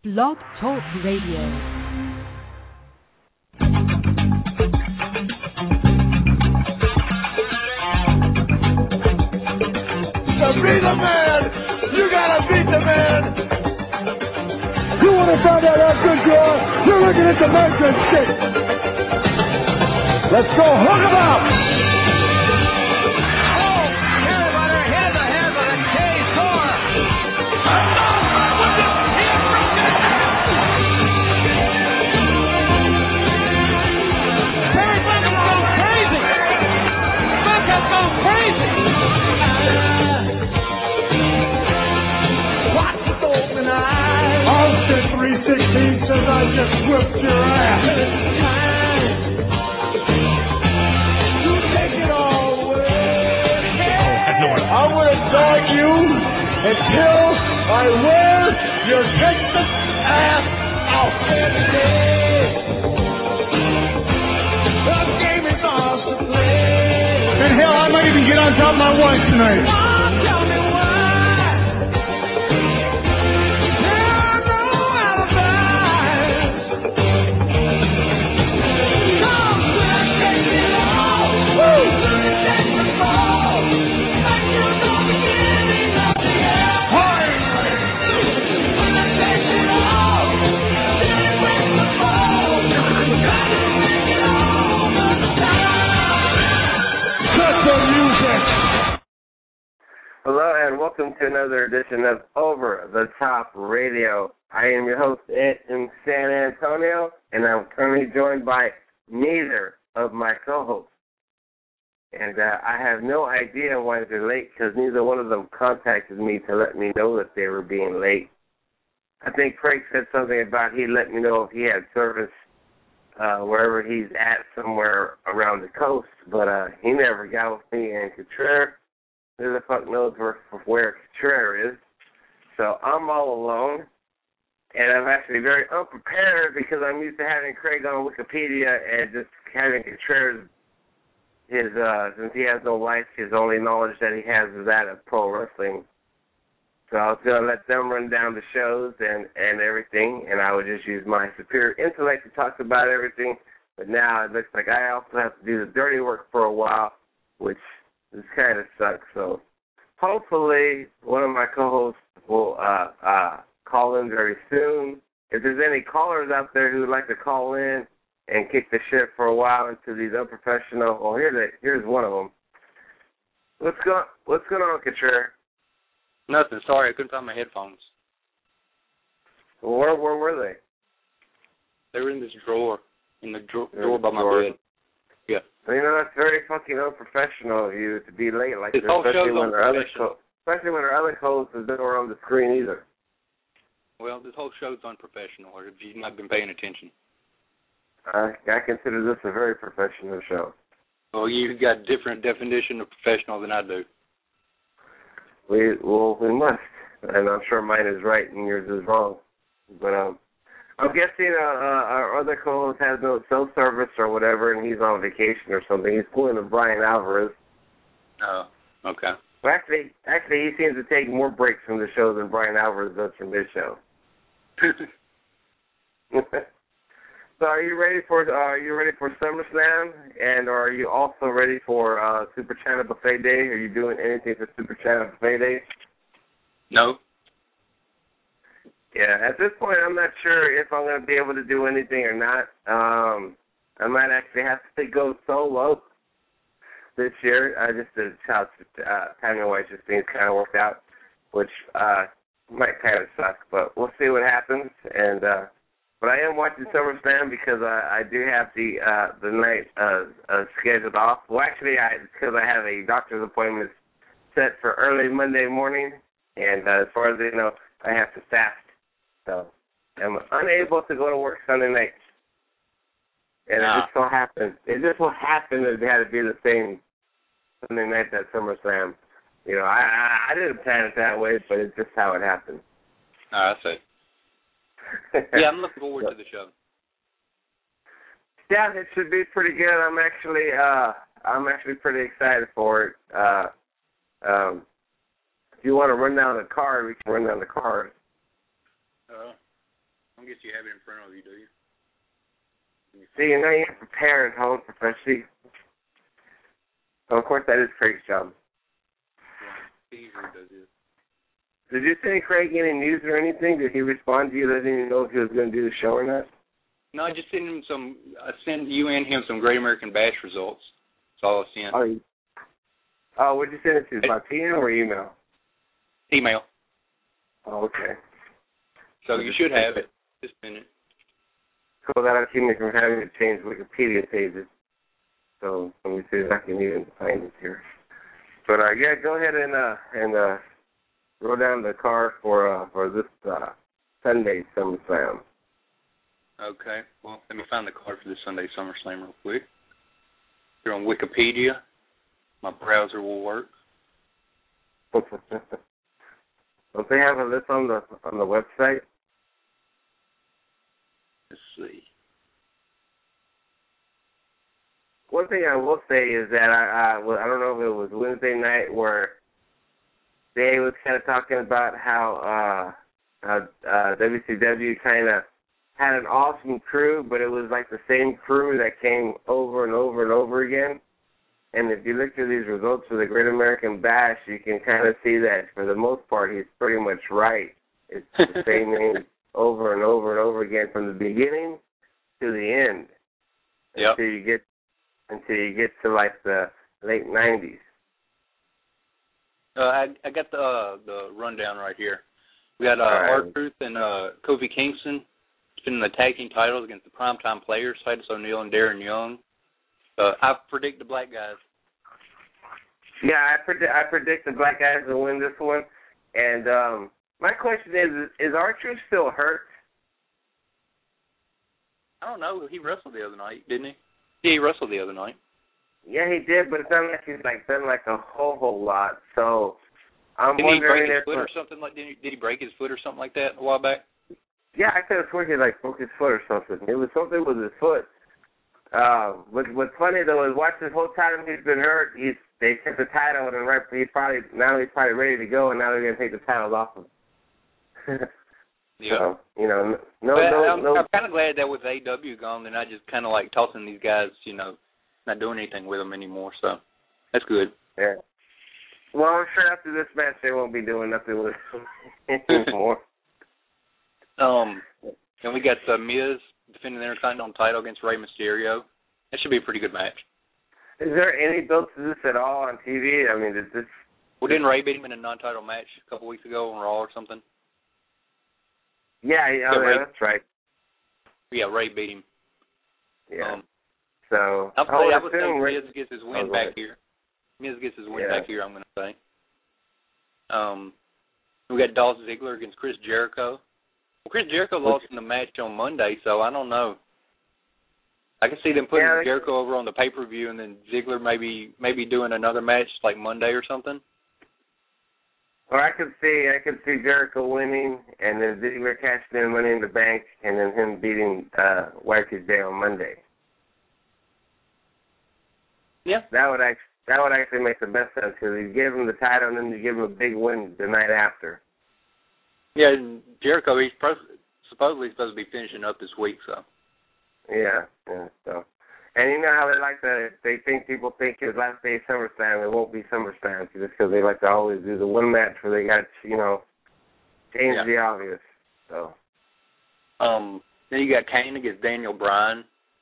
Blog Talk Radio. To be the man, you gotta beat the man. You want to find out how good you are? You're looking at the measuring stick. Let's go, hook 'em up. Oh, everybody, here's the head of the K-Tor. Terry Funk has gone crazy. Funk has gone crazy. Watch the open eyes. Austin 316 says I just whipped your ass. You take it all away. I would have dogged you until I wear your Texas ass out. The game is off to play. And hell, I might even get on top of my wife tonight. Tell me why. Hello and welcome to another edition of Over the Top Radio. I am your host, Ed in San Antonio, and I'm currently joined by neither of my co-hosts. And I have no idea why they're late because neither one of them contacted me to let me know that they were being late. I think Craig said something about he'd let me know if he had service wherever he's at somewhere around the coast, but he never got with me. And Contreras, who the fuck knows where Contreras is. So I'm all alone, and I'm actually very unprepared because I'm used to having Craig on Wikipedia and just having Contreras, since he has no life, his only knowledge that he has is that of pro wrestling. So I was going to let them run down the shows and everything, and I would just use my superior intellect to talk about everything. But now it looks like I also have to do the dirty work for a while, which this kind of sucks. So hopefully one of my co-hosts will call in very soon. If there's any callers out there who would like to call in and kick the shit for a while into these unprofessional, well, here's one of them. What's going on, Contreras? Nothing. Sorry, I couldn't find my headphones. Well, where were they? They were in this drawer, drawer by my bed. Yeah. You know, that's very fucking unprofessional of you to be late like this, especially when our other hosts have been on the screen either. Well, this whole show's unprofessional, or if you've not been paying attention. I consider this a very professional show. Well, you've got a different definition of professional than I do. We must, and I'm sure mine is right and yours is wrong. But I'm guessing our other co-host has no cell service or whatever, and he's on vacation or something. He's pulling a Brian Alvarez. Oh, okay. Well, actually, he seems to take more breaks from the show than Brian Alvarez does from this show. So, are you ready for SummerSlam, and are you also ready for Super China Buffet Day? Are you doing anything for Super China Buffet Day? No. Yeah, at this point, I'm not sure if I'm going to be able to do anything or not. I might actually have to go solo this year. Just how timing-wise, just things kind of worked out, which might kind of suck, but we'll see what happens. And but I am watching SummerSlam because I do have the night scheduled off. Well, actually, because I have a doctor's appointment set for early Monday morning, and as far as I know, I have to fast. So I'm unable to go to work Sunday night. And it just so happened that it had to be the same Sunday night that SummerSlam. You know, I didn't plan it that way, but it's just how it happened. I see. Yeah, I'm looking forward to the show. Yeah, it should be pretty good. I'm actually pretty excited for it. If you want to run down the card, we can run down the card. don't guess you have it in front of you, do you? See, you have to prepare at home professionally. So, of course, that is Craig's job. He usually does it. Did you send Craig any news or anything? Did he respond to you? Letting you know if he was going to do the show or not? No, I just sent him I sent you and him some Great American Bash results. That's all I sent. Oh, what'd you send it to? By PM or email? Email. Oh, okay. So you should have it. Just a minute. Cool, that'll keep me from having to change Wikipedia pages. So let me see if I can even find it here. But yeah, go ahead and roll down the card for this Sunday SummerSlam. Okay. Well, let me find the card for this Sunday SummerSlam real quick. Here on Wikipedia. My browser will work. Don't they have a list on the website? Let's see. One thing I will say is that I don't know if it was Wednesday night where they was kind of talking about how WCW kind of had an awesome crew, but it was like the same crew that came over and over and over again. And if you look at these results for the Great American Bash, you can kind of see that for the most part, he's pretty much right. It's the same name over and over and over again from the beginning to the end. Yep. Until you get to like the late 90s. I got the rundown right here. We got R-Truth and Kofi Kingston defending the tag team titles against the Primetime Players, Titus O'Neil and Darren Young. I predict the black guys. Yeah, I predict the black guys will win this one. And my question is R-Truth still hurt? I don't know. He wrestled the other night, didn't he? Yeah, he wrestled the other night. Yeah, he did, but it's not like he's done a whole lot. So I'm wondering if he break his foot or something like. Did he break his foot or something like that a while back? Yeah, I could have sworn he broke his foot or something. It was something with his foot. What's funny though is watch this whole time he's been hurt. They took the title and he's probably ready to go, and now they're gonna take the titles off him. Yeah. So, no. I'm kind of glad that with AEW gone, they're not just kind of tossing these guys, not doing anything with them anymore. So that's good. Yeah. Well, I'm sure after this match they won't be doing nothing with them anymore. And we got Miz defending the Intercontinental title against Rey Mysterio. That should be a pretty good match. Is there any build to this at all on TV? I mean, is this... Well, didn't Rey beat him in a non-title match a couple weeks ago on Raw or something? Yeah, that's right. Yeah, Rey beat him. Yeah. So I would say Miz gets his win back here. Miz gets his win back here, I'm going to say. We got Dolph Ziggler against Chris Jericho. Well, Chris Jericho lost in the match on Monday, so I don't know. I can see them putting Jericho over on the pay-per-view and then Ziggler maybe doing another match like Monday or something. Or I could see Jericho winning and then Ziggler cashing in Money in the Bank and then him beating Y2J on Monday. Yeah. That would actually make the best sense because you give him the title and then you give him a big win the night after. Yeah, and Jericho, he's supposedly supposed to be finishing up this week, so. Yeah, so. And you know how people think his last day SummerSlam, it won't be SummerSlam just because they like to always do the one match where they got, change the obvious. So. Then you got Kane against Daniel Bryan.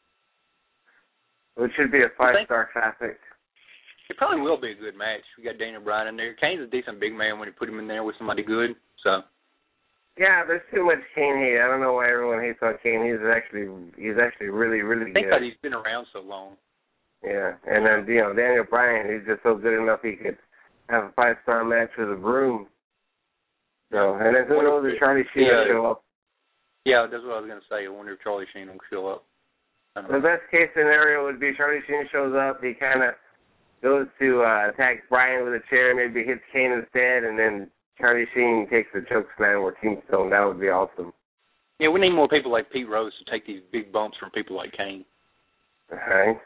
Which should be a 5-star classic. It probably will be a good match. We got Daniel Bryan in there. Kane's a decent big man when you put him in there with somebody good, so. Yeah, there's too much Kane hate. I don't know why everyone hates on Kane. He's actually really, really good. I think that he's been around so long. Yeah, and then Daniel Bryan, he's just so good enough he could have a 5-star match with a broom. So, and then who knows if Charlie Sheen will show up? Yeah, that's what I was going to say. I wonder if Charlie Sheen will show up. The best case scenario would be Charlie Sheen shows up. He kind of goes to attack Bryan with a chair, maybe hits Kane instead, and then Charlie Sheen takes the choke slam or tombstone. That would be awesome. Yeah, we need more people like Pete Rose to take these big bumps from people like Kane. All right.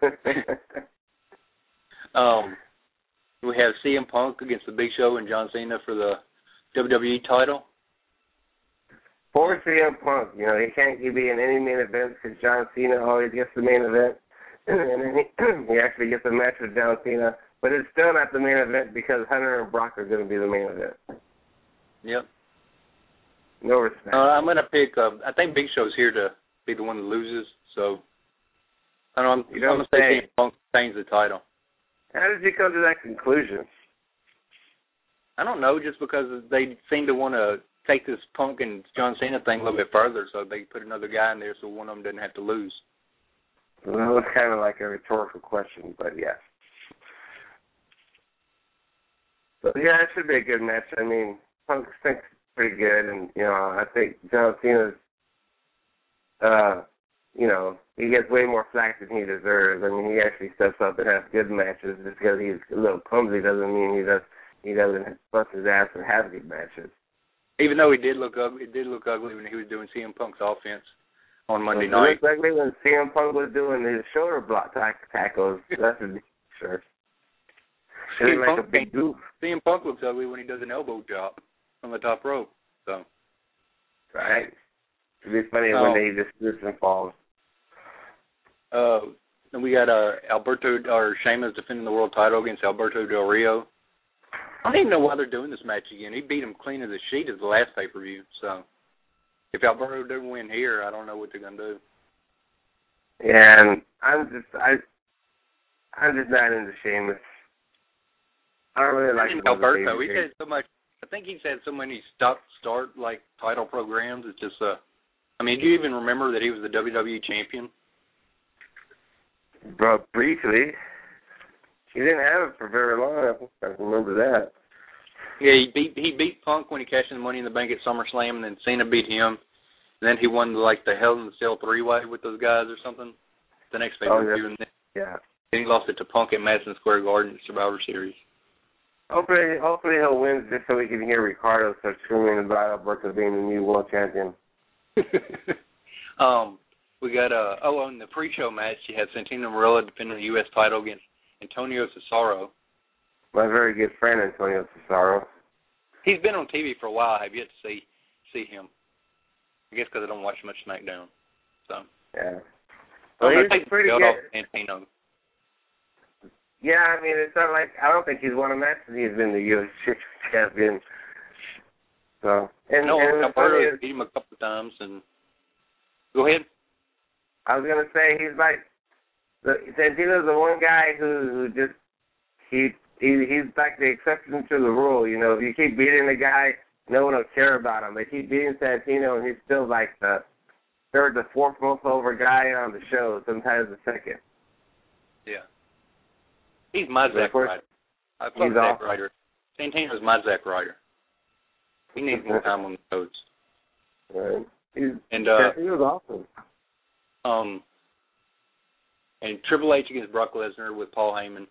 We have CM Punk against the Big Show and John Cena for the WWE title. Poor CM Punk. You know, he can't be in any main events because John Cena always gets the main event. And then he actually gets a match with John Cena. But it's still not the main event because Hunter and Brock are going to be the main event. Yep. No respect. I'm going to pick, I think Big Show's here to be the one that loses. So, I don't know, I'm going to say CM Punk retains the title. How did you come to that conclusion? I don't know, just because they seem to want to take this Punk and John Cena thing a little bit further, so they put another guy in there so one of them doesn't have to lose. Well, that was kind of like a rhetorical question, but yeah. So, yeah, it should be a good match. I mean, Punk thinks pretty good, and, you know, I think John Cena's, you know, he gets way more flack than he deserves. I mean, he actually steps up and has good matches. Just because he's a little clumsy doesn't mean he doesn't bust his ass and have good matches. Even though it did look ugly when he was doing CM Punk's offense on Monday night. It looked ugly when CM Punk was doing his shoulder block tackles. That's for sure. CM Punk looks ugly when he does an elbow drop from the top rope. So. Right. It'd be funny when he just slips and falls. Then we got Sheamus defending the world title against Alberto Del Rio. I don't even know why they're doing this match again. He beat him clean as a sheet as the last pay-per-view. So if Alberto doesn't win here, I don't know what they're gonna do. Yeah, and I'm just not into Sheamus. I don't really like Alberto. He's had so much. I think he's had so many stop-start like title programs. It's just I mean, do you even remember that he was the WWE champion? But briefly. He didn't have it for very long. I remember that. Yeah, he beat Punk when he cashed in the Money in the Bank at SummerSlam, and then Cena beat him. And then he won like the Hell in the Cell 3-way with those guys or something. The next pay-per-view, and then he lost it to Punk at Madison Square Garden Survivor Series. Hopefully he'll win just so we can hear Ricardo start screaming about Alberto being the new world champion. We got on the pre-show match, you had Santino Marella defending the U.S. title against Antonio Cesaro. My very good friend, Antonio Cesaro. He's been on TV for a while. I've yet to see him. I guess because I don't watch much SmackDown. So. Yeah. Well, he's pretty good. Santino. Yeah, I mean, it's not like, I don't think he's won a match since he's been the U.S. champion. So. Alberto beat him a couple of times. And go ahead. I was going to say, he's like, Santino's the one guy who just he's like the exception to the rule. You know, if you keep beating the guy, no one will care about him. They keep beating Santino, and he's still like the third to fourth most over guy on the show, sometimes the second. Yeah, he's my Zack Ryder. I love Zack Ryder. Santino's my Zack Ryder. He needs more time on the codes. Right. Santino's awesome. And Triple H against Brock Lesnar with Paul Heyman.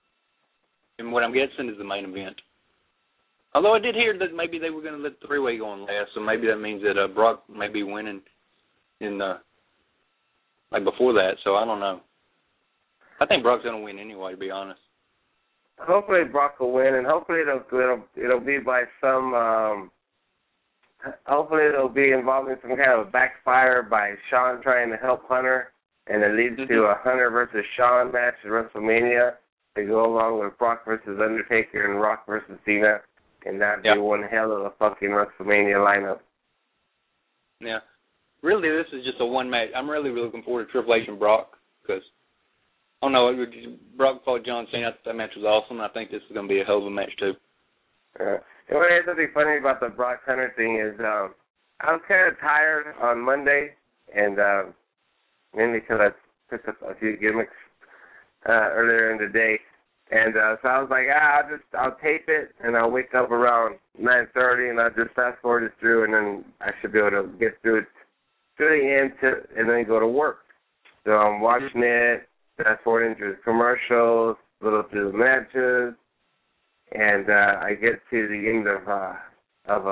And what I'm guessing is the main event. Although I did hear that maybe they were going to let the three-way go on last, so maybe that means that Brock may be winning in like before that. So I don't know. I think Brock's going to win anyway, to be honest. Hopefully Brock will win, and hopefully it'll be by some. Hopefully it'll be involving some kind of a backfire by Shawn trying to help Hunter. And it leads to a Hunter versus Shawn match at WrestleMania. They go along with Brock versus Undertaker and Rock versus Cena. And that'd be one hell of a fucking WrestleMania lineup. Yeah. Really, this is just a one match. I'm really looking forward to Triple H and Brock because, I don't know, Brock fought John Cena. I thought that match was awesome. I think this is going to be a hell of a match, too. And what is something funny about the Brock Hunter thing is I was kind of tired on Monday, and mainly because I picked up a few gimmicks earlier in the day. And so I was like, I'll tape it, and I'll wake up around 9:30, and I'll just fast forward it through, and then I should be able to get through it to the end, and then go to work. So I'm watching it, fast forwarding through the commercials, little through the matches, and I get to the end of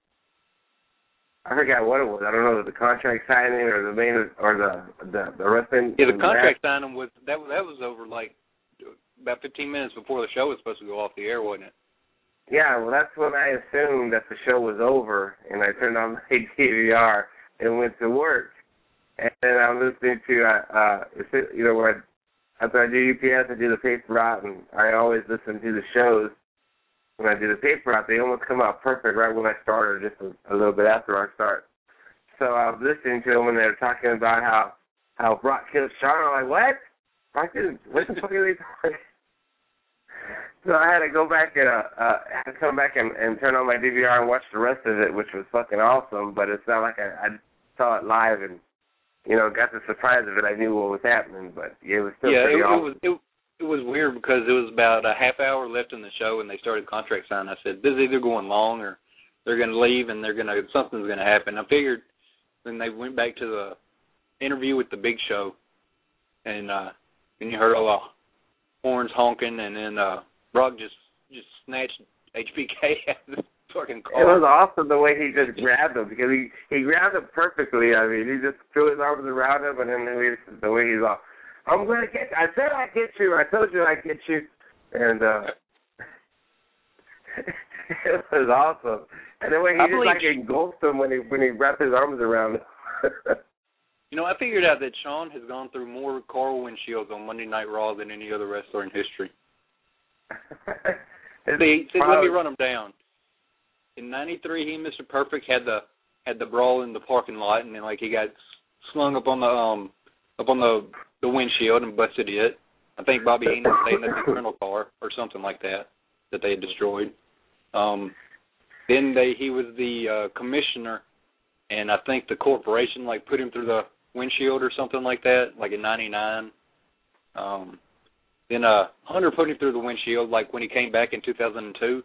I forgot what it was. I don't know, the contract signing or the main or the wrestling. Yeah, the contract signing was that was over like about 15 minutes before the show was supposed to go off the air, wasn't it? Yeah, well, that's when I assumed that the show was over, and I turned on my DVR and went to work. And then I'm listening to, where after I do UPS, I do the paper route, and I always listen to the shows. When I do the paper route, they almost come out perfect right when I start, or just a little bit after I start. So I was listening to them, and they were talking about how Brock killed Shawn. I'm like, what? Brock didn't. What the fuck are they talking? So I had to go back and come back and turn on my DVR and watch the rest of it, which was fucking awesome. But it's not like I saw it live and got the surprise of it. I knew what was happening, but it was still pretty awesome. It was weird because it was about a half hour left in the show and they started contract signing. I said, this is either going long or they're going to leave and something's going to happen. I figured then they went back to the interview with the Big Show and you heard all the horns honking and then Brock just snatched HBK out of the fucking car. It was awesome the way he just grabbed him because he grabbed him perfectly. I mean, he just threw his arms around him and then the way he's all, I'm going to get you. I said I'd get you. I told you I'd get you. And it was awesome. And the way he just engulfed him when he wrapped his arms around him. I figured out that Shawn has gone through more car windshields on Monday Night Raw than any other wrestler in history. Let me run them down. In '93, he and Mr. Perfect had the brawl in the parking lot, and then he got slung up on the windshield and busted it. I think Bobby Heenan stayed in the rental car or something like that they had destroyed. Then he was the commissioner, and I think the corporation put him through the windshield or something like that, in '99. Then Hunter put him through the windshield, when he came back in 2002.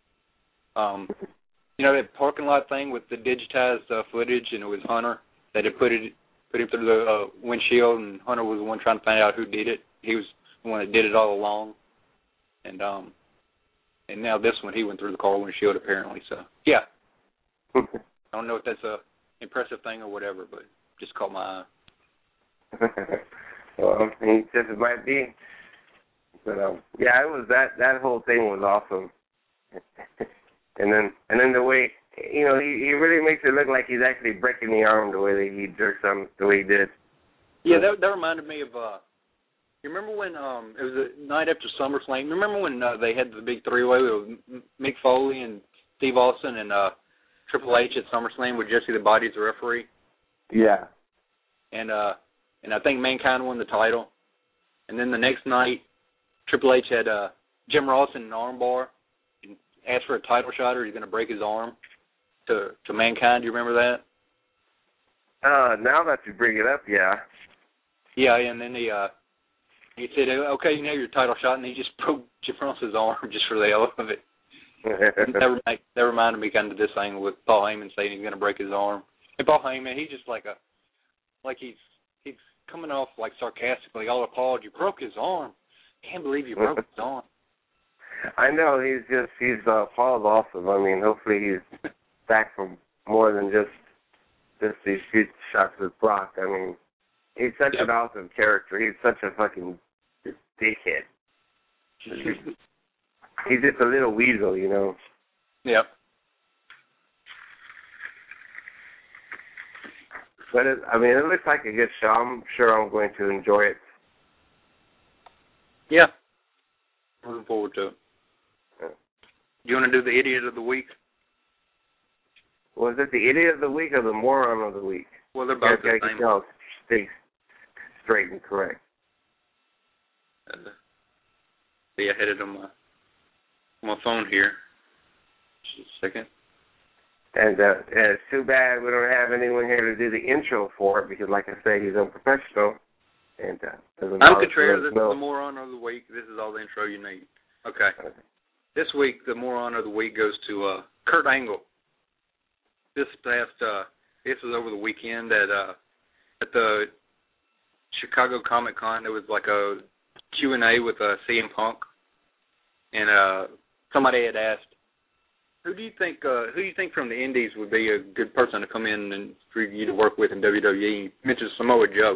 That parking lot thing with the digitized footage, and it was Hunter that had put him through the windshield, and Hunter was the one trying to find out who did it. He was the one that did it all along. And now this one, he went through the car windshield apparently. So yeah, I don't know if that's a impressive thing or whatever, but just caught my eye. Well, he just might be. But yeah, it was that whole thing was awesome. and then the way he really makes it look like he's actually breaking the arm the way that he jerks on the way he did. Yeah, that reminded me of you remember when it was the night after SummerSlam? You remember when they had the big three-way with Mick Foley and Steve Austin and Triple H at SummerSlam with Jesse the Body as the referee? Yeah. And I think Mankind won the title. And then the next night, Triple H had Jim Ross in an arm bar and asked for a title shot or he's going to break his arm to Mankind. Do you remember that? Now that you bring it up, yeah. Yeah, and then he said, okay, you know your title shot, and he just broke Jim Ross's arm just for the hell of it. that reminded me kind of this thing with Paul Heyman saying he's going to break his arm. And Paul Heyman, he's just he's coming off sarcastically, all appalled, you broke his arm. Can't believe you broke his arm. I know, Paul's awesome. I mean, hopefully he's back for more than just these few shots with Brock. I mean, he's such an awesome character. He's such a fucking dickhead. He's just a little weasel, Yep. But it looks like a good show. I'm sure I'm going to enjoy it. Yeah. Looking forward to it. You want to do the Idiot of the Week? Was it the Idiot of the Week or the Moron of the Week? Well, they're both the same. No, stay straight and correct. See, I had it on my phone here. Just a second. And it's too bad we don't have anyone here to do the intro for it because, like I say, he's unprofessional. And I'm Contreras. This is the Moron of the Week. This is all the intro you need. Okay. This week, the Moron of the Week goes to Kurt Angle. This was over the weekend at the Chicago Comic Con. There was a Q&A with CM Punk, and somebody had asked, Who do you think from the Indies would be a good person to come in and for you to work with in WWE? He mentioned Samoa Joe.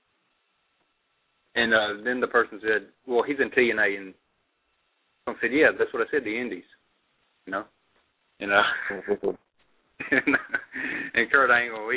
And then the person said, well, he's in TNA. And Punk said, yeah, that's what I said, the Indies. you know. And and Kurt Angle,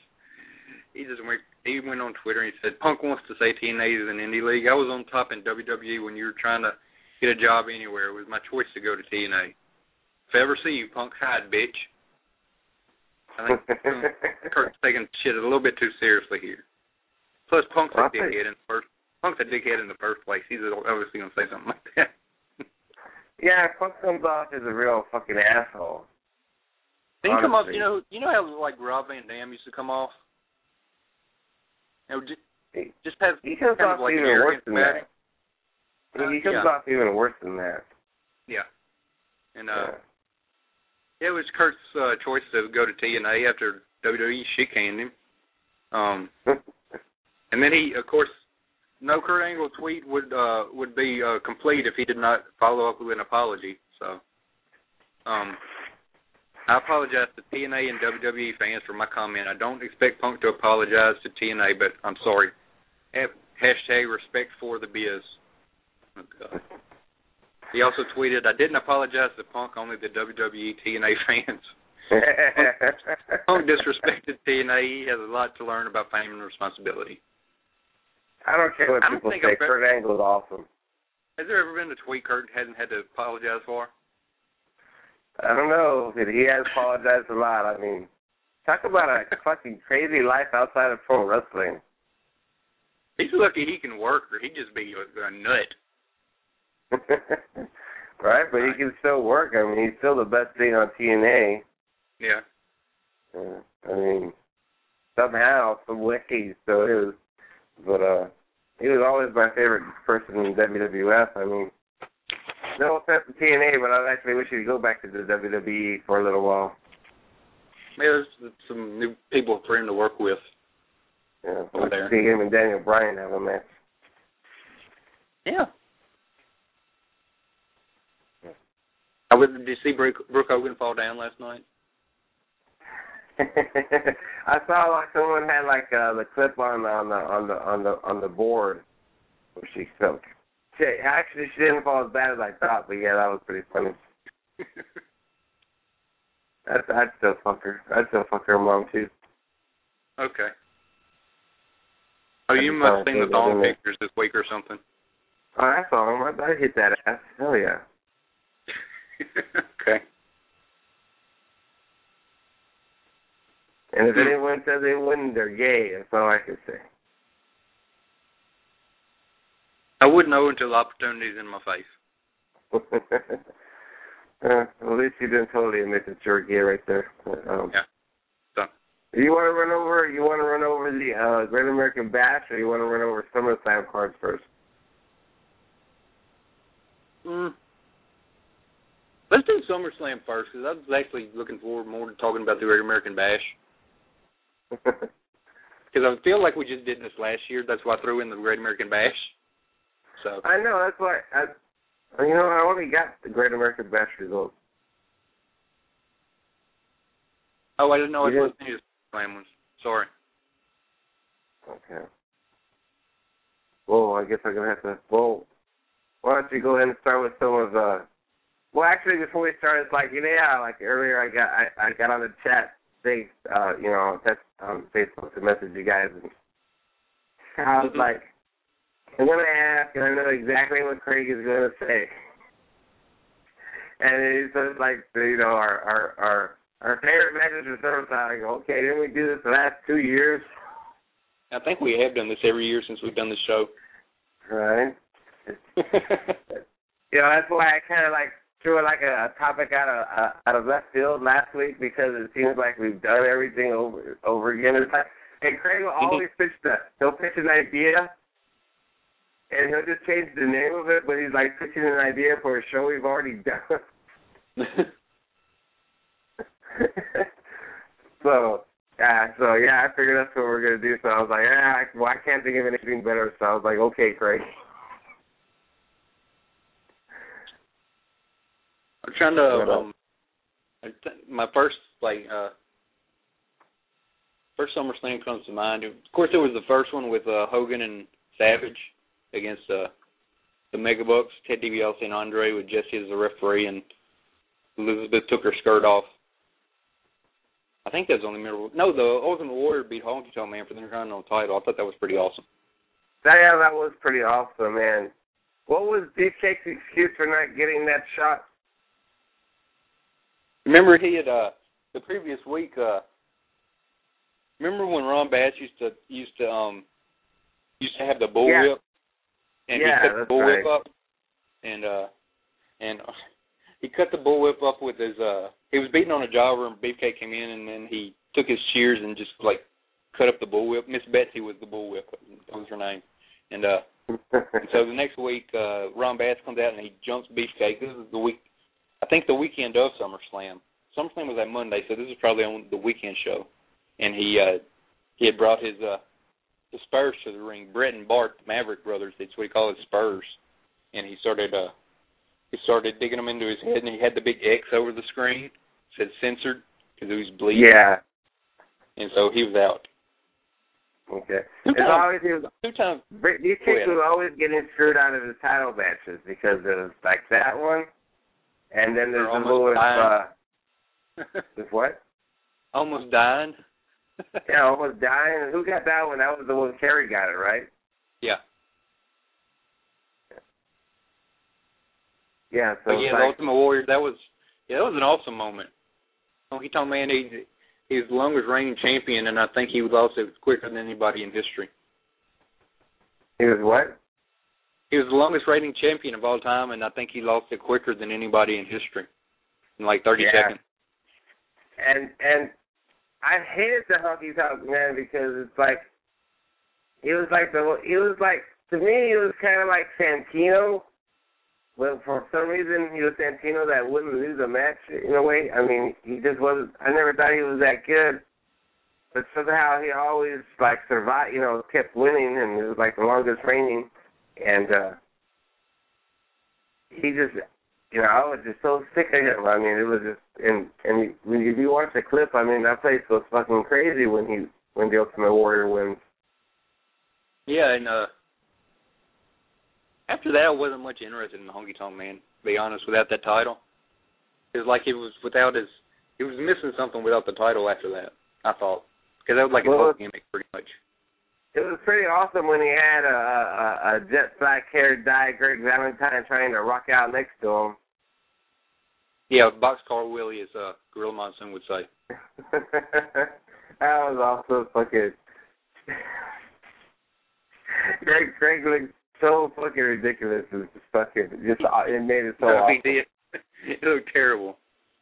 he went on Twitter and he said, Punk wants to say TNA is an indie league. I was on top in WWE when you were trying to get a job anywhere. It was my choice to go to TNA. If I ever see you, Punk, hide, bitch. I think Kurt's taking shit a little bit too seriously here. Plus, Punk's a dickhead in the first place. He's obviously going to say something like that. Yeah, Punk comes off as a real fucking asshole. He come off, you know how like Rob Van Dam used to come off? You know, just has he comes off like even worse than that. He comes off even worse than that. Yeah. And it was Kurt's choice to go to TNA after WWE shit-canned him. And then he, of course, no Kurt Angle tweet would be complete if he did not follow up with an apology. So, I apologize to TNA and WWE fans for my comment. I don't expect Punk to apologize to TNA, but I'm sorry. Hashtag respect for the biz. Oh, God. He also tweeted, I didn't apologize to Punk, only the WWE TNA fans. Punk disrespected TNA. He has a lot to learn about fame and responsibility. I don't care what people say. Kurt Angle is awesome. Has there ever been a tweet Kurt hasn't had to apologize for? I don't know. He has apologized a lot. I mean, talk about a fucking crazy life outside of pro wrestling. He's lucky he can work, or he'd just be a nut. Right, but he can still work. I mean, he's still the best thing on TNA. Yeah. I mean, somehow, some way he still is. But he was always my favorite person in WWF. I mean, no offense to TNA, but I actually wish he'd go back to the WWE for a little while. Maybe there's some new people for him to work with. Yeah, over there. See him and Daniel Bryan have a match. Yeah. Did you see Brooke Hogan fall down last night? I saw like someone had like the clip on the board where she fell. Actually, she didn't fall as bad as I thought, but yeah, that was pretty funny. I'd still fuck her. I'd still fuck her mom too. Okay. Oh, you must have seen the thong pictures this week or something. Oh, I saw him. I hit that ass. Hell yeah. Okay. And if anyone says they wouldn't, they're gay. That's all I can say. I wouldn't know until the opportunity's in my face. At least you didn't totally admit that you're gay right there. Yeah. So. You want to run over the Great American Bash, or you want to run over SummerSlam cards first? Let's do SummerSlam first, because I was actually looking forward more to talking about the Great American Bash. Because I feel like we just did this last year. That's why I threw in the Great American Bash. So I know, that's why. I only got the Great American Bash results. Oh, I didn't know I was listening to the SummerSlam ones. Sorry. Okay. Well, I guess I'm going to have to... Well, why don't you go ahead and start with some of the... Well, actually, before we start, it's like, like earlier I got on the chat thing, that's on Facebook to message you guys, and I was like, I'm going to ask, and I know exactly what Craig is going to say. And he says, like, our favorite matches are SummerSlam. I go, okay, didn't we do this the last 2 years? I think we have done this every year since we've done this show. Right. That's why I kind of like threw like a topic out of left field last week, because it seems like we've done everything over again. It's like, and Craig will always he'll pitch an idea, and he'll just change the name of it, but he's like pitching an idea for a show we've already done. So I figured that's what we're gonna do. So I was like, I can't think of anything better. So I was like, okay, Craig. I'm trying to. My first SummerSlam comes to mind. Of course, it was the first one with Hogan and Savage against the Megabucks, Ted DiBiase and Andre, with Jesse as the referee, and Elizabeth took her skirt off. I think that's only memorable. No, the Ultimate Warrior beat Honky Tonk Man for the Intercontinental title. I thought that was pretty awesome. Yeah, that was pretty awesome, man. What was Beefcake's excuse for not getting that shot? Remember he had the previous week. Remember when Ron Bass used to have the bullwhip, and he cut the bullwhip up, and he cut the bullwhip up with his. He was beating on a jobber, and Beefcake came in, and then he took his shears and just like cut up the bullwhip. Miss Betsy was the bullwhip. That was her name, and so the next week, Ron Bass comes out and he jumps Beefcake. This is the week, I think, the weekend of SummerSlam. SummerSlam was that Monday, so this is probably on the weekend show. And he had brought his Spurs to the ring. Bret and Bart, the Maverick brothers, that's what he called his Spurs. And he started digging them into his head, and he had the big X over the screen. It said censored because he was bleeding. Yeah. And so he was out. Okay. Beefcake was always getting screwed out of his title matches because it was like that one, and then there's the one with what? Almost dying. Yeah, almost dying. Who got that one? That was the one Kerry got it, right? Yeah. Yeah. So the Ultimate Warrior. That was an awesome moment. Honky Tonk Man, he was the longest reigning champion, and I think he was also quicker than anybody in history. He was what? He was the longest reigning champion of all time, and I think he lost it quicker than anybody in history, in like 30 seconds. And I hated the Honky Tonk Man because it's like to me it was kind of like Santino, but for some reason he was Santino that wouldn't lose a match in a way. I mean, he just wasn't. I never thought he was that good, but somehow he always like survived. Kept winning, and it was like the longest reigning, and he just. I was just so sick of him. I mean, it was just, and when you watch the clip, I mean, that place goes fucking crazy when the Ultimate Warrior wins. Yeah, and after that, I wasn't much interested in the Honky Tonk Man, to be honest, without that title. It was like he was missing something without the title after that, I thought. Because that was like a whole gimmick, pretty much. It was pretty awesome when he had a jet black-haired Greg Valentine trying to rock out next to him. Yeah, Boxcar Willie, as Gorilla Monsoon would say. That was also fucking... Greg looked so fucking ridiculous. It was it made it so awesome. He did. It looked terrible.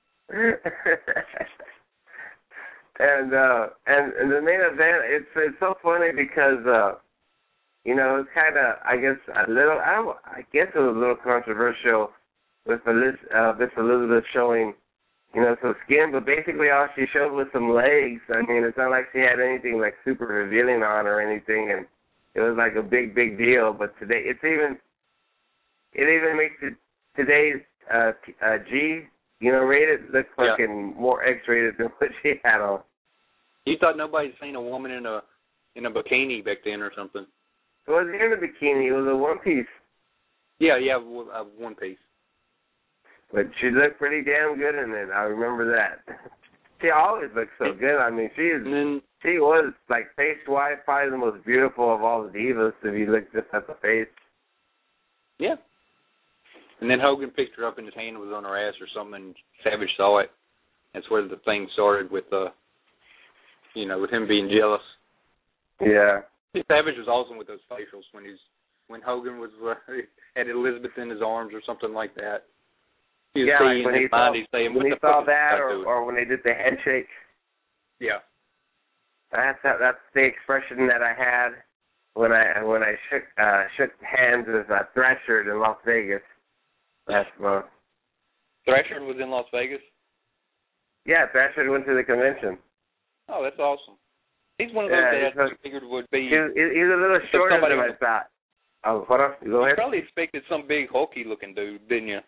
And the main event, it's so funny because it's kind of, I guess it was a little controversial with Miss Elizabeth showing some skin, but basically all she showed was some legs. I mean, it's not like she had anything like super revealing on or anything, and it was like a big deal. But today it even makes today's G rated look fucking more X-rated than what she had on. You thought nobody'd seen a woman in a bikini back then or something? It wasn't in a bikini. It was a one-piece. Yeah, one piece. But she looked pretty damn good in it. I remember that. She always looked so good. I mean, she was, like, face-wise, probably the most beautiful of all the divas if you look just at the face. Yeah. And then Hogan picked her up and his hand was on her ass or something, and Savage saw it. That's where the thing started with, with him being jealous. Yeah. Savage was awesome with those facials when Hogan was had Elizabeth in his arms or something like that. Like when he saw that or when they did the handshake. Yeah. That's the expression that I had when I shook hands with Thrasher in Las Vegas last month. Thrasher was in Las Vegas? Yeah, Thrasher went to the convention. Oh, that's awesome. He's one of those that I figured would be... He's a little shorter than I thought. Oh, hold on. Go ahead. You probably expected some big, hulky-looking dude, didn't you?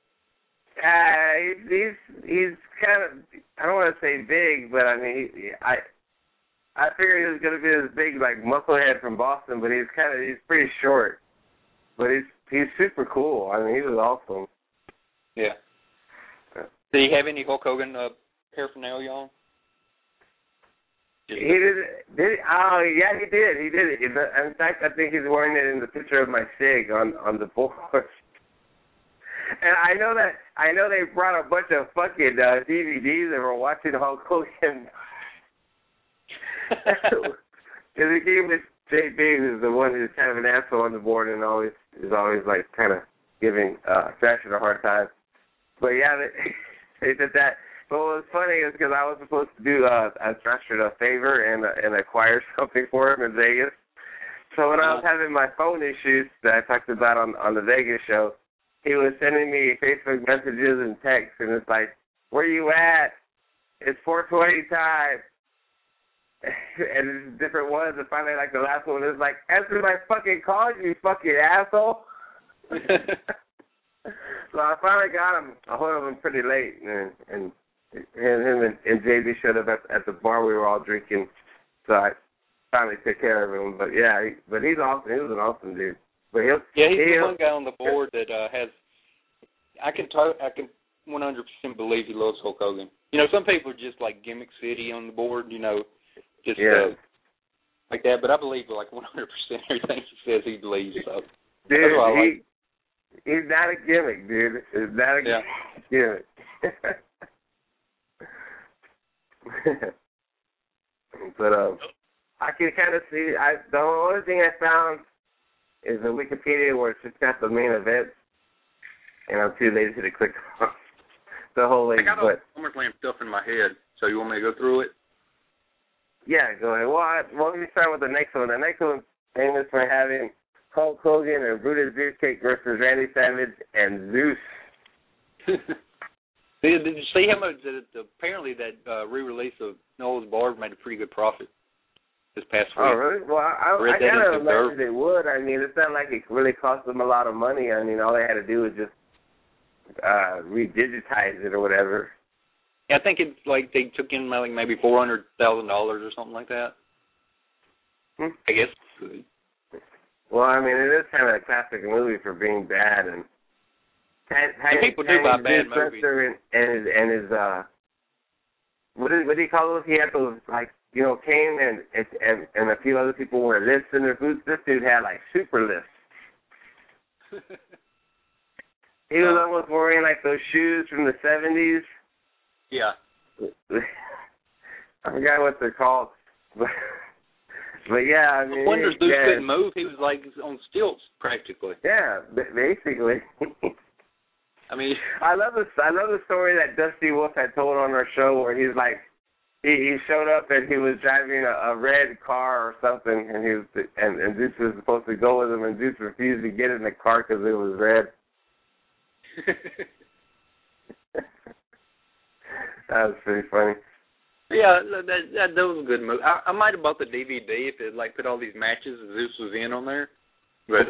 He's kind of... I don't want to say big, but I mean, I figured he was going to be this big, like, musclehead from Boston, but he's pretty short. But he's super cool. I mean, he was awesome. Yeah. Did he have any Hulk Hogan paraphernalia on? He did. Oh, yeah, he did. He did it. In fact, I think he's wearing it in the picture of my SIG on the board. And I know they brought a bunch of fucking DVDs and were watching Hulk Hogan. Because he came with JB, who's the one who's kind of an asshole on the board and is always like kind of giving Thrasher a hard time. But yeah, they did that. But what was funny is because I was supposed to do Thrasher a favor and acquire something for him in Vegas. So when I was having my phone issues that I talked about on the Vegas show, he was sending me Facebook messages and texts, and it's like, where you at? It's 4:20 time. And it's different ones, and finally, like, the last one is like, answer my fucking call, you fucking asshole. So I finally got him. I hold him pretty late, and him and JB showed up at the bar we were all drinking, so I finally took care of him. But yeah, he's awesome. He was an awesome dude. But he's the one guy on the board that has. I can 100% believe he loves Hulk Hogan. You know, some people are just like gimmick city on the board. You know, just like that. But I believe like 100% everything he says he believes. So dude, he's not a gimmick, dude. He's not a gimmick. But I can kind of see. The only thing I found is the Wikipedia where it's just got the main events, and I'm too lazy to click on the whole thing. I got all SummerSlam stuff in my head, so you want me to go through it? Yeah, go ahead. Well, let me start with the next one. The next one's famous for having Hulk Hogan and Brutus Beefcake versus Randy Savage and Zeus. Did you see how much? Apparently, that re-release of Noah's Barb made a pretty good profit this past week. Oh, really? Well, I kind of imagined it would. I mean, it's not like it really cost them a lot of money. I mean, all they had to do was just redigitize it or whatever. Yeah, I think it's like they took in like maybe $400,000 or something like that. I guess. Well, I mean, it is kind of a classic movie for being bad, and people do buy bad movies. And his what do you call those? He had those, like, you know, Kane and a few other people wore lifts in their boots. This dude had like super lifts. He was almost wearing like those shoes from the 70s. Yeah. I forgot what they're called. But yeah, I mean, no wonder Zeus couldn't move. He was like on stilts practically. Yeah, basically. I mean, I love the story that Dusty Wolf had told on our show where he's like, he showed up and he was driving a red car or something, and and Zeus was supposed to go with him, and Zeus refused to get in the car because it was red. That was pretty funny. Yeah, that was a good movie. I might have bought the DVD if it like put all these matches and Zeus was in on there. But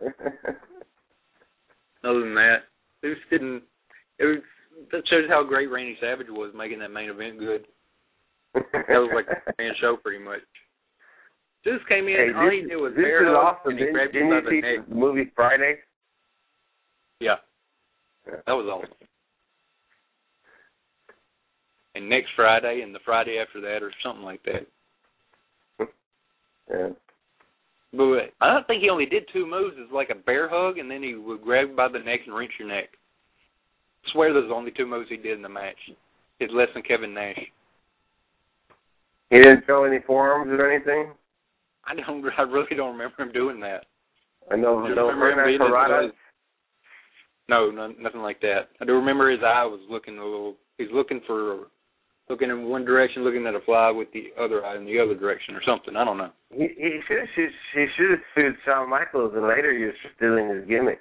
other than that, Zeus didn't. That shows how great Randy Savage was making that main event good. That was like a fan show pretty much. Zeus came in, all he did was bear hug, and he grabbed him by the neck. The movie Friday? Yeah. That was awesome. And next Friday and the Friday after that or something like that. Yeah. But I don't think he only did two moves. It's like a bear hug, and then he would grab you by the neck and wrench your neck. I swear those are the only two moves he did in the match. It's less than Kevin Nash. He didn't throw any forearms or anything? I really don't remember him doing that. I know. No, nothing like that. I do remember his eye was looking a little. He's looking in one direction, looking at a fly with the other eye in the other direction or something. I don't know. He should have sued Shawn Michaels in later years for stealing his gimmick.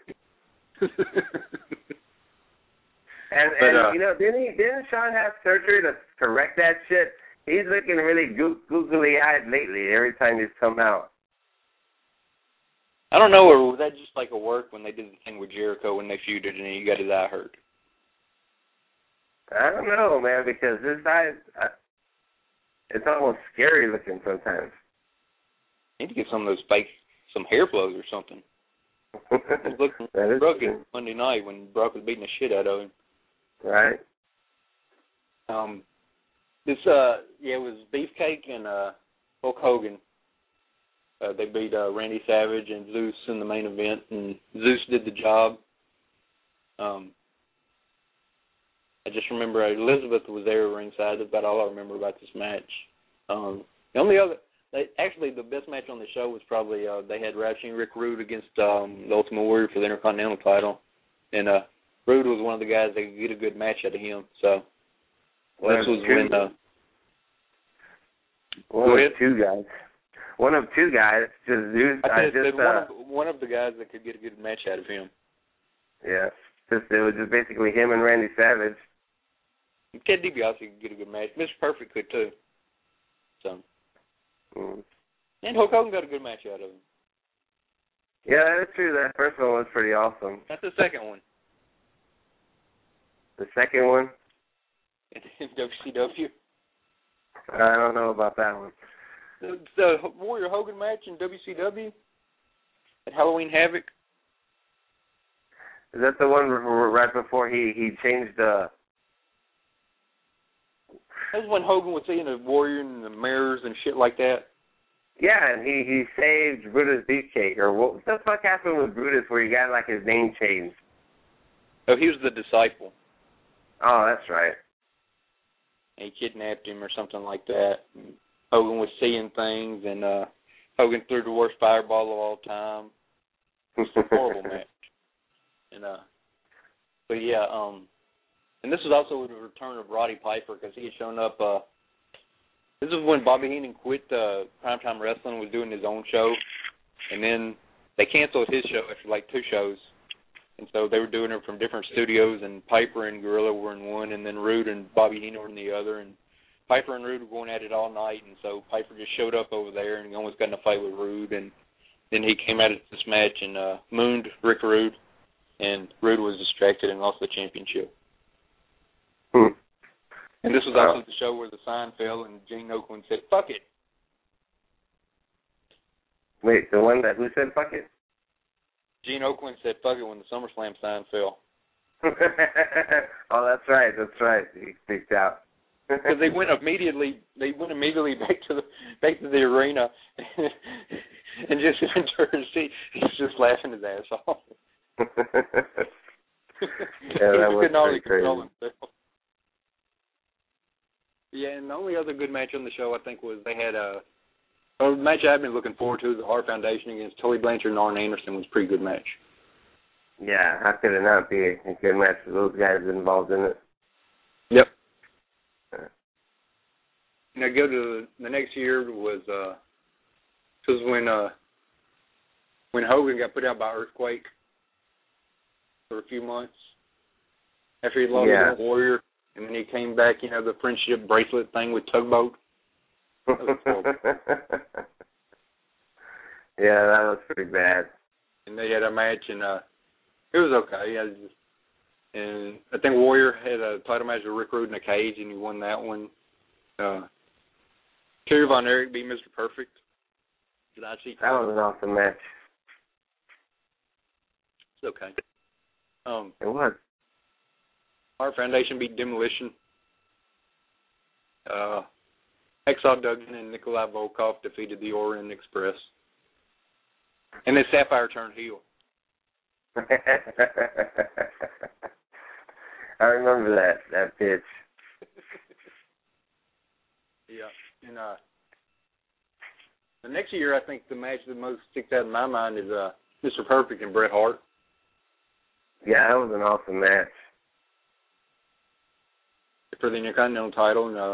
and you know, didn't Shawn have surgery to correct that shit? He's looking really googly-eyed lately every time he's come out. I don't know, or was that just like a work when they did the thing with Jericho when they feuded and he got his eye hurt? I don't know, man, because his eye, it's almost scary looking sometimes. Need to get some of those some hair plugs or something. He was looking broken Monday night when Brock was beating the shit out of him. Right. It was Beefcake and Hulk Hogan. They beat Randy Savage and Zeus in the main event, and Zeus did the job. I just remember Elizabeth was there ringside. That's about all I remember about this match. The best match on the show was probably they had Ravishing Rick Rude against the Ultimate Warrior for the Intercontinental title, and Rude was one of the guys that could get a good match out of him. So one of two guys. Just Zeus. One of the guys that could get a good match out of him. Yeah, it was just basically him and Randy Savage. Ted DiBiase could get a good match. Mr. Perfect could too. So. And Hulk Hogan got a good match out of him. Yeah, that's true. That first one was pretty awesome. That's the second one. The second one? In WCW? I don't know about that one. The Warrior Hogan match in WCW at Halloween Havoc? Is that the one right before he changed the... That was when Hogan was seeing the Warrior in the mirrors and shit like that. Yeah, and he saved Brutus Beefcake. Or what the fuck happened with Brutus where he got like his name changed? Oh, he was the disciple. Oh, that's right. And he kidnapped him or something like that. And Hogan was seeing things, and Hogan threw the worst fireball of all time. It was a horrible match. And and this was also the return of Roddy Piper because he had shown up. This is when Bobby Heenan quit Primetime Wrestling, was doing his own show, and then they canceled his show after like 2 shows. And so they were doing it from different studios, and Piper and Gorilla were in one, and then Rude and Bobby Heenan were in the other. And Piper and Rude were going at it all night, and so Piper just showed up over there and almost got in a fight with Rude. And then he came out of this match and mooned Rick Rude, and Rude was distracted and lost the championship. And this was also the show where the sign fell and Gene Oakland said, "Fuck it." Wait, the one that who said fuck it? Gene Oakland said fuck it when the SummerSlam sign fell. Oh, that's right. He speaked out. Because they went immediately back to the arena and just went to her seat. He's just laughing his ass off. Yeah, that was pretty crazy. Himself. Yeah, and the only other good match on the show, I think, was they had a match I've been looking forward to, the Hart Foundation against Tully Blanchard and Arn Anderson, was a pretty good match. Yeah, how could it not be a good match with those guys involved in it? Yep. Now go to the next year was when Hogan got put out by Earthquake for a few months after he lost to the Warrior. And then he came back, the friendship bracelet thing with Tugboat. That was horrible. Yeah, that was pretty bad. And they had a match, and it was okay. And I think Warrior had a title match with Rick Rude in a cage, and he won that one. Kerry Von Erich beat Mr. Perfect. That was an awesome match. It's okay. It was. Hart Foundation beat Demolition. Hacksaw Duggan and Nikolai Volkov defeated the Orient Express. And then Sapphire turned heel. I remember that pitch. Yeah. And the next year, I think the match that most sticks out in my mind is Mr. Perfect and Bret Hart. Yeah, that was an awesome match. For the Intercontinental title, and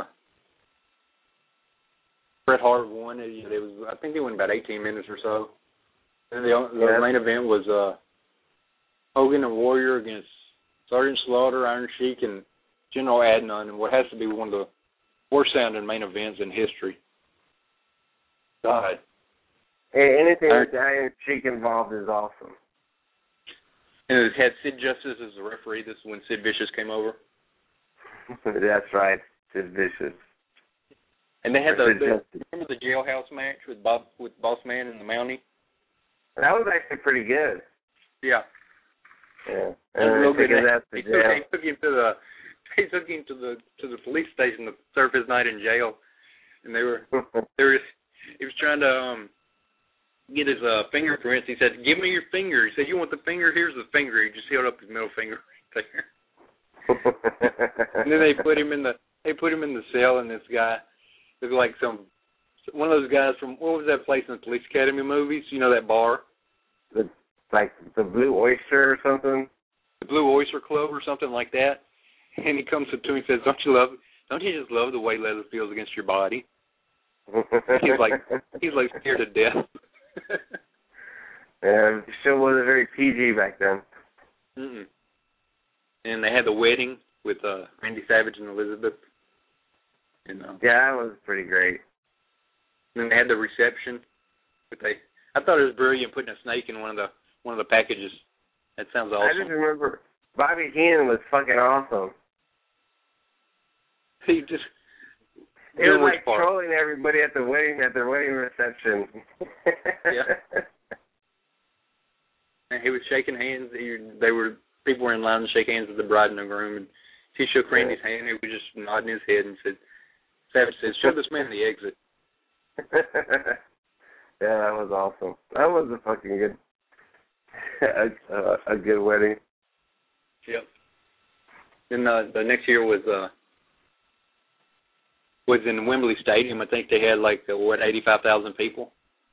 Bret Hart won. I think they went about 18 minutes or so. And the main event was Hogan and Warrior against Sergeant Slaughter, Iron Sheik, and General Adnan, and what has to be one of the worst-sounding main events in history. God. Hey, anything with the Iron Sheik involved is awesome. And it had Sid Justice as the referee. This is when Sid Vicious came over. That's right, Sid Vicious. And they had remember the jailhouse match with Boss Man and the Mountie? That was actually pretty good. Yeah. Yeah. And real good. He took him to they took him to the police station to serve his night in jail, and he was trying to get his fingerprints. He said, "Give me your finger." He said, "You want the finger? Here's the finger." He just held up his middle finger right there. And then they put him in the cell, and this guy looked like one of those guys from, what was that place in the Police Academy movies? You know, that bar? The Blue Oyster or something? The Blue Oyster Club or something like that. And he comes up to me and says, don't you just love the way leather feels against your body? He's like scared to death. Yeah, the show wasn't very PG back then. Mm-mm. And they had the wedding with Randy Savage and Elizabeth. And, yeah, that was pretty great. And then they had the reception. But I thought it was brilliant putting a snake in one of the packages. That sounds awesome. I just remember Bobby Heenan was fucking awesome. He just... He was like trolling everybody at their wedding reception. Yeah. And he was shaking hands. People were in line to shake hands with the bride and the groom, and he shook Randy's hand. He was just nodding his head and said, Savage says, "Show this man the exit." Yeah, that was awesome. That was a fucking good, a good wedding. Yep. Then the next year was in Wembley Stadium. I think they had 85,000 people.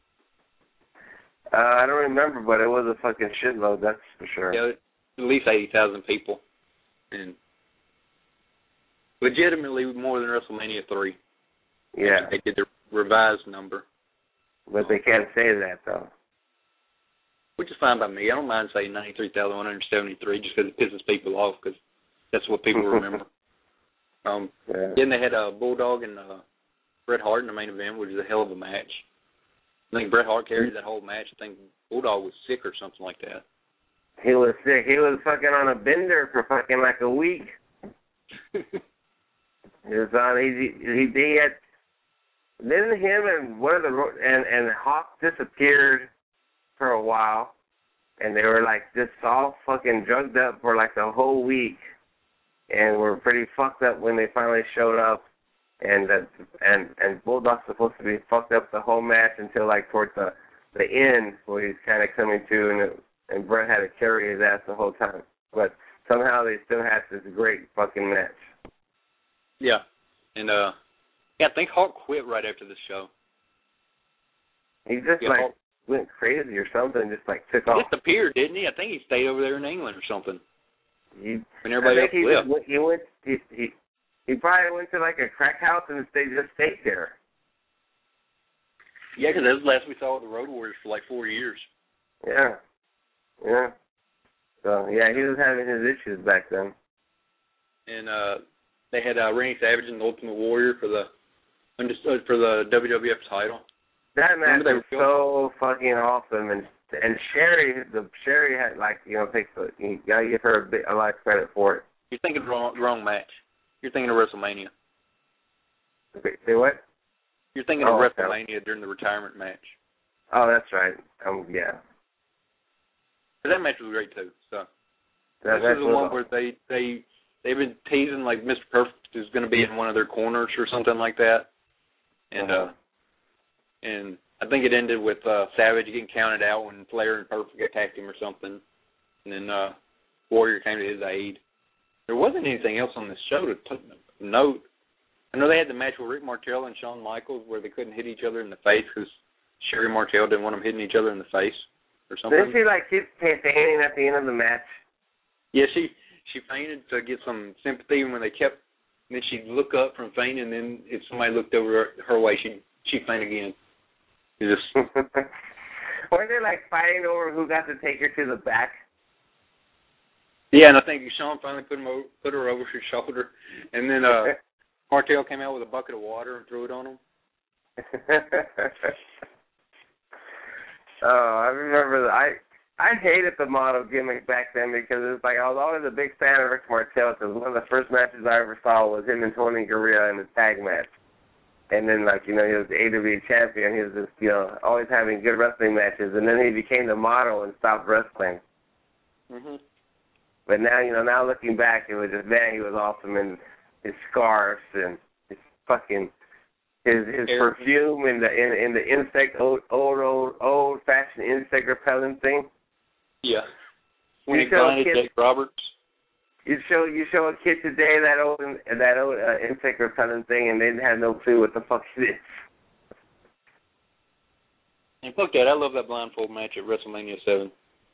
I don't remember, but it was a fucking shitload. That's for sure. Yeah, at least 80,000 people, and legitimately more than WrestleMania 3. Yeah, they did the revised number. But they can't say that though. Which is fine by me. I don't mind saying 93,173 just because it pisses people off, because that's what people remember. Then they had Bulldog and Bret Hart in the main event, which was a hell of a match. I think Bret Hart carried that whole match. I think Bulldog was sick or something like that. He was sick. He was fucking on a bender for fucking like a week. He was on. He had. Then him and one of the and Hawk disappeared for a while, and they were like just all fucking drugged up for like the whole week, and were pretty fucked up when they finally showed up. And Bulldog's supposed to be fucked up the whole match until like towards the end where he's kind of coming to, and Bret had to carry his ass the whole time. But somehow they still had this great fucking match. Yeah, and I think Hawk quit right after the show. He just went crazy or something, just like took off. He disappeared, didn't he? I think he stayed over there in England or something. When everybody else left. He probably went to like a crack house and just stayed there. Yeah, because that was the last we saw of the Road Warriors for like 4 years. Yeah. Yeah. So, yeah, he was having his issues back then. And they had Randy Savage and the Ultimate Warrior for the WWF title. That match was so fucking awesome, and Sherry had you gotta give her a lot of credit for it. You're thinking the wrong match. You're thinking of WrestleMania. Say what? You're thinking of WrestleMania during the retirement match. Oh, that's right. Yeah. But that match was great too. So this is the one where they've been teasing like Mr. Perfect is going to be in one of their corners or something like that, and I think it ended with Savage getting counted out when Flair and Perfect attacked him or something, and then Warrior came to his aid. There wasn't anything else on this show to note. I know they had the match with Rick Martel and Shawn Michaels where they couldn't hit each other in the face because Sherry Martel didn't want them hitting each other in the face or something. Didn't she keep fainting at the end of the match? Yeah, she fainted to get some sympathy, and when they kept, and then she'd look up from fainting, and then if somebody looked over her way, she'd faint again. Weren't they fighting over who got to take her to the back? Yeah, and I think Shawn finally put her over his shoulder, and then Martel came out with a bucket of water and threw it on him. I remember I hated the model gimmick back then because it was I was always a big fan of Rick Martel because one of the first matches I ever saw was him and Tony Garea in the tag match. And then, he was the AWA champion. He was just, always having good wrestling matches. And then he became the model and stopped wrestling. Mm-hmm. But now, now looking back, it was just, man, he was awesome, and his scarves and his fucking his perfume and the insect old fashioned insect repellent thing. Yeah. When he blinded Jake Roberts. You show a kid today that old insect repellent thing, and they have no clue what the fuck it is. And fuck that, I love that blindfold match at WrestleMania 7.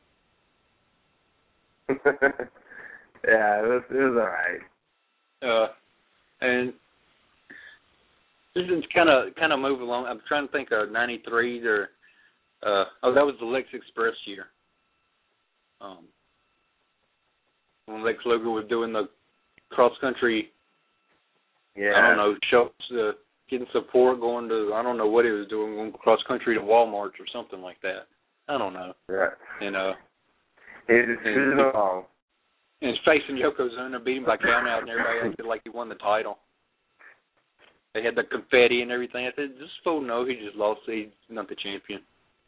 Yeah, it was alright. And this is kind of move along. I'm trying to think of '93 or that was the Lex Express year. When Lex Luger was doing the cross country, I don't know, shows, getting support, going to, I don't know what he was doing, going cross country to Walmart or something like that. I don't know. Right. And he was just cruising along. And he's facing Yokozuna, beat him by count out, and everybody acted like he won the title. They had the confetti and everything. I said, this fool knows he just lost. He's not the champion.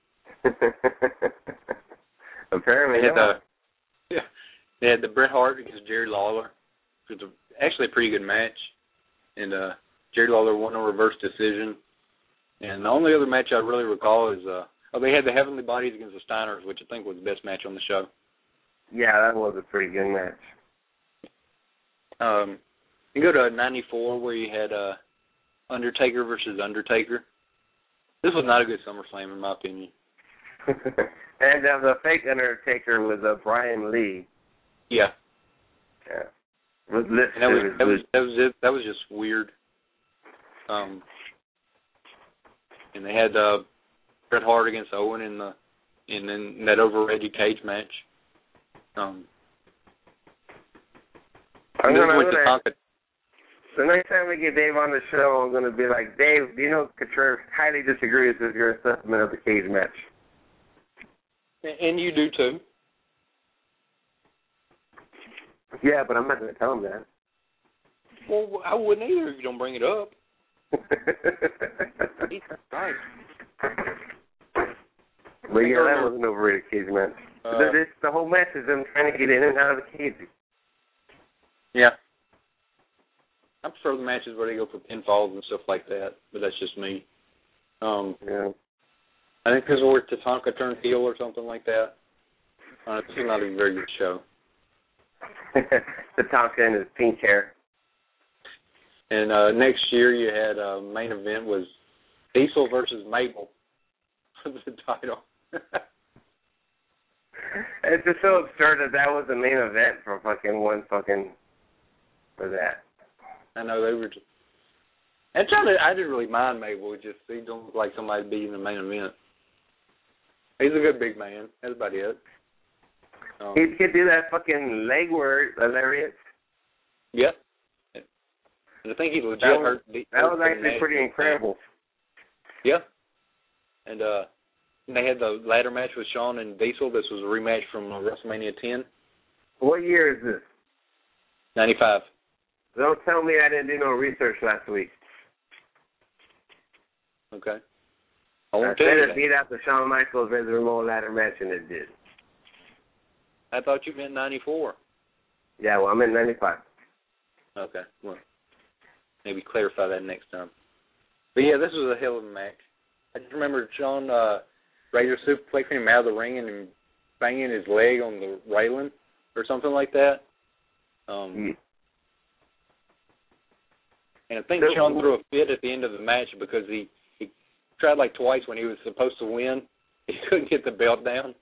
Apparently, they had the Bret Hart against Jerry Lawler, which was actually a pretty good match. And Jerry Lawler won a reverse decision. And the only other match I really recall is they had the Heavenly Bodies against the Steiners, which I think was the best match on the show. Yeah, that was a pretty good match. You go to '94 where you had Undertaker versus Undertaker. This was not a good SummerSlam in my opinion. And the fake Undertaker was Brian Lee. Yeah. Yeah. That was just weird. And they had Bret Hart against Owen in that over Reggie Cage match. The next time we get Dave on the show, I'm going to be like, Dave, do you know Couture highly disagrees with your assessment of the cage match? And you do too. Yeah, but I'm not going to tell him that. Well, I wouldn't either if you don't bring it up. Right. But yeah, that was an overrated cage match. The whole match is them trying to get in and out of the cage. Yeah. I prefer the matches where they go for pinfalls and stuff like that, but that's just me. Yeah. I think because where Tatanka turned heel or something like that. It's not a very good show. Tatanka and his pink hair. And next year you had main event was Diesel versus Mabel for the title. It's just so absurd that was the main event for that. I know they were just. I didn't really mind Mabel. Just he don't look like somebody being the main event. He's a good big man. That's about it. He could do that fucking leg work, lariat. Yep. And I think he legit hurt. That was actually pretty incredible. Yeah. And they had the ladder match with Shawn and Diesel. This was a rematch from WrestleMania 10. What year is this? 95. Don't tell me I didn't do no research last week. Okay. I said it beat out the Shawn Michaels Razor Ramon ladder match, and it did. I thought you meant 94. Yeah, well, I'm in 95. Okay. Well, maybe clarify that next time. But yeah, this was a hell of a match. I just remember Shawn Razor suplexing him out of the ring and banging his leg on the railing or something like that. And I think Shawn threw a fit at the end of the match because he tried like twice when he was supposed to win. He couldn't get the belt down.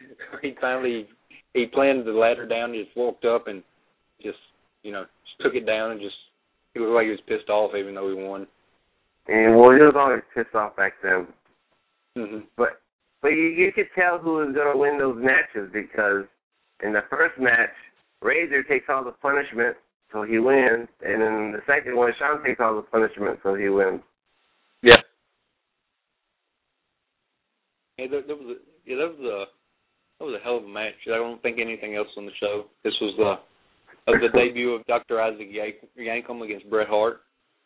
He planted the ladder down, he just walked up and just took it down and he looked like he was pissed off even though he won. And well, he was always pissed off back then. Mm-hmm. But you could tell who was going to win those matches because in the first match, Razor takes all the punishment, so he wins. And in the second one, Shawn takes all the punishment, so he wins. Yeah. Yeah, that was a hell of a match. I don't think anything else on the show. This was the debut of Dr. Isaac Yankem against Bret Hart.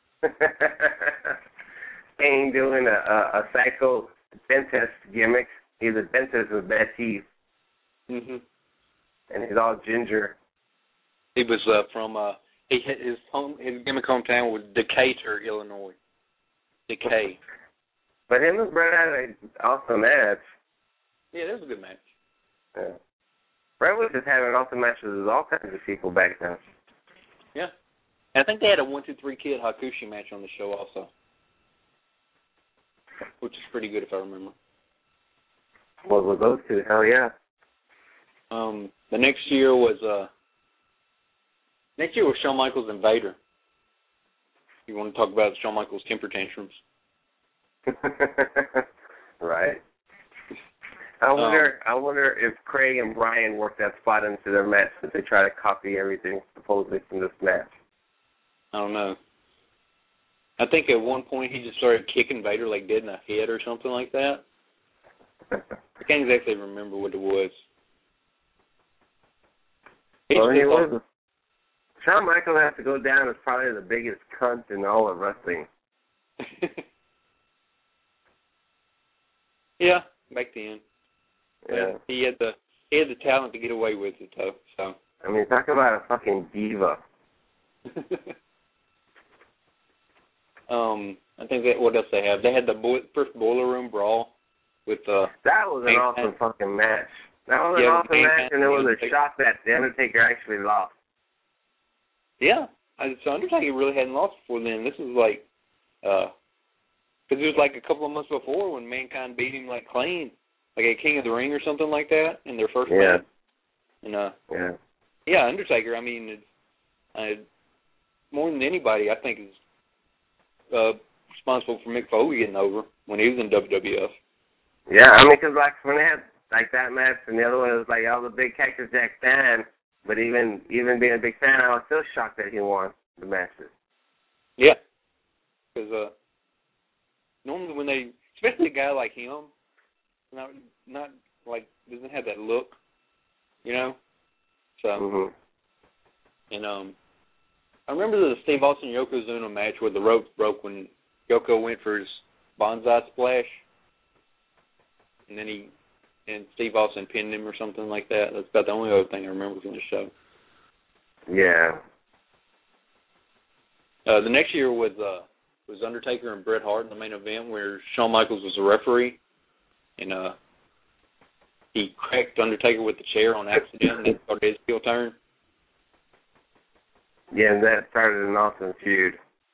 Kane doing a psycho dentist gimmick. He's a dentist with bad teeth. Mm-hmm. And he's all ginger. He was from his gimmick hometown was Decatur, Illinois. Decay. But him and Bret had an awesome match. Yeah, that was a good match. Yeah. Bret was just having awesome matches with all kinds of people back then. Yeah. And I think they had a 1-2-3 Kid Hakushi match on the show also, which is pretty good if I remember. What were those two? Hell yeah. The next year was Shawn Michaels and Vader. You want to talk about Shawn Michaels' temper tantrums? Right. I wonder if Craig and Brian worked that spot into their match, that they try to copy everything supposedly from this match. I don't know. I think at one point he just started kicking Vader like dead in the head or something like that. I can't exactly remember what it was. Well, he was. Shawn Michaels has to go down as probably the biggest cunt in all of wrestling. Yeah, back then. Yeah. He had the talent to get away with it though. So. I mean, talk about a fucking diva. I think that what else they have? They had the first Boiler Room Brawl with that was an awesome fucking match. That was an awesome match, and it was a shot that The Undertaker actually lost. Yeah, so Undertaker really hadn't lost before then. This was like, because it was like a couple of months before when Mankind beat him like clean, like at King of the Ring or something like that in their first match. And yeah, Undertaker. I mean, more than anybody, I think is responsible for Mick Foley getting over when he was in WWF. Yeah, I mean, because like when they had like that match and the other one was like I was a big Cactus Jack fan, but even being a big fan, I was still shocked that he won the matches. Yeah, because normally when they, especially a guy like him, not like doesn't have that look, you know. So, and I remember the Steve Austin Yokozuna match where the ropes broke when Yoko went for his bonsai splash, and then Steve Austin pinned him or something like that. That's about the only other thing I remember from the show. Yeah. The next year was Undertaker and Bret Hart in the main event, where Shawn Michaels was a referee, and he cracked Undertaker with the chair on accident, and that started his heel turn. Yeah, and that started an awesome feud.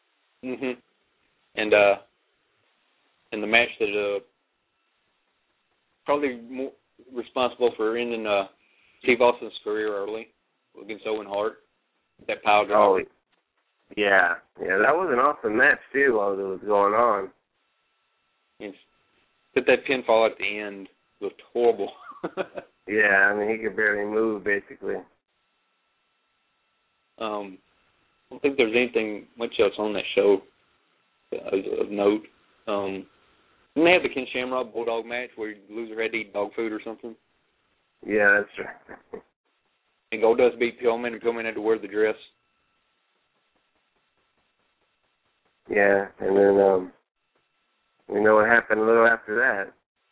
And the match that probably more responsible for ending Steve Austin's career early against Owen Hart, that power driver. Oh, yeah, that was an awesome match too while it was going on. But that pinfall at the end looked horrible. Yeah, I mean he could barely move basically. I don't think there's anything much else on that show of note. Didn't they have the Ken Shamrock Bulldog match where the loser had to eat dog food or something? Yeah, that's right. And Goldust beat Pillman, and Pillman had to wear the dress. Yeah, and then we know what happened a little after that.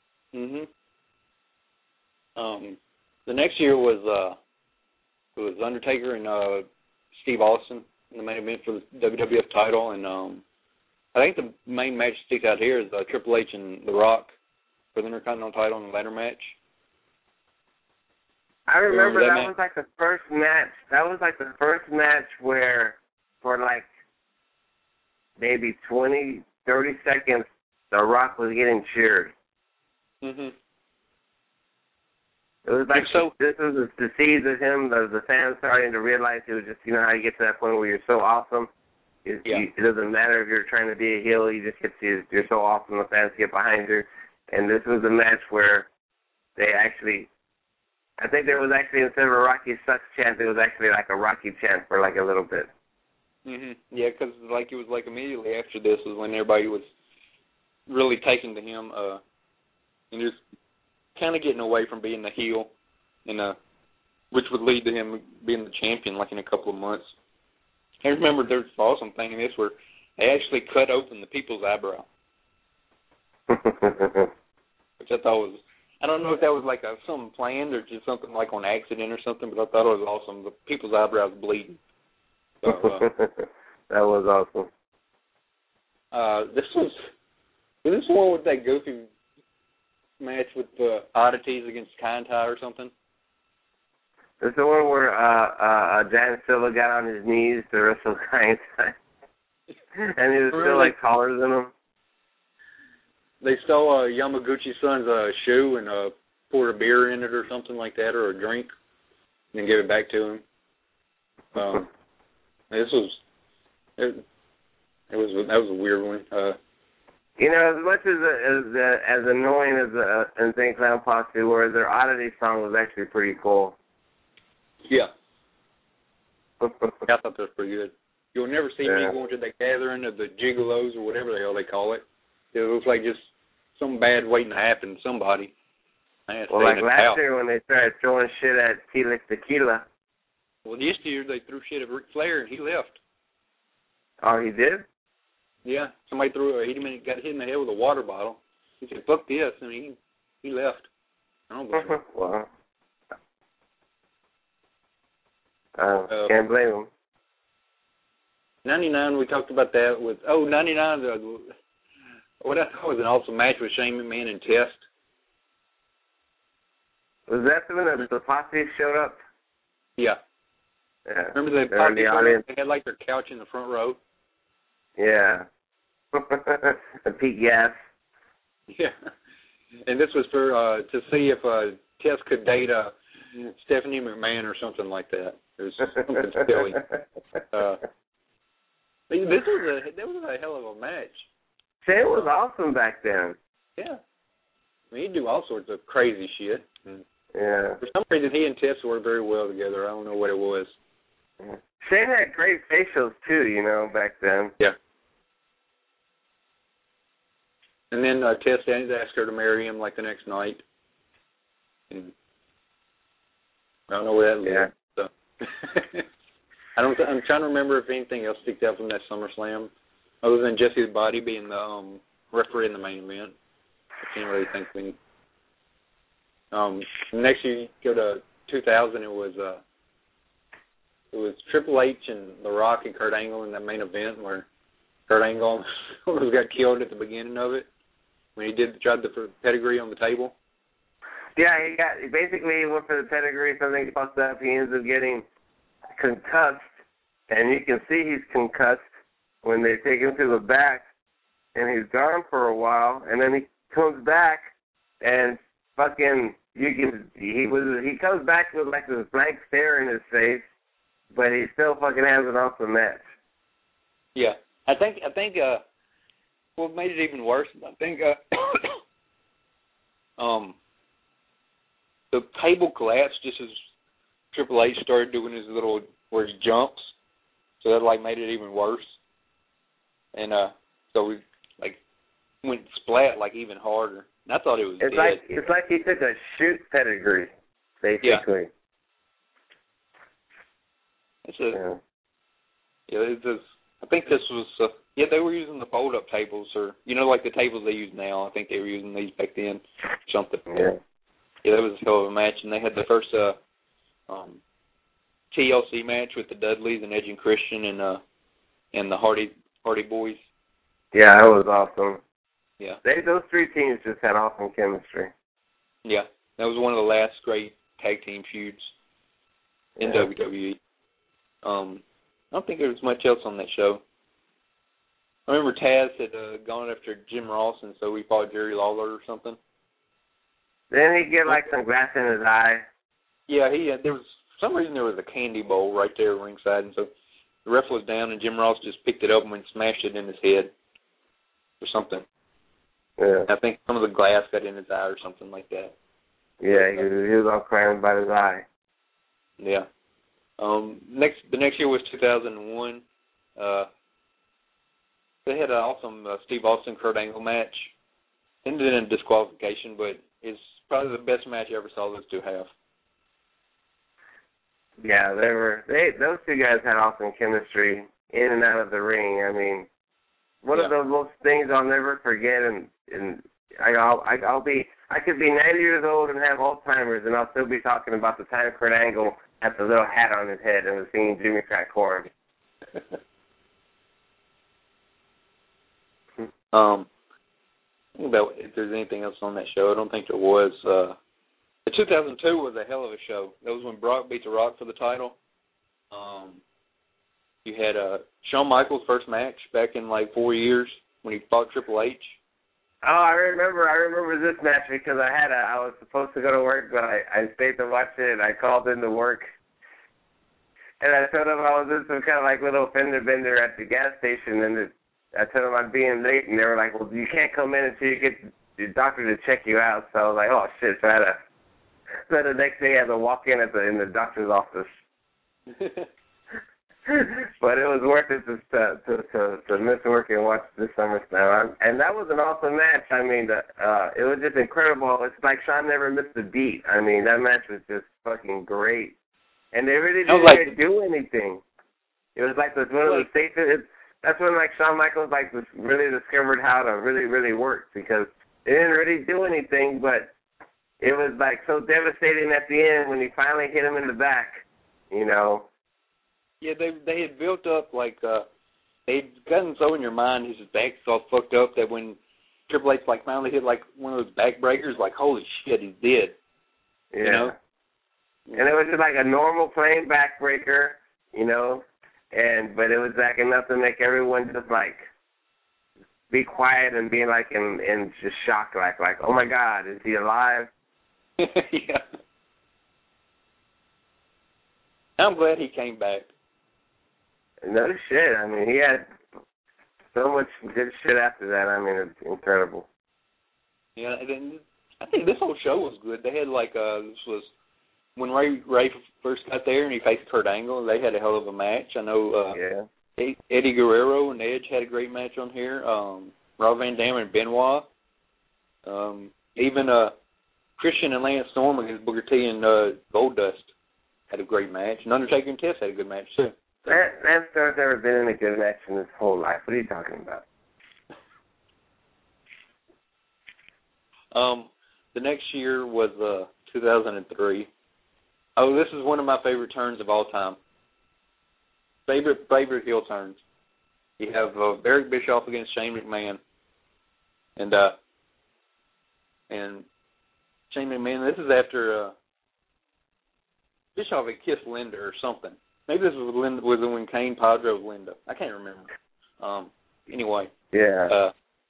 The next year was Undertaker and Steve Austin in the main event for the WWF title, and I think the main match that sticks out here is Triple H and The Rock for the Intercontinental title in the ladder match. I remember that was like the first match. That was like the first match where for like maybe 20, 30 seconds, The Rock was getting cheered. It was like this was the seeds of him, the fans starting to realize it was just, you know how you get to that point where you're so awesome. It doesn't matter if you're trying to be a heel, you just get to, you're so awesome, the fans get behind you. And this was a match where they actually, I think there was actually, instead of a Rocky Sucks chant, there was actually like a Rocky chant for like a little bit. Yeah, because like it was like immediately after this was when everybody was really taking to him and just kind of getting away from being the heel, and which would lead to him being the champion like in a couple of months. I remember there's an awesome thing in this where they actually cut open the people's eyebrow, which I thought was, I don't know if that was like something planned or just something like on accident or something, but I thought it was awesome. The people's eyebrows bleeding. So, that was awesome. This was one with that goofy match with the Oddities against Kaientai or something. It's the one where Dan Silva got on his knees to wrestle Kaientai. And he was still like taller than him. They stole Yamaguchi-san's shoe and poured a beer in it or something like that, or a drink, and then gave it back to him. That was a weird one. You know, as much as annoying as the Insane Clown Posse were, their Oddity song was actually pretty cool. Yeah. I thought that was pretty good. You'll never see me going to that gathering of the Gigolos or whatever the hell they call it. It looks like just some bad waiting to happen to somebody. Well, like last year when they started throwing shit at Tila Tequila. Well, this year they threw shit at Ric Flair and he left. Oh, he did? Yeah. Somebody got hit in the head with a water bottle. He said, fuck this, and he left. I don't blame him. Wow. Can't blame him. 99, we talked about that with, 99, what I thought was an awesome match with Shane McMahon and Test. Was that when the Posse showed up? Yeah. Yeah. Remember the Posse showed up? They had like their couch in the front row. Yeah. And Pete Gas. Yeah. And this was for to see if Test could date Stephanie McMahon or something like that. It was something silly. That was a hell of a match. Shane was awesome back then. Yeah. I mean, he'd do all sorts of crazy shit. Yeah. For some reason, he and Tess worked very well together. I don't know what it was. Yeah. Shane had great facials, too, you know, back then. Yeah. And then Tess asked her to marry him, like, the next night. And I don't know where that led. So. I'm trying to remember if anything else sticked out from that SummerSlam, other than Jesse's body being the referee in the main event. I can't really think of any. Next year, you go to 2000. It was Triple H and The Rock and Kurt Angle in that main event where Kurt Angle almost got killed at the beginning of it when he tried the pedigree on the table. Yeah, he basically went for the pedigree. Something fucked up. He ends up getting concussed, and you can see he's concussed when they take him to the back, and he's gone for a while, and then he comes back, and fucking he comes back with like this blank stare in his face, but he still fucking has an awesome match. Yeah, I think what made it even worse, I think the table collapsed just as Triple H started doing his little where he jumps, so that like made it even worse. And so we like went splat like even harder. And I thought it was dead. It's like he took a shoot pedigree, basically. I think this was they were using the fold up tables, or like the tables they use now. I think they were using these back then, something. Yeah. Yeah, that was a hell of a match, and they had the first TLC match with the Dudleys and Edge and Christian and the Hardy Boys. Yeah, that was awesome. Yeah. Those three teams just had awesome chemistry. Yeah, that was one of the last great tag team feuds in WWE. I don't think there was much else on that show. I remember Taz had gone after Jim Ross, and so he fought Jerry Lawler or something. Then he'd get like some glass in his eye. Yeah, there was for some reason there was a candy bowl right there ringside, and so the ref was down, and Jim Ross just picked it up and smashed it in his head or something. Yeah. I think some of the glass got in his eye or something like that. Yeah, he was all crammed by his eye. Yeah. The next year was 2001. They had an awesome Steve Austin Kurt Angle match. Ended in disqualification, but it's probably the best match I ever saw those two have. Yeah, those two guys had awesome chemistry in and out of the ring. I mean, one of the most things I'll never forget, and I'll be I could be 90 years old and have Alzheimer's, and I'll still be talking about the time Kurt Angle had the little hat on his head and was singing Jimmy Crack Corn. About if there's anything else on that show, I don't think there was. The 2002 was a hell of a show. That was when Brock beat The Rock for the title. You had Shawn Michaels' first match back in like 4 years when he fought Triple H. Oh, I remember this match because I was supposed to go to work, but I stayed to watch it, and I called into work. And I told them I was in some kind of like little fender bender at the gas station, and I told them I'd be in late, and they were like, well, you can't come in until you get the doctor to check you out. So I was like, oh, shit. So the next day I had to walk in in the doctor's office. But it was worth it to miss work and watch this SummerSlam. And that was an awesome match. I mean, it was just incredible. It's like Shawn never missed a beat. I mean, that match was just fucking great. And they really didn't do anything. It was like one of the safest. That's when like Shawn Michaels really discovered how to really, really work, because they didn't really do anything, but it was like so devastating at the end when he finally hit him in the back, you know. Yeah, they had built up like they'd gotten so in your mind his back's all fucked up that when Triple H like finally hit like one of those back breakers, like holy shit, he's dead. Yeah. You know? And it was just like a normal plain backbreaker, you know, but it was like enough to make everyone just like be quiet and be like in just shock, like oh my God, is he alive? Yeah. I'm glad he came back. No shit. I mean, he had so much good shit after that. I mean, it's incredible. Yeah, and I think this whole show was good. They had like this was when Ray first got there and he faced Kurt Angle. They had a hell of a match. I know. Eddie Guerrero and Edge had a great match on here. Rob Van Dam and Benoit. Even Christian and Lance Storm against Booker T and Goldust had a great match. And Undertaker and Test had a good match too. Lance Storm's never been in a good match in his whole life. What are you talking about? The next year was 2003. Oh, this is one of my favorite turns of all time. Favorite heel turns. You have Eric Bischoff against Shane McMahon, and Shane McMahon. This is after Bischoff had kissed Linda or something. Maybe this was Linda, was when Kane Pod drove Linda. I can't remember. Anyway. Yeah.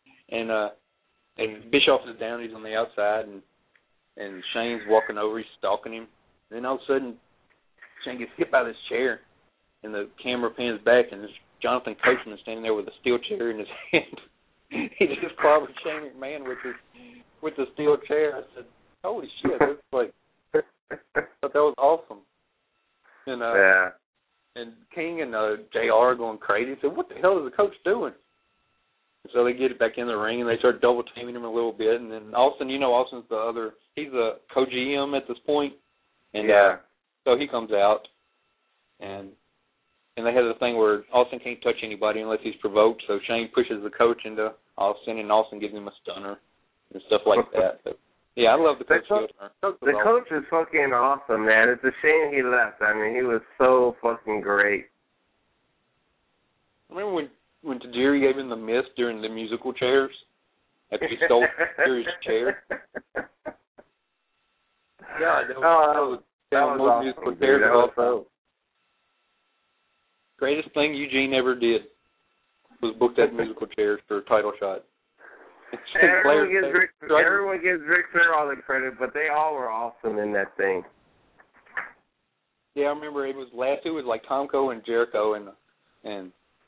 And Bischoff is down. He's on the outside, and Shane's walking over. He's stalking him. And then all of a sudden, Shane gets hit by this chair, and the camera pans back, and there's Jonathan Coachman standing there with a steel chair in his hand. He just clobbered Shane McMahon with the steel chair. I said, "Holy shit!" That's like, I thought that was awesome. And and King and JR are going crazy. Said, "What the hell is the coach doing?" So they get it back in the ring, and they start double teaming him a little bit. And then Austin, Austin's he's a co-GM at this point. And so he comes out, and they have the thing where Austin can't touch anybody unless he's provoked. So Shane pushes the coach into Austin, and Austin gives him a stunner and stuff like that. But, yeah, I love the coach. The coach is fucking awesome, man. It's a shame he left. I mean, he was so fucking great. I remember when Tajiri gave him the miss during the musical chairs after he stole Tajiri's chair. Yeah, that was awesome, musical chairs also. Greatest thing Eugene ever did was book that musical chairs for a title shot. Everyone gives Ric Flair all the credit, but they all were awesome in that thing. Yeah, I remember it was last two was like Tomko and Jericho, and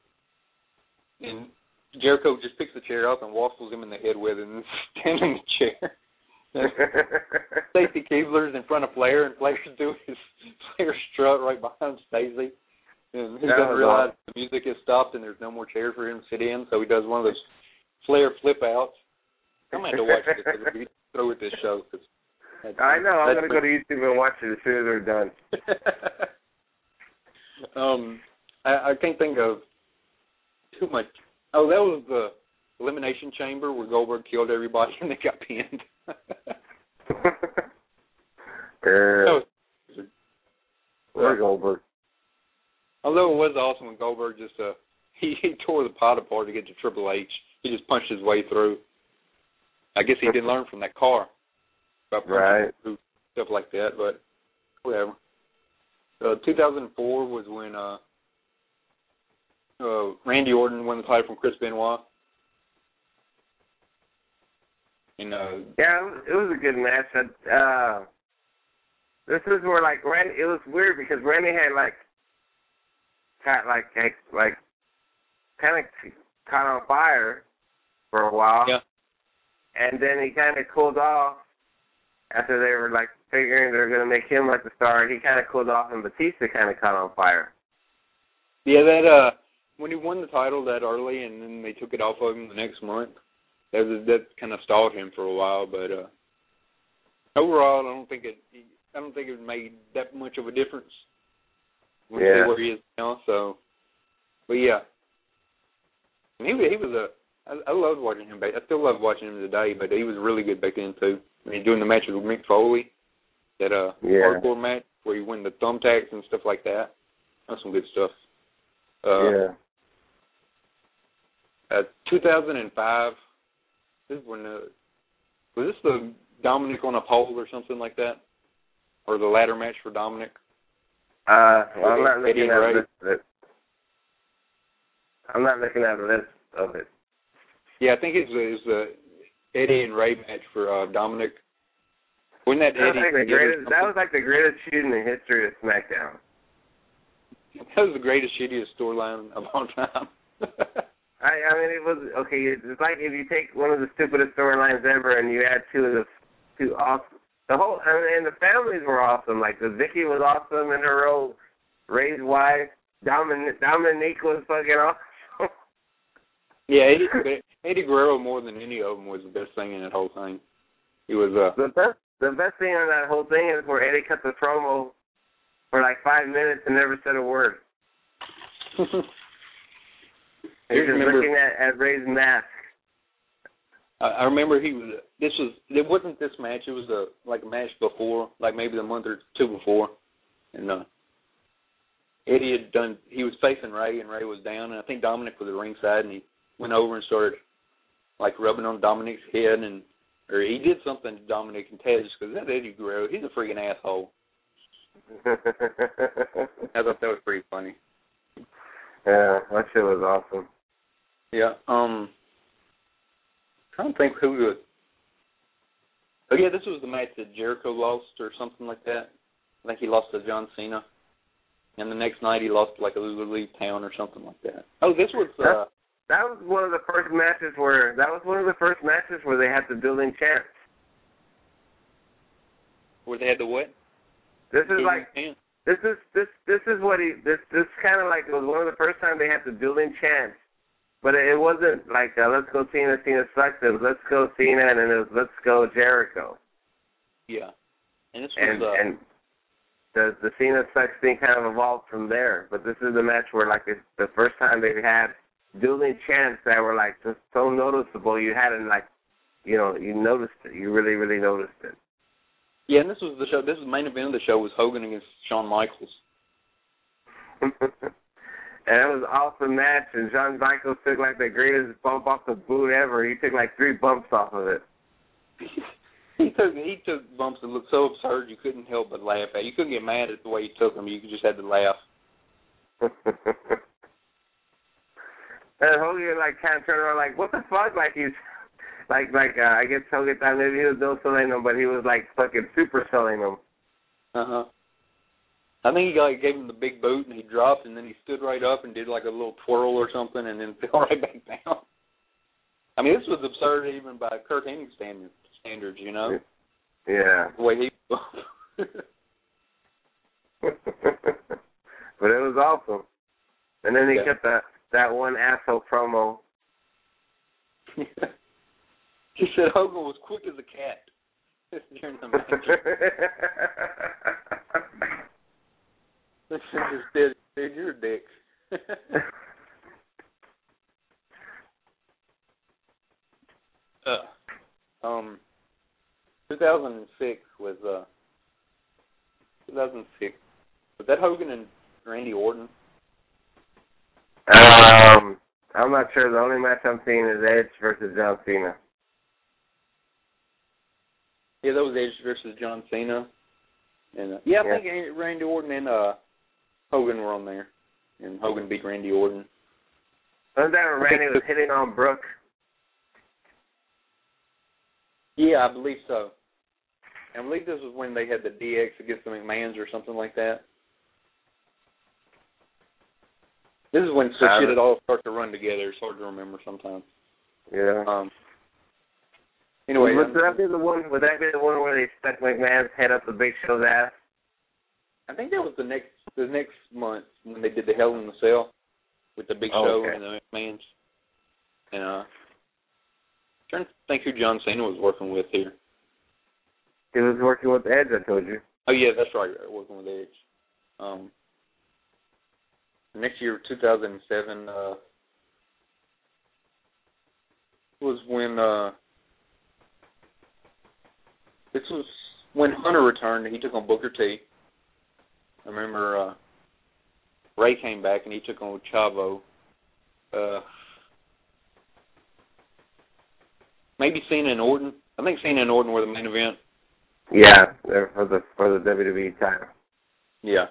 Jericho just picks the chair up and waffles him in the head with it and stands in the chair. Stacy Keibler's in front of Flair, and Flair's doing his Flair strut right behind Stacy. And he doesn't realize the music has stopped and there's no more chairs for him to sit in, so he does one of those Flair flip outs. I'm going to watch this. We throw with this show. I know. I'm going to go to YouTube and watch it as soon as they're done. I can't think of too much. Oh, that was the Elimination Chamber where Goldberg killed everybody and they got pinned. Poor Goldberg. Although it was awesome when Goldberg just he tore the pot apart to get to Triple H. He just punched his way through. I guess he didn't learn from that car about right through stuff like that, but whatever. 2004 was when Randy Orton won the title from Chris Benoit. And, yeah, it was a good match. This is where Randy. It was weird because Randy had kind of caught on fire for a while. Yeah. And then he kind of cooled off after they were figuring they were going to make him the star. He kind of cooled off, and Batista kind of caught on fire. Yeah, that when he won the title that early, and then they took it off of him the next month, that kind of stalled him for a while. But overall, I don't think it made that much of a difference. When you see where he is now. So, but yeah, and he was I loved watching him back. I still love watching him today, but he was really good back then too. I mean, doing the match with Mick Foley, that hardcore match where he won the thumbtacks and stuff like that. That's some good stuff. 2005. This is when was this the Dominic on a pole or something like that, or the ladder match for Dominic? Well, I'm not looking at this. I'm not looking at the list of it. Yeah, I think it was the Eddie and Ray match for Dominic. Wasn't that Eddie? That was the greatest feud in the history of SmackDown. That was the greatest, shittiest storyline of all time. I mean, it was okay. It's like if you take one of the stupidest storylines ever and you add two awesome. The whole and the families were awesome. The Vicky was awesome in her role. Ray's wife, Dominique was fucking awesome. Yeah, Eddie Guerrero more than any of them was the best thing in that whole thing. He was the best thing in that whole thing is where Eddie cut the promo for 5 minutes and never said a word. He was just looking at Ray's mask. I remember it wasn't this match, it was a match before, maybe the month or two before. And Eddie he was facing Ray and Ray was down, and I think Dominic was at ringside, and he went over and started rubbing on Dominic's head, or he did something to Dominic and Taz, because that Eddie Guerrero, he's a freaking asshole. I thought that was pretty funny. Yeah, that shit was awesome. Yeah, trying to think who would. Oh yeah, this was the match that Jericho lost or something like that. I think he lost to John Cena, and the next night he lost to a Leave Town or something like that. Oh, this was. That was one of the first matches where they had the building chants. Where they had the what? This is this is what this kind of it was one of the first times they had the building chants. But it wasn't let's go Cena sucks. It was let's go Cena, and then it was let's go Jericho. Yeah, and this was and the Cena sucks thing kind of evolved from there. But this is the match where it's the first time they had building chants that were just so noticeable. You hadn't you noticed it. You really, really noticed it. Yeah, and this was the show. This was the main event of the show was Hogan against Shawn Michaels. And it was an awesome match, and Shawn Michaels took the greatest bump off the boot ever. He took 3 bumps off of it. He took bumps that looked so absurd you couldn't help but laugh at. You couldn't get mad at the way he took them. You just had to laugh. And Hogan kind of turned around what the fuck? He's I guess Hogan thought maybe he was no selling them, but he was fucking super selling them. I think he gave him the big boot and he dropped, and then he stood right up and did a little twirl or something, and then fell right back down. I mean, this was absurd even by Kurt Hennig standards, you know. Yeah. The way he. But it was awesome. And then he kept that one asshole promo. He said Hogan was quick as a cat during the match. This just dude, you're a dick. 2006 was 2006. Was that Hogan and Randy Orton? I'm not sure. The only match I'm seeing is Edge versus John Cena. Yeah, that was Edge versus John Cena. And I think Randy Orton and Hogan were on there. And Hogan beat Randy Orton. Wasn't that when Randy was hitting on Brooke? Yeah, I believe so. And I believe this was when they had the DX against the McMahons or something like that. This is when shit all starts to run together. It's hard to remember sometimes. Yeah. Anyway, would that be the one? Would that be the one where they stuck McMahon's head up the Big Show's ass? I think that was the next month when they did the Hell in the Cell with the Big Show and the McMahons. And I'm trying to think who John Cena was working with here. He was working with Edge, I told you. Oh yeah, that's right. Working with Edge. Next year, 2007, was when this was when Hunter returned and he took on Booker T. I remember Ray came back and he took on Chavo. Maybe Cena and Orton. I think Cena and Orton were the main event. Yeah, they're for the WWE title. Yeah.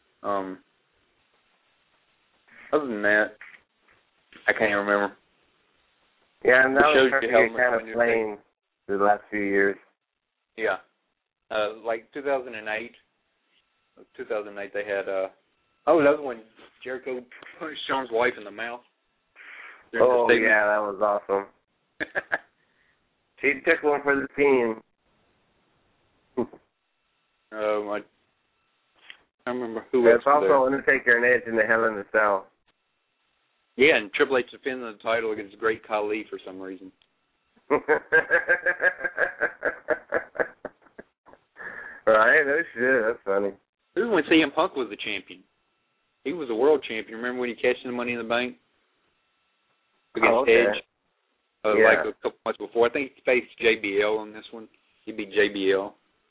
Other than that, I can't remember. Yeah, and that was kind of playing the last few years. Yeah. Like 2008. 2008 they had, that was when Jericho punched Shawn's wife in the mouth. Oh, yeah, that was awesome. She took one for the team. I remember who else. It's also Undertaker and Edge in the Hell in the Cell. Yeah, and Triple H defending the title against Great Khali for some reason. Right, no shit, that's funny. This is when CM Punk was the champion. He was a world champion. Remember when he cashed in the Money in the Bank against Edge? Like a couple months before. I think he faced JBL on this one. He beat JBL.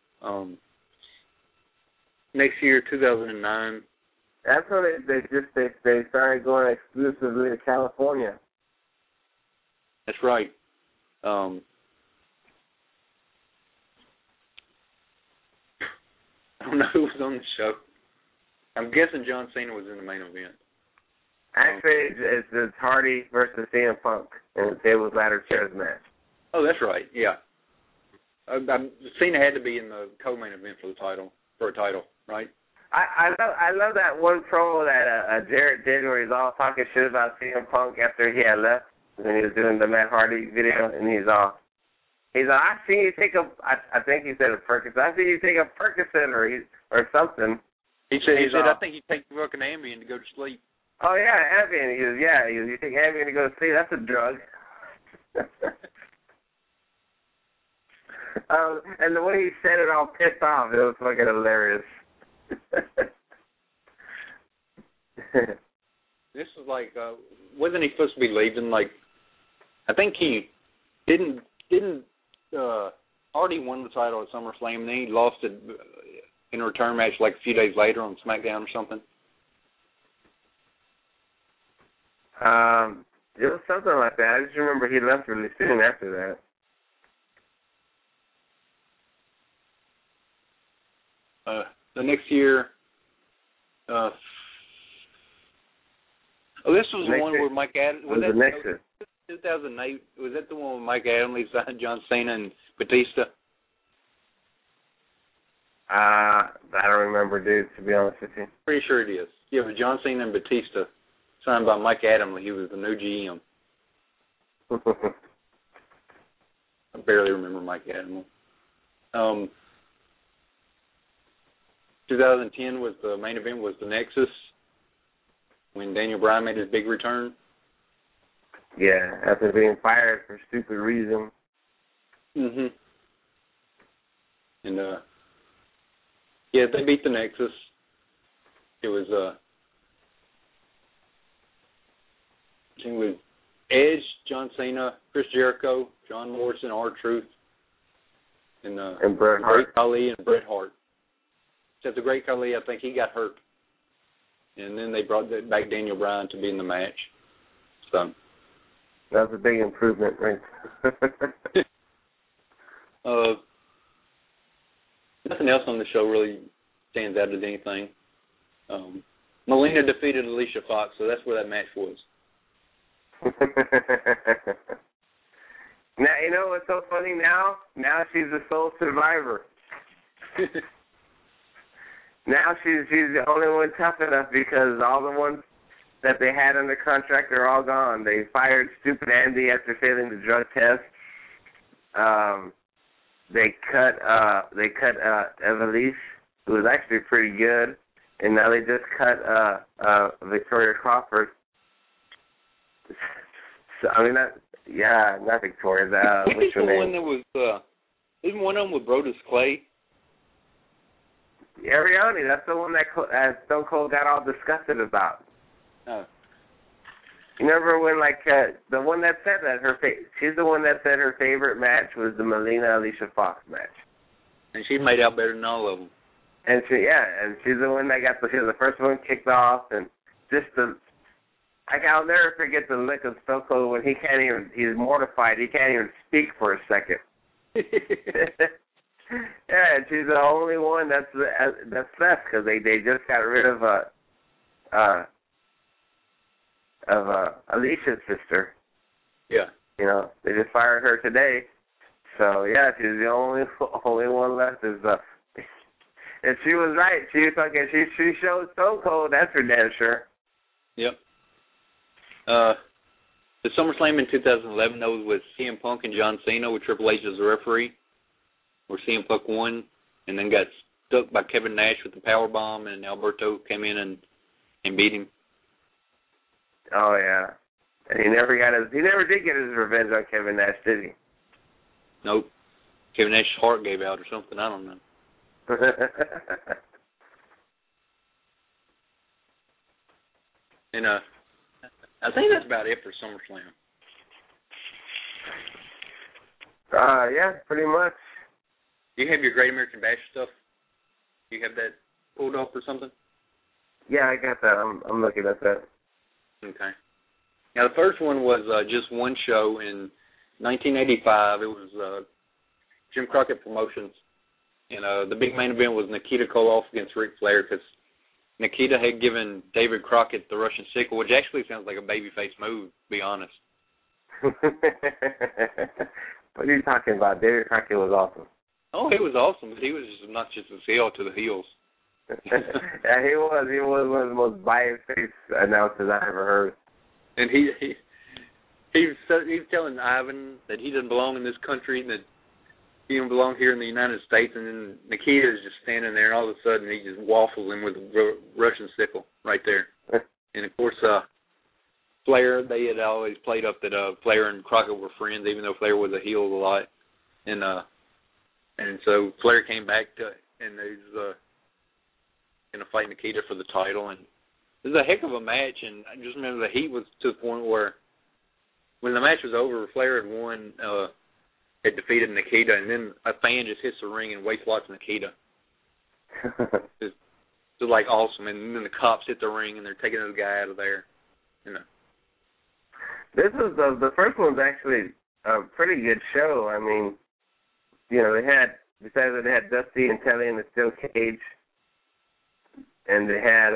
Next year, 2009. That's when they started going exclusively to California. That's right. I don't know who was on the show. I'm guessing John Cena was in the main event. Actually, it's Hardy versus CM Punk in the tables, ladder, chairs match. Oh, that's right. Yeah. Cena had to be in the co-main event for a title, right? I love that one promo that Jarrett did where he's all talking shit about CM Punk after he had left, and he was doing the Matt Hardy video, and he's all, I see you take I think he said a Percocet. I see you take a Percocet or something. He said, I think you take fucking Ambien to go to sleep. Oh yeah, Ambien. He goes, yeah. You take Ambien to go to sleep. That's a drug. And the way he said it all pissed off, it was fucking hilarious. This was like, wasn't he supposed to be leaving? Like, I think he didn't. Hardy won the title at SummerSlam, and then he lost it in a return match like a few days later on SmackDown or something. It was something like that. I just remember he left really soon after that. The next year, this was the one where Mike Adams. Was that the Nexus? 2008. Was that the one where Mike Adams signed John Cena and Batista? I don't remember, dude, to be honest with you. Pretty sure it is. Yeah, but John Cena and Batista, signed by Mike Adams. He was the new GM. I barely remember Mike Adams. 2010 was the main event, was the Nexus, when Daniel Bryan made his big return. Yeah, after being fired for stupid reason. Mhm. And yeah, they beat the Nexus. It was Edge, John Cena, Chris Jericho, John Morrison, R-Truth, And Bret Hart. Great Khali and Bret Hart. Except the Great Khali, I think he got hurt. And then they brought back Daniel Bryan to be in the match. So that was a big improvement, right? Nothing else on the show really stands out as anything. Melina defeated Alicia Fox, so that's where that match was. Now, you know what's so funny now? Now she's the sole survivor. Now she's the only one tough enough because all the ones that they had under contract are all gone. They fired Stupid Andy after failing the drug test. They cut Evilise, who was actually pretty good, and now they just cut Victoria Crawford. So, I mean, not Victoria. What's her name? One that was isn't one of them with Brodus Clay? Ariane, that's the one that Stone Cold got all disgusted about. Oh. You remember when, the one that said that she's the one that said her favorite match was the Melina Alicia Fox match. And she made out better than all of them. And she's the one that she was the first one kicked off, and just I'll never forget the look of Stone Cold when he's mortified, he can't even speak for a second. Yeah, and she's the only one that's left because they just got rid of Alicia's sister. Yeah. You know, they just fired her today. So yeah, she's the only one left. And she was right. She showed Stone Cold. That's for damn sure. Yep. The SummerSlam in 2011 though was with CM Punk and John Cena with Triple H as the referee, where CM Punk won and then got stuck by Kevin Nash with the powerbomb, and Alberto came in and beat him. Oh yeah, and he never did get his revenge on Kevin Nash, did he? Nope. Kevin Nash's heart gave out or something. I don't know. And I think that's about it for SummerSlam. Yeah, pretty much. Do you have your Great American Bash stuff? Do you have that pulled up or something? Yeah, I got that. I'm looking at that. Okay. Now, the first one was just one show in 1985. It was Jim Crockett Promotions. And the big main event was Nikita Koloff against Ric Flair, because Nikita had given David Crockett the Russian sickle, which actually sounds like a babyface move, to be honest. What are you talking about? David Crockett was awesome. Oh, he was awesome, but he was just not just a heel to the heels. Yeah, he was. He was one of the most biased-face announcers I ever heard. And he was telling Ivan that he doesn't belong in this country, and that he don't belong here in the United States. And then Nikita is just standing there, and all of a sudden he just waffles him with a Russian sickle right there. And of course, Flair, they had always played up that Flair and Crockett were friends, even though Flair was a heel a lot. And so Flair came back and he was going to fight Nikita for the title. And it was a heck of a match. And I just remember the heat was to the point where when the match was over, Flair had won, had defeated Nikita, and then a fan just hits the ring and waist-locks Nikita. It's like awesome. And then the cops hit the ring and they're taking the guy out of there. You know. This was the first one's actually a pretty good show. I mean, you know, they had Dusty and Telly in the steel cage, and they had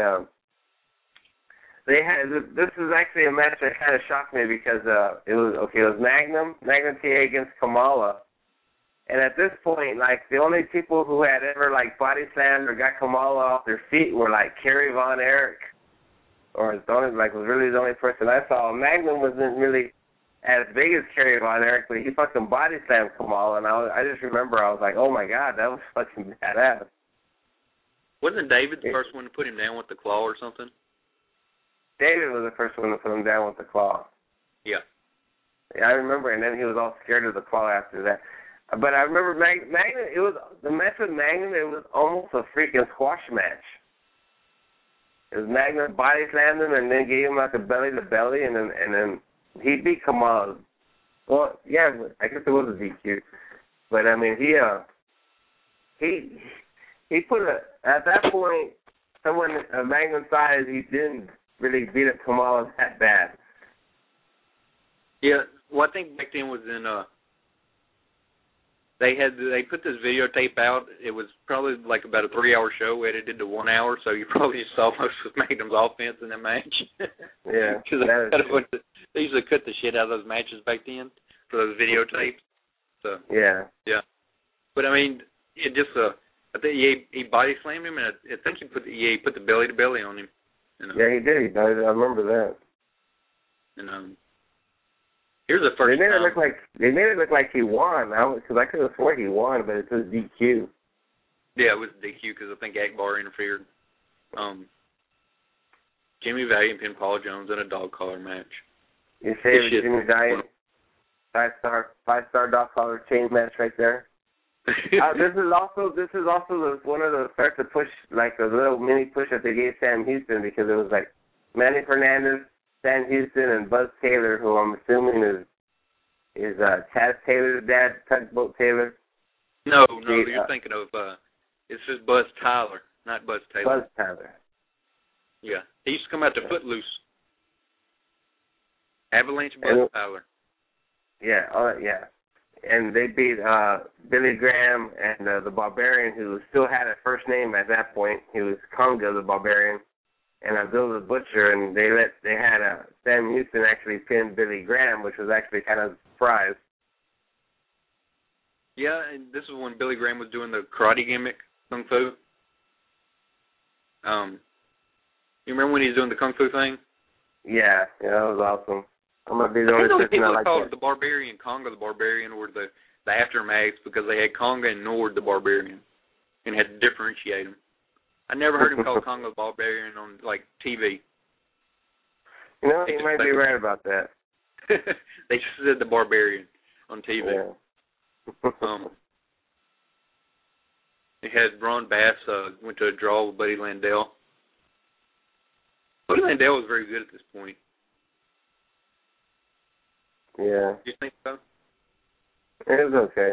this was actually a match that kind of shocked me because it was Magnum TA against Kamala, and at this point, like, the only people who had ever body slammed or got Kamala off their feet were Kerry Von Erich, or was really the only person I saw. Magnum wasn't really as big as Kerry Von Erich, but he fucking body slammed Kamala, and I just remember I was like, oh my god, that was fucking badass. Wasn't David the first one to put him down with the claw or something? David was the first one to put him down with the claw. Yeah. Yeah, I remember, and then he was all scared of the claw after that. But I remember Magnum. It was the match with Magnum. It was almost a freaking squash match. It was Magnum body slammed him and then gave him a belly to belly, and then he beat Kamala. Well, yeah, I guess it was a DQ. But I mean, he he put at that point, someone of Magnum size, he didn't really beat up Kamala that bad. Yeah, well, I think back then was in they put this videotape out. It was probably like about a 3-hour show edited to 1 hour, so you probably just saw most of Magnum's offense in that match. Yeah, because they used to cut the shit out of those matches back then for those videotapes. So yeah. But I mean, it just I think he body slammed him, and I think he put the belly to belly on him. You know? Yeah, he did. I remember that. And here's the first. They made it look like he won. Because I could have sworn he won, but it was DQ. Yeah, it was DQ because I think Akbar interfered. Jimmy Valiant pinned Paul Jones in a dog collar match. You say it was Jimmy Valiant 5-star dog collar chain match right there. This is also one of the start to push, like a little mini push that they gave Sam Houston, because it was like Manny Fernandez, Sam Houston, and Buzz Taylor, who I'm assuming is Chaz Taylor's dad, Tugboat Taylor. No, you're thinking of it's just Buzz Tyler, not Buzz Taylor. Buzz Tyler. Yeah, he used to come out to Footloose. Avalanche Buzz Tyler. Yeah, yeah. And they beat Billy Graham and the Barbarian, who still had a first name at that point. He was Conga the Barbarian, and Abdul the Butcher. And they had Sam Houston actually pin Billy Graham, which was actually kind of a surprise. Yeah, and this is when Billy Graham was doing the karate gimmick, Kung Fu. You remember when he was doing the Kung Fu thing? Yeah, that was awesome. I'm gonna be the only person I like that. The Barbarian, Conga the Barbarian, were the aftermaths because they had Conga and Nord the Barbarian, and had to differentiate them. I never heard him call Conga the Barbarian on like TV. You know, you might be right about that. They just said the Barbarian on TV. Yeah. They had Ron Bass went to a draw with Buddy Landell. Buddy Landell was very good at this point. Yeah. Do you think so? It was okay.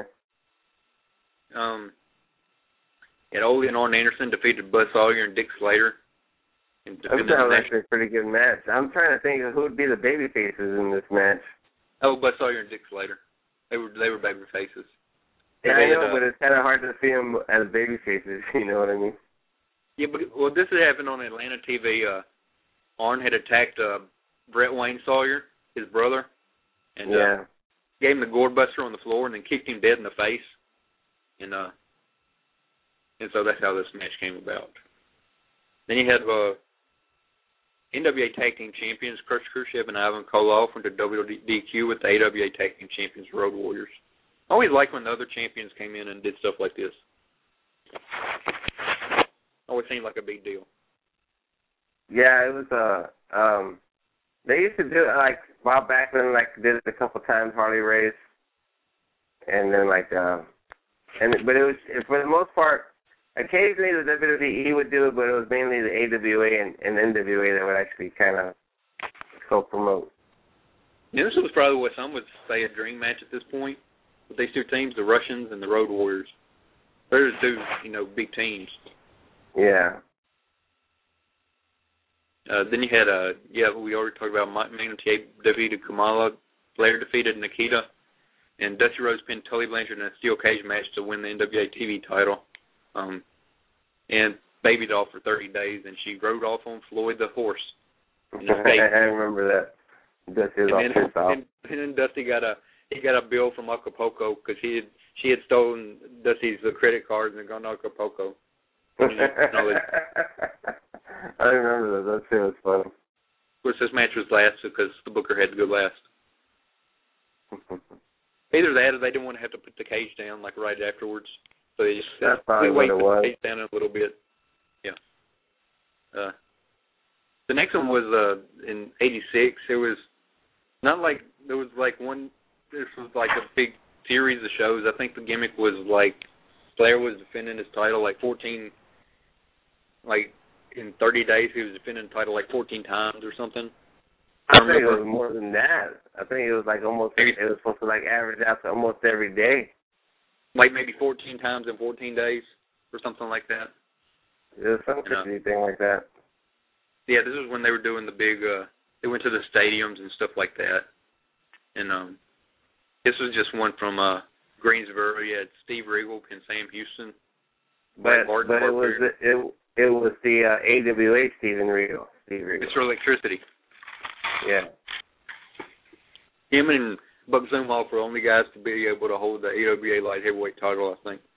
And Ole and Arn Anderson defeated Buzz Sawyer and Dick Slater. That was actually a pretty good match. I'm trying to think of who would be the baby faces in this match. Oh, Buzz Sawyer and Dick Slater. They were baby faces. Yeah, I know, but it's kind of hard to see them as baby faces. You know what I mean? Yeah, but this had happened on Atlanta TV. Arn had attacked Brett Wayne Sawyer, his brother, and gave him the gourd buster on the floor, and then kicked him dead in the face. And so that's how this match came about. Then you had NWA Tag Team Champions Crush Khrushchev and Ivan Koloff went to WDQ with the AWA Tag Team Champions Road Warriors. I always liked when the other champions came in and did stuff like this. Always seemed like a big deal. Yeah, it was they used to do it like Bob Backlund did it a couple times, Harley Race, and then but it was for the most part. Occasionally the WWE would do it, but it was mainly the AWA and NWA that would actually kind of co-promote. Yeah, this was probably what some would say a dream match at this point with these two teams, the Russians and the Road Warriors. They're the two, big teams. Yeah. Then you had, we already talked about Magnum TA defeated Kamala, Flair defeated Nikita, and Dusty Rhodes pinned Tully Blanchard in a steel cage match to win the NWA TV title. And babied off for 30 days, and she rode off on Floyd the horse. I remember that. Dusty was all pissed off. And then Dusty got a bill from Acapulco because she had stolen Dusty's credit cards and gone to Acapulco. I remember that. That shit was funny. Of course, this match was last because the booker had to go last. Either that or they didn't want to have to put the cage down right afterwards. So they just That's probably what it was. The cage down a little bit. Yeah. The next one was in '86. It was not like there was one. This was like a big series of shows. I think the gimmick was Flair was defending his title 14. In 30 days, he was defending the title 14 times or something. I think it was more than that. I think it was almost. It was supposed to average out to almost every day. Maybe 14 times in 14 days. or something like that. Yeah, some crazy thing like that. Yeah, this is when they were doing the big. They went to the stadiums and stuff like that, and this was just one from Greensboro. You had Steve Regal and Sam Houston. But it was the AWA Steve Regal. Mr. Electricity. Yeah. Him and Buck Zumhofe were only guys to be able to hold the AWA light heavyweight title, I think.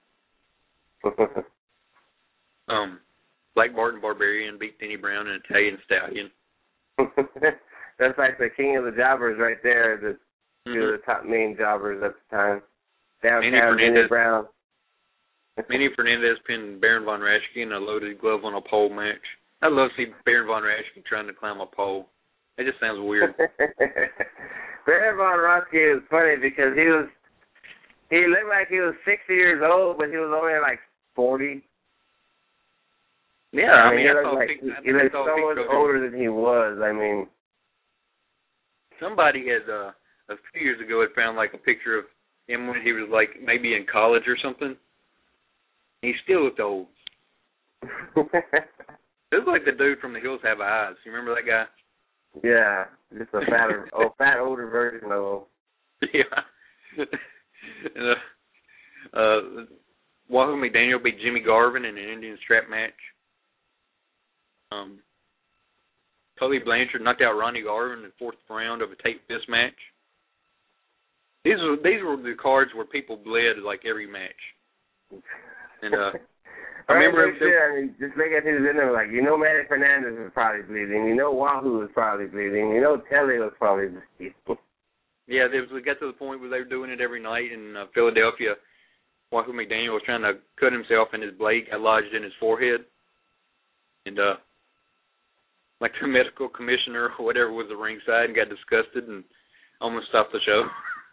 Black Barton Barbarian beat Denny Brown and Italian Stallion. That's like the king of the jobbers right there. The two of the top main jobbers at the time. Downtown Denny Brown. Manny Fernandez pinned Baron Von Raschke in a loaded glove on a pole match. I'd love to see Baron Von Raschke trying to climb a pole. It just sounds weird. Baron Von Raschke is funny because he looked like he was 60 years old, but he was only like 40. Yeah, I mean, he looked so much older than he was. I mean, somebody had a few years ago had found like a picture of him when he was like maybe in college or something. He still looked old. It was like the dude from The Hills Have Eyes. You remember that guy? Yeah, just a fat older version of him. Yeah. Wahoo McDaniel beat Jimmy Garvin in an Indian strap match. Tully Blanchard knocked out Ronnie Garvin in the fourth round of a tape fist match. These were the cards where people bled like every match. And I remember just look at who's in there. Like, Manny Fernandez was probably bleeding. Wahoo was probably bleeding. Telly was probably bleeding. Yeah, we got to the point where they were doing it every night in Philadelphia. Wahoo McDaniel was trying to cut himself, and his blade got lodged in his forehead. And like the medical commissioner or whatever was at ringside and got disgusted and almost stopped the show.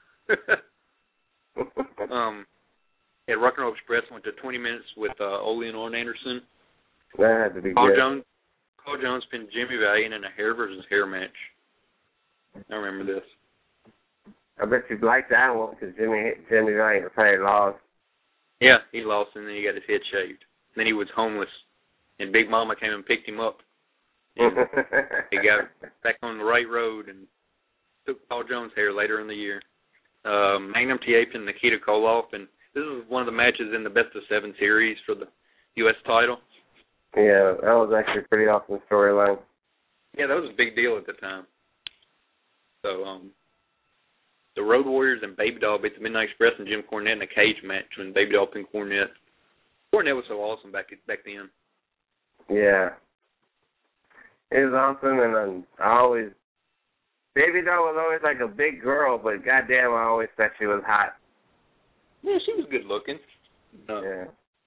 Rock and Roll Express went to 20 minutes with Ole and Orn Anderson. That had to be Carl good. Carl Jones pinned Jimmy Valiant in a hair versus hair match. I remember this. I bet you liked that one because Jimmy Valiant probably lost. Yeah, he lost and then he got his head shaved. Then he was homeless, and Big Mama came and picked him up. And he got back on the right road and took Paul Jones' hair later in the year. Magnum TA pinned Nikita Koloff, and this is one of the matches in the best of 7 series for the U.S. title. Yeah, that was actually a pretty awesome storyline. Yeah, that was a big deal at the time. So, the Road Warriors and Baby Doll beat the Midnight Express and Jim Cornette in a cage match when Baby Doll pinned Cornette. Cornette was so awesome back then. Yeah. It was awesome, and Baby Doll was always like a big girl, but goddamn, I always thought she was hot. Yeah, she was good looking. Yeah.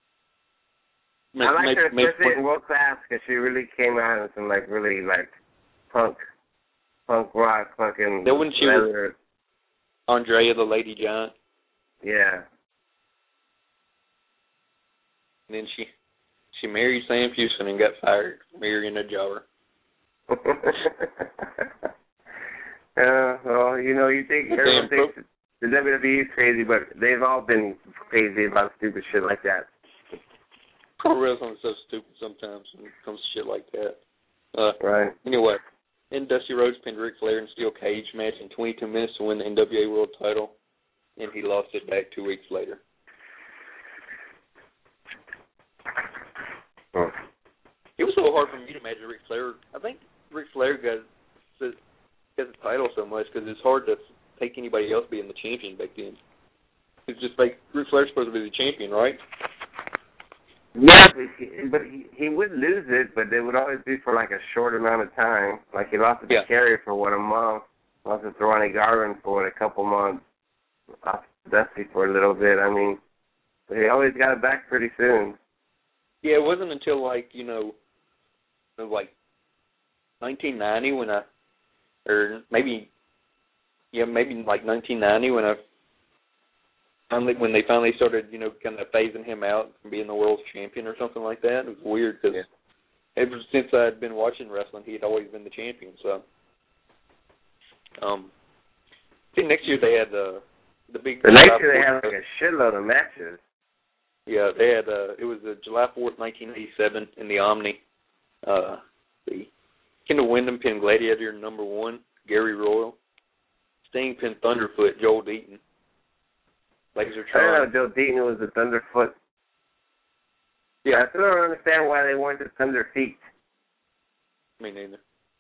I liked her especially in World Class because she really came out in some really punk rock, fucking. That when she was Andrea the Lady Giant. Yeah. And then she married Sam Houston and got fired for marrying a jobber. Well, you think everyone thinks the WWE is crazy, but they've all been crazy about stupid shit like that. Pro wrestling is so stupid sometimes when it comes to shit like that. Right. Anyway, then Dusty Rhodes pinned Ric Flair in a steel cage match in 22 minutes to win the NWA World title, and he lost it back 2 weeks later. Oh. It was so hard for me to imagine Ric Flair. I think Ric Flair got the title so much because it's hard to take anybody else being the champion back then. It's just like Ric Flair's supposed to be the champion, right? Yeah, but he would lose it, but it would always be for a short amount of time. Like he lost it to Kerry for a month, lost it to Ronnie Garvin for a couple months, lost Dusty for a little bit. I mean, he always got it back pretty soon. Yeah, it wasn't until 1990 when maybe 1990 when they finally started, kind of phasing him out from being the world champion or something like that. It was weird because ever since I had been watching wrestling, he had always been the champion. So, I think next year they had the big. The next year they had a shitload of matches. Yeah, they had. It was July 4th, 1987, in the Omni. The Kendall Windham pinned Gladiator #1, Gary Royal. Sting pinned Thunderfoot, Joel Deaton. Lasertron. I don't know, Joe Deaton was the Thunderfoot. Yeah, I still don't understand why they weren't the Thunderfeet. Me neither.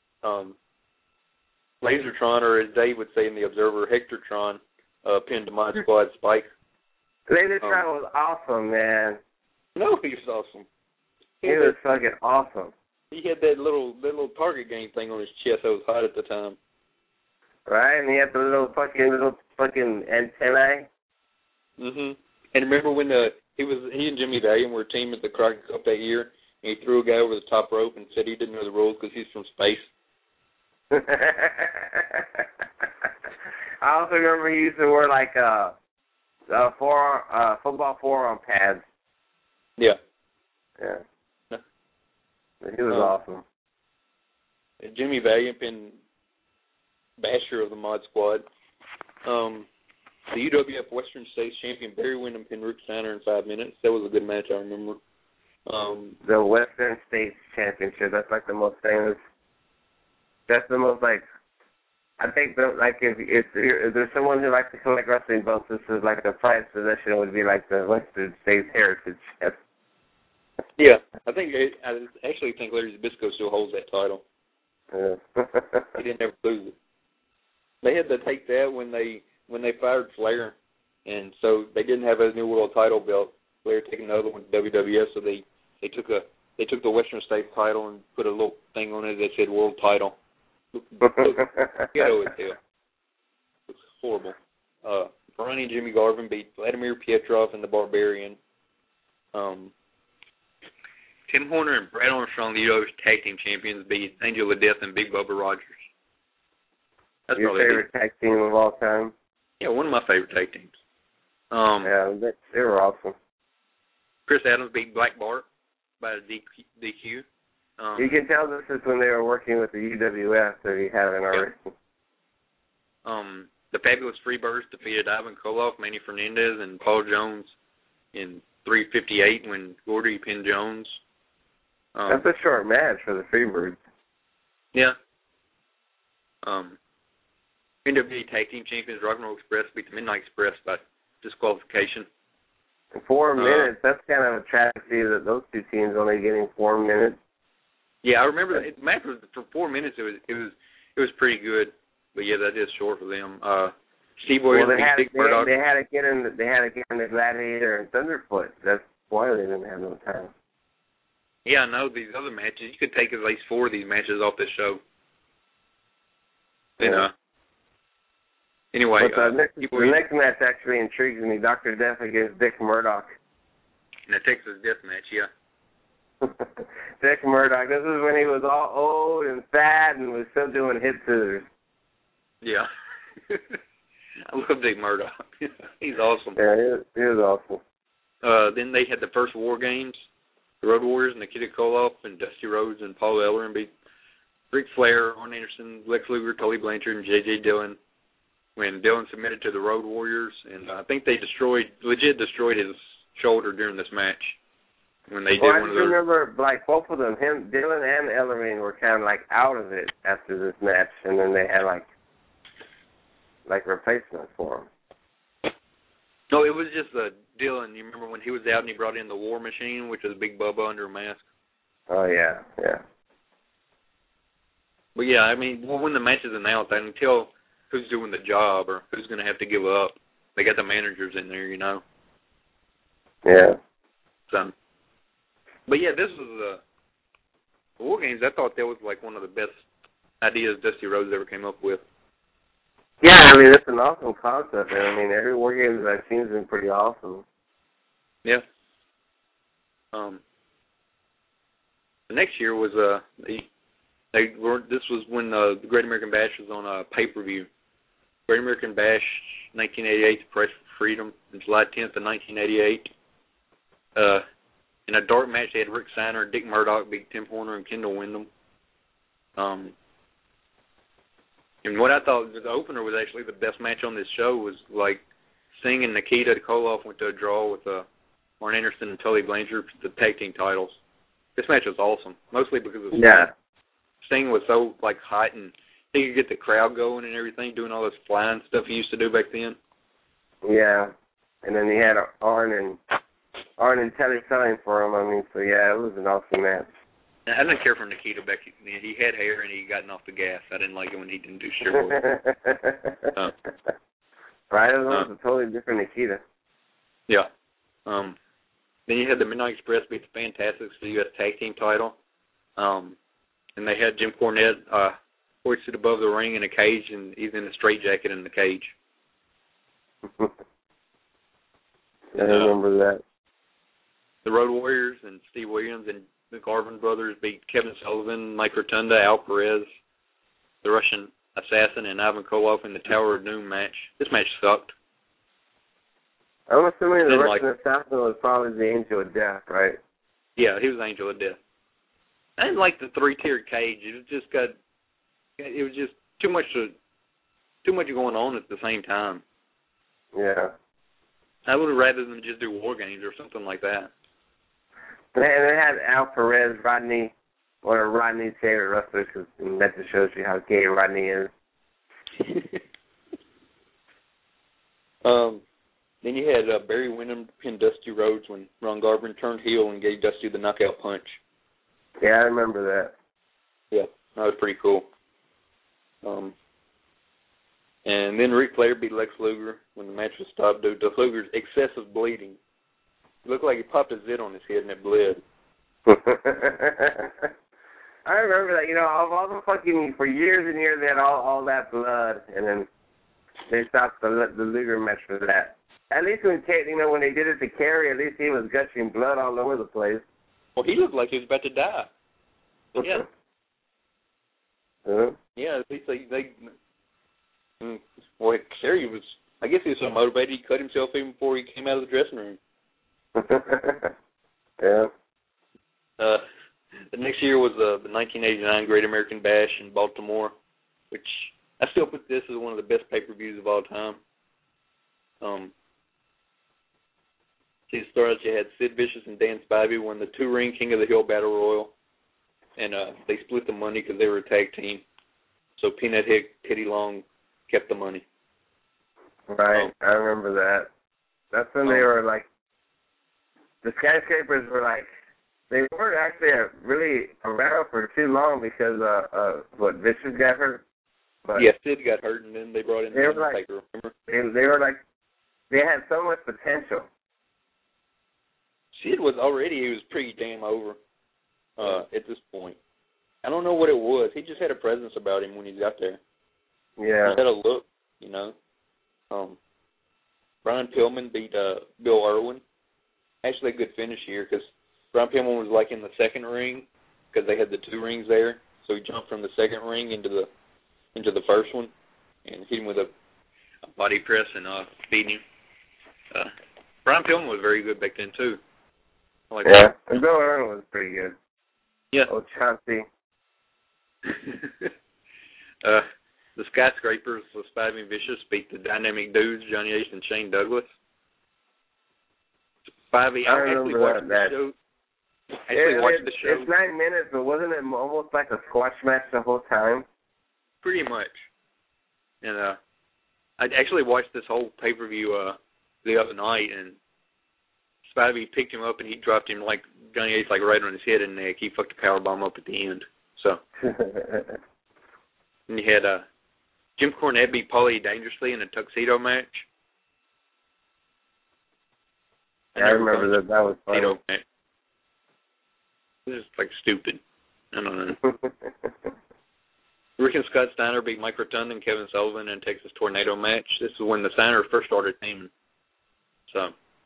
Lasertron, or as Dave would say in The Observer, Hectortron, pinned to Mod Squad Spike. Lasertron was awesome, man. No, he was awesome. He was fucking awesome. He had that little target game thing on his chest that was hot at the time. Right, and he had the little fucking antennae. Mhm. And remember when he and Jimmy Valiant were a team at the Crockett Cup that year, and he threw a guy over the top rope and said he didn't know the rules because he's from space. I also remember he used to wear like football forearm pads. Yeah. Yeah. He was awesome. Jimmy Valiant and Basher of the Mod Squad. The UWF Western States champion Barry Windham pinned Rick Steiner in 5 minutes. That was a good match, I remember. The Western States Championship, that's like the most famous. That's the most like. I think that like if there's someone who likes to collect wrestling belts, this is like the prized possession would be like the Western States Heritage. Yeah, I actually think Larry Zbyszko still holds that title. Yeah. He didn't ever lose it. They had to take that when they fired Flair, and so they didn't have a new world title belt. Flair taking another one to WWF, so they took the Western States title and put a little thing on it that said world title. Ghetto as hell. It's horrible. Barney and Jimmy Garvin beat Vladimir Pietrov and the Barbarian. Tim Horner and Brad Armstrong, the UWF Tag Team Champions, beat Angel of Death and Big Bubba Rogers. That's your favorite tag team of all time? Yeah, one of my favorite tag teams. Yeah, they were awesome. Chris Adams beat Black Bart by a DQ. You can tell this is when they were working with the UWF that he hadn't already. The Fabulous Freebirds defeated Ivan Koloff, Manny Fernandez, and Paul Jones in 3:58 when Gordy pinned Jones. That's a short match for the Freebirds. Yeah. NWA Tag Team Champions Rock and Roll Express beat the Midnight Express by disqualification. 4 minutes. That's kind of a tragedy that those two teams only getting 4 minutes. Yeah, I remember the match was for 4 minutes. It was pretty good, but yeah, that is short for them. Steve Williams beat Dick Murdoch. They had to get in the Gladiator and Thunderfoot. That's why they didn't have no time. Yeah, I know these other matches. You could take at least 4 of these matches off this show. Yeah. Anyway, but the next match actually intrigues me. Dr. Death against Dick Murdoch. In the Texas Death Match, yeah. Dick Murdoch. This is when he was all old and fat and was still doing hip scissors. Yeah. I love Dick Murdoch. He's awesome. Yeah, he was awesome. Then they had the first War Games. The Road Warriors and Nikita Koloff and Dusty Rhodes and Paul Ellering beat Ric Flair, Arn Anderson, Lex Luger, Tully Blanchard, and J.J. Dillon when Dillon submitted to the Road Warriors. And I think they legit destroyed his shoulder during this match when they did one of those. I remember, like, both of them, Dillon and Ellering were kind of, like, out of it after this match, and then they had, like replacements for him. No, it was just Dillon. You remember when he was out and he brought in the War Machine, which was Big Bubba under a mask? Oh, yeah. But, yeah, I mean, when the match is announced, I can tell who's doing the job or who's going to have to give up. They got the managers in there, you know. Yeah. So, but, yeah, this was the War Games. I thought that was, like, one of the best ideas Dusty Rhodes ever came up with. Yeah, I mean, it's an awesome concept, and I mean, every War Games I've seen has been pretty awesome. Yeah. The next year was this was when the Great American Bash was on a pay-per-view. Great American Bash 1988, The Price for Freedom, on July 10th of 1988. In a dark match, they had Rick Steiner and Dick Murdoch beat Tim Horner and Kendall Windham. And what I thought the opener was actually the best match on this show was like Sting and Nikita Koloff went to a draw with Arn Anderson and Tully Blanchard for the tag team titles. This match was awesome, mostly because of Sting was so hot and he could get the crowd going and everything, doing all this flying stuff he used to do back then. Yeah, and then he had Arn and Teddy selling for him. I mean, so yeah, it was an awesome match. I didn't care for Nikita back then. He had hair and he gotten off the gas. I didn't like it when he didn't do steroids. Right, it was a totally different Nikita. Yeah. Then you had the Midnight Express beat the Fantastics for the U.S. Tag Team title. And they had Jim Cornette hoisted above the ring in a cage, and he's in a straitjacket in the cage. I remember that. The Road Warriors and Steve Williams and the Garvin brothers beat Kevin Sullivan, Mike Rotunda, Al Perez, the Russian Assassin, and Ivan Koloff in the Tower of Doom match. This match sucked. I'm assuming the Russian Assassin was probably the Angel of Death, right? Yeah, he was the Angel of Death. I didn't like the three-tiered cage. It was just too much going on at the same time. Yeah. I would have rather than just do War Games or something like that. And they had Al Perez, Rodney, one of Rodney's favorite wrestlers, and that just shows you how gay Rodney is. Then you had Barry Windham pin Dusty Rhodes when Ron Garvin turned heel and gave Dusty the knockout punch. Yeah, I remember that. Yeah, that was pretty cool. And then Ric Flair beat Lex Luger when the match was stopped due to Luger's excessive bleeding. It looked like he popped a zit on his head and it bled. I remember that. Of all the fucking, for years and years, they had all that blood, and then they stopped the Luger match for that. At least when they did it to Kerry, at least he was gushing blood all over the place. Well, he looked like he was about to die. But yeah. Yeah, at least Kerry was, I guess he was so motivated he cut himself even before he came out of the dressing room. Yeah. The next year was the 1989 Great American Bash in Baltimore, which I still put this as one of the best pay-per-views of all time. To start out, you had Sid Vicious and Dan Spivey won the two-ring King of the Hill Battle Royal, and they split the money because they were a tag team. So Peanut Hick, Teddy Long kept the money. Right, I remember that. That's when they were the Skyscrapers were they weren't actually really around for too long because Vicious got hurt. But yeah, Sid got hurt, and then they brought in the Undertaker. Remember? They had so much potential. Sid was pretty damn over at this point. I don't know what it was. He just had a presence about him when he got there. Yeah. He had a look, Brian Pillman beat Bill Irwin. Actually, a good finish here because Brian Pillman was in the second ring because they had the two rings there. So he jumped from the second ring into the first one and hit him with a body press and beat him. Brian Pillman was very good back then too. Yeah, and Bill Irwin was pretty good. Yeah. Oh, Chauncey. The Skyscrapers with Spivey and Vicious beat the Dynamic Dudes, Johnny Ace and Shane Douglas. Spivey, I actually watched the show. It's 9 minutes, but wasn't it almost like a squash match the whole time? Pretty much. And I actually watched this whole pay-per-view the other night, and Spivey picked him up and he dropped him Johnny Ace right on his head and neck. He fucked a powerbomb up at the end. So. And you had Jim Cornette beat Paulie dangerously in a tuxedo match. I remember that. That was funny. Match. It was just stupid. I don't know. Rick and Scott Steiner beat Mike Rotunda and Kevin Sullivan in a Texas Tornado match. This is when the Steiner first started teaming. So.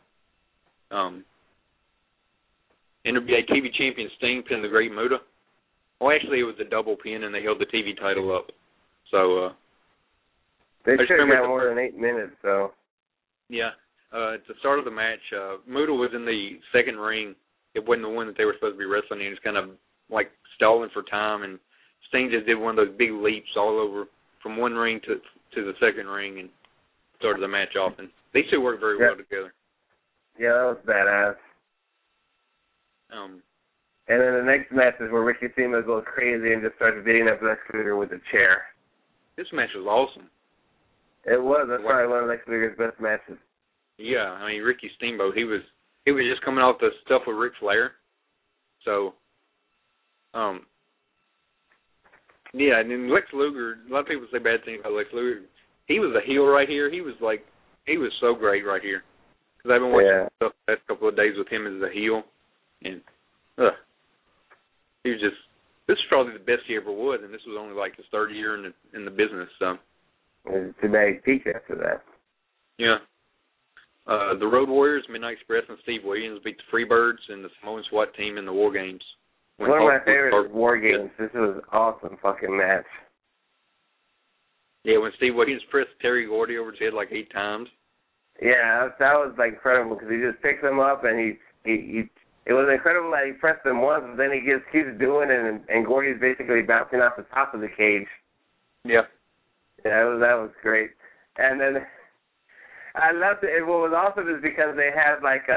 NWA TV champion Sting pinned the Great Muta. Well, actually, it was a double pin, and they held the TV title up. So, they should have got more than 8 minutes, so. Yeah. At the start of the match, Muta was in the second ring. It wasn't the one that they were supposed to be wrestling in. It was kind of stalling for time, and Sting just did one of those big leaps all over from one ring to the second ring and started the match off. And these two worked very well together. Yeah, that was badass. And then the next match is where Ricky Steamboat goes crazy and just starts beating up Lex Luger with a chair. This match was awesome. It was. That's probably one of Lex Luger's best matches. Yeah, I mean, Ricky Steamboat, he was just coming off the stuff with Ric Flair. So, yeah, and then Lex Luger, a lot of people say bad things about Lex Luger. He was a heel right here. He was so great right here. Because I've been watching stuff the last couple of days with him as a heel. And, he was just, this is probably the best he ever was, and this was only like his third year in the business, so. It's a big peak after that. Yeah. The Road Warriors, Midnight Express, and Steve Williams beat the Freebirds and the Samoan SWAT team in the War Games. One of my favorite War Games. This was an awesome fucking match. Yeah, when Steve Williams pressed Terry Gordy over his head like 8 times. Yeah, that was like incredible because he just picks him up and he it was incredible that he pressed him once, but then he just keeps doing it and Gordy's basically bouncing off the top of the cage. Yeah. Yeah, that was great. And then I loved it. What was awesome is because they had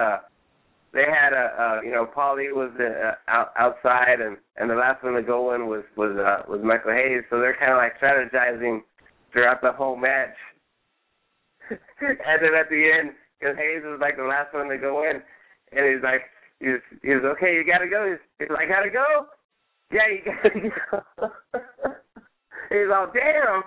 Paulie was outside and the last one to go in was Michael Hayes. So they're kind of like strategizing throughout the whole match. And then at the end, because Hayes was like the last one to go in, and he's like, he's okay, you gotta go. He's like, gotta go? Yeah, you gotta go. He's all, damn.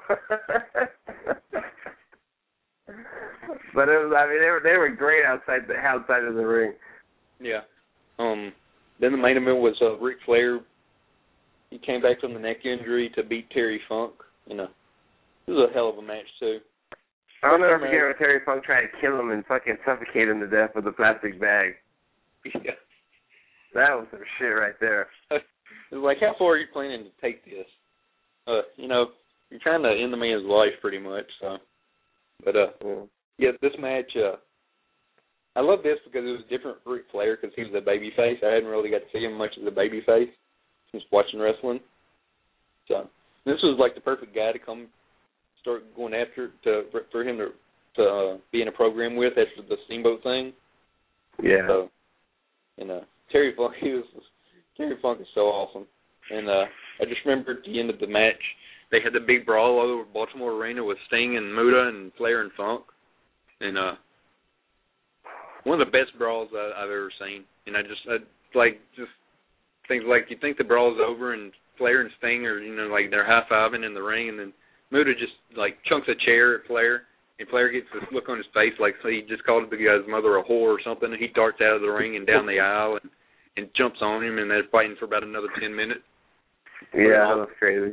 But it was, I mean, they were great outside of the ring. Yeah. Then the main event was Ric Flair. He came back from the neck injury to beat Terry Funk. It was a hell of a match too. I'll never forget when Terry Funk tried to kill him and fucking suffocate him to death with a plastic bag. Yeah. That was some shit right there. It was like, how far are you planning to take this? You're trying to end the man's life pretty much. So, but yeah, this match. I love this because it was different for Ric Flair because he was a babyface. I hadn't really got to see him much as a babyface since watching wrestling. So this was like the perfect guy to come start going after for him to be in a program with after the Steamboat thing. Yeah. So, Terry Funk is so awesome. And I just remember at the end of the match, they had the big brawl all over Baltimore Arena with Sting and Muta and Flair and Funk. And one of the best brawls I've ever seen. And I just things like you think the brawl's over and Flair and Sting are, like they're high-fiving in the ring, and then Muta just like chunks a chair at Flair, and Flair gets this look on his face like he just called the guy's mother a whore or something, and he darts out of the ring and down the aisle and jumps on him, and they're fighting for about another 10 minutes. Yeah, that was crazy.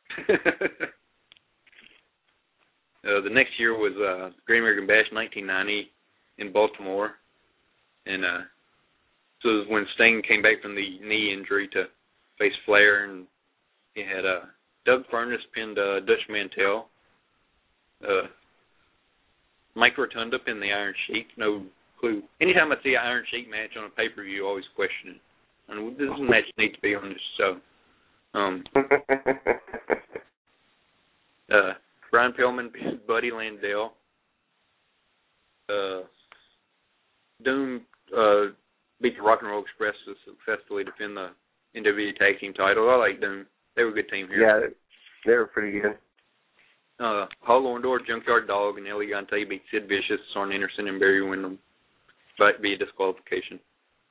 The next year was Great American Bash 1990 in Baltimore, and so it was when Sting came back from the knee injury to face Flair, and he had Doug Furnas pinned Dutch Mantell. Mike Rotunda pinned the Iron Sheik. No clue. Anytime I see an Iron Sheik match on a pay-per-view, I always question it. And this match needs to be on this show. Brian Pillman beat Buddy Landell. Doom beat the Rock and Roll Express to successfully defend the NWA Tag Team title. I like Doom. They were a good team here. Yeah, they were pretty good. Paul Orndorff, Junkyard Dog, and El Gigante beat Sid Vicious, Arn Anderson, and Barry Windham via disqualification.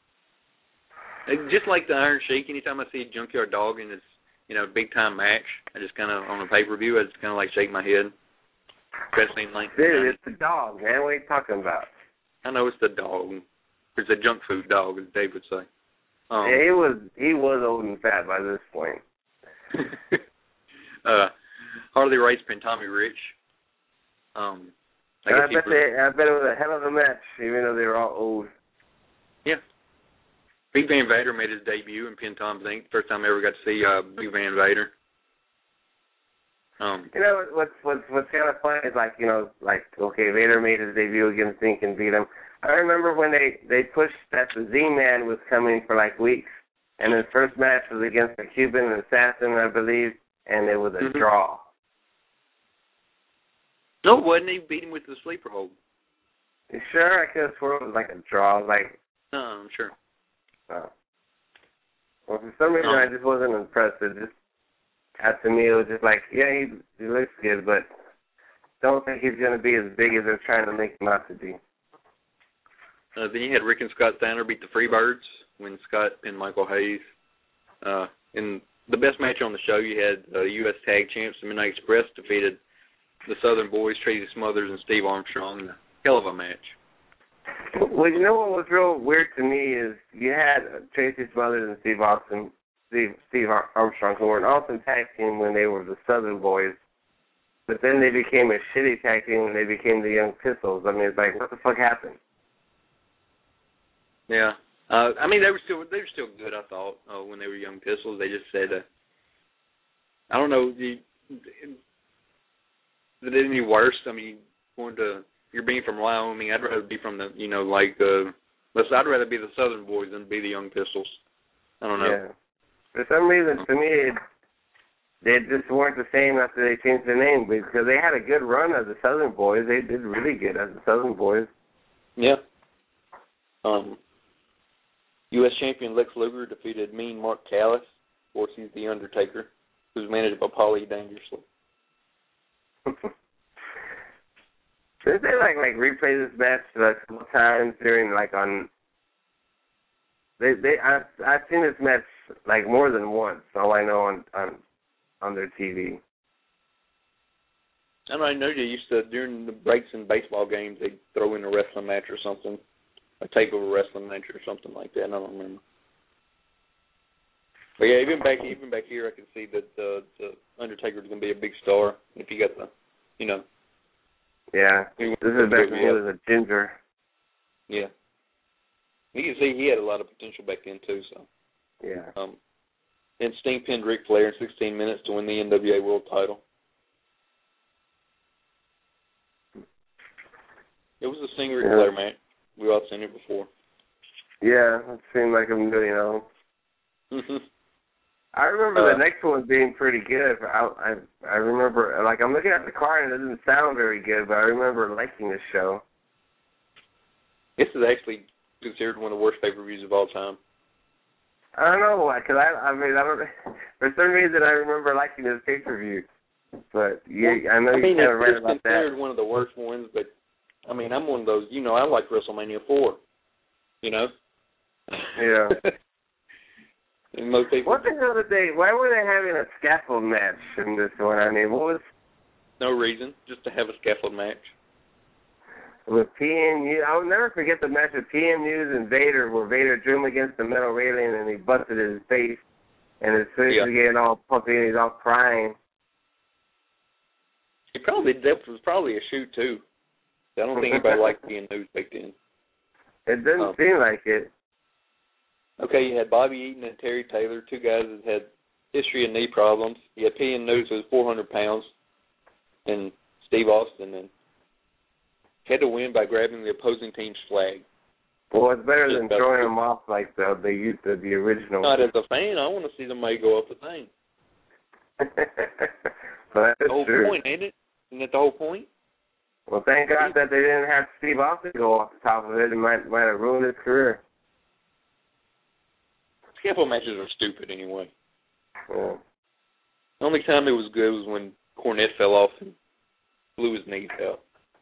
Just like the Iron Sheik, anytime I see a Junkyard Dog in this, big time match, I just kind of, on a pay-per-view, I just kind of like shake my head. Especially in Dude, it's the dog, man. What are you talking about? I know it's the dog. It's a junk food dog, as Dave would say. Yeah, he was old and fat by this point. Harley Race pinned Tommy Rich. I bet it was a hell of a match, even though they were all old. Yeah. Big Van Vader made his debut and pinned Tom Zink. First time I ever got to see Big Van Vader. What's kind of funny is okay, Vader made his debut against Zink and beat him. I remember when they pushed that the Z-Man was coming for like weeks, and his first match was against a Cuban assassin, I believe, and it was a draw. No, it wasn't. He beat him with the sleeper hold. You sure? I could have sworn it was like a draw. Like, No, I'm sure. oh. Well, for some reason, I just wasn't impressed. It just, to me, it was just like, yeah, he looks good, but don't think he's going to be as big as they're trying to make him out to be. Then you had Rick and Scott Steiner beat the Freebirds when Scott pinned Michael Hayes. In the best match on the show, you had U.S. Tag Champs. The Midnight Express defeated the Southern Boys, Tracy Smothers, and Steve Armstrong in a hell of a match. Well, you know what was real weird to me is you had Tracy Smothers and Steve Armstrong, who were an awesome tag team when they were the Southern Boys, but then they became a shitty tag team when they became the Young Pistols. I mean, it's like, what the fuck happened? Yeah. I mean, they were still good, I thought, when they were Young Pistols. They just said, I don't know, is it any worse? I mean, you're being from Wyoming. I'd rather be from the, I'd rather be the Southern Boys than be the Young Pistols. I don't know. Yeah. For some reason, to me, they just weren't the same after they changed their name, because they had a good run as the Southern Boys. They did really good as the Southern Boys. Yeah. U.S. champion Lex Luger defeated Mean Mark Callis. Of course, he's the Undertaker, who's managed by Paulie Dangerously. Did they like replay this match like a couple times during on? I've seen this match like more than once. All I know on their TV. I know they used to, during the breaks in baseball games, they'd throw in a wrestling match or something. A takeover wrestling match or something like that. I don't remember. But yeah, even back here, I can see that the Undertaker is going to be a big star if you got the, Yeah, this is back when he was a ginger. Yeah. You can see he had a lot of potential back then too. So. Yeah. And Sting pinned Ric Flair in 16 minutes to win the NWA World Title. It was a Sting Ric Flair match. We've all seen it before. Yeah, it seemed like a million of them. I remember the next one being pretty good. I remember, I'm looking at the card and it doesn't sound very good, but I remember liking this show. This is actually considered one of the worst pay-per-views of all time. I don't know why, because I don't. For some reason, I remember liking this pay-per-view. But yeah, I know you kind of right about that. It's considered one of the worst ones, but I mean, I'm one of those. I like WrestleMania 4. Yeah. And most people. What the hell did they? Why were they having a scaffold match in this one? I mean, what was? No reason, just to have a scaffold match. With PNU, I'll never forget the match with PNUs and Vader, where Vader drew him against the metal railing and he busted his face, and his face was getting all puffy and he's all crying. That was probably a shoot too. I don't think anybody liked PNUs back then. It doesn't seem like it. Okay, you had Bobby Eaton and Terry Taylor, two guys that had history of knee problems. You had PNUs, who was 400 pounds, and Steve Austin, and had to win by grabbing the opposing team's flag. Well, it's better than throwing them off like the original. Not as a fan, I want to see somebody go off the thing. Well, that's the whole true. point, ain't it? Isn't that the whole point? Well, thank God that they didn't have Steve Austin go off the top of it. It might have ruined his career. Scaffold matches are stupid anyway. Yeah. The only time it was good was when Cornette fell off and blew his knees out.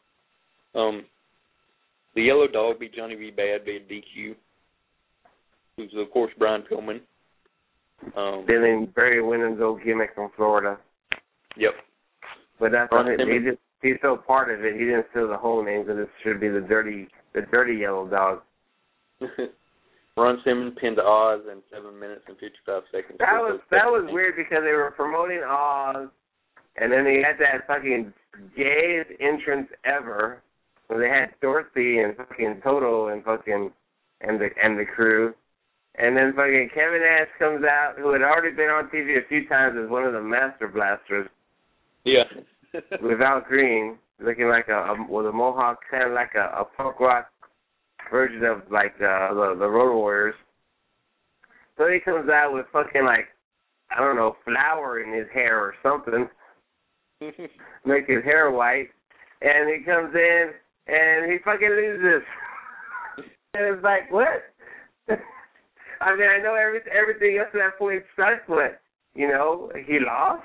The Yellow Dog beat Johnny B. Bad via DQ. Who's, of course, Brian Pillman. Stealing Barry Windham's old gimmick from Florida. Yep. But that's not it. He's still part of it. He didn't steal the whole name, because it should be the dirty Yellow Dog. Ron Simmons pinned Oz in 7 minutes and 55 seconds. That was weird, because they were promoting Oz, and then they had that fucking gayest entrance ever, where they had Dorothy and fucking Toto and the crew, and then fucking Kevin Nash comes out, who had already been on TV a few times as one of the Master Blasters. Yeah. With Al Green, looking like with a mohawk, kind of like a punk rock version of the Road Warriors. So he comes out with fucking flour in his hair or something, make his hair white, and he comes in and he fucking loses. And it's like, what? I mean, I know everything else at that point sucks, but, you know, he lost?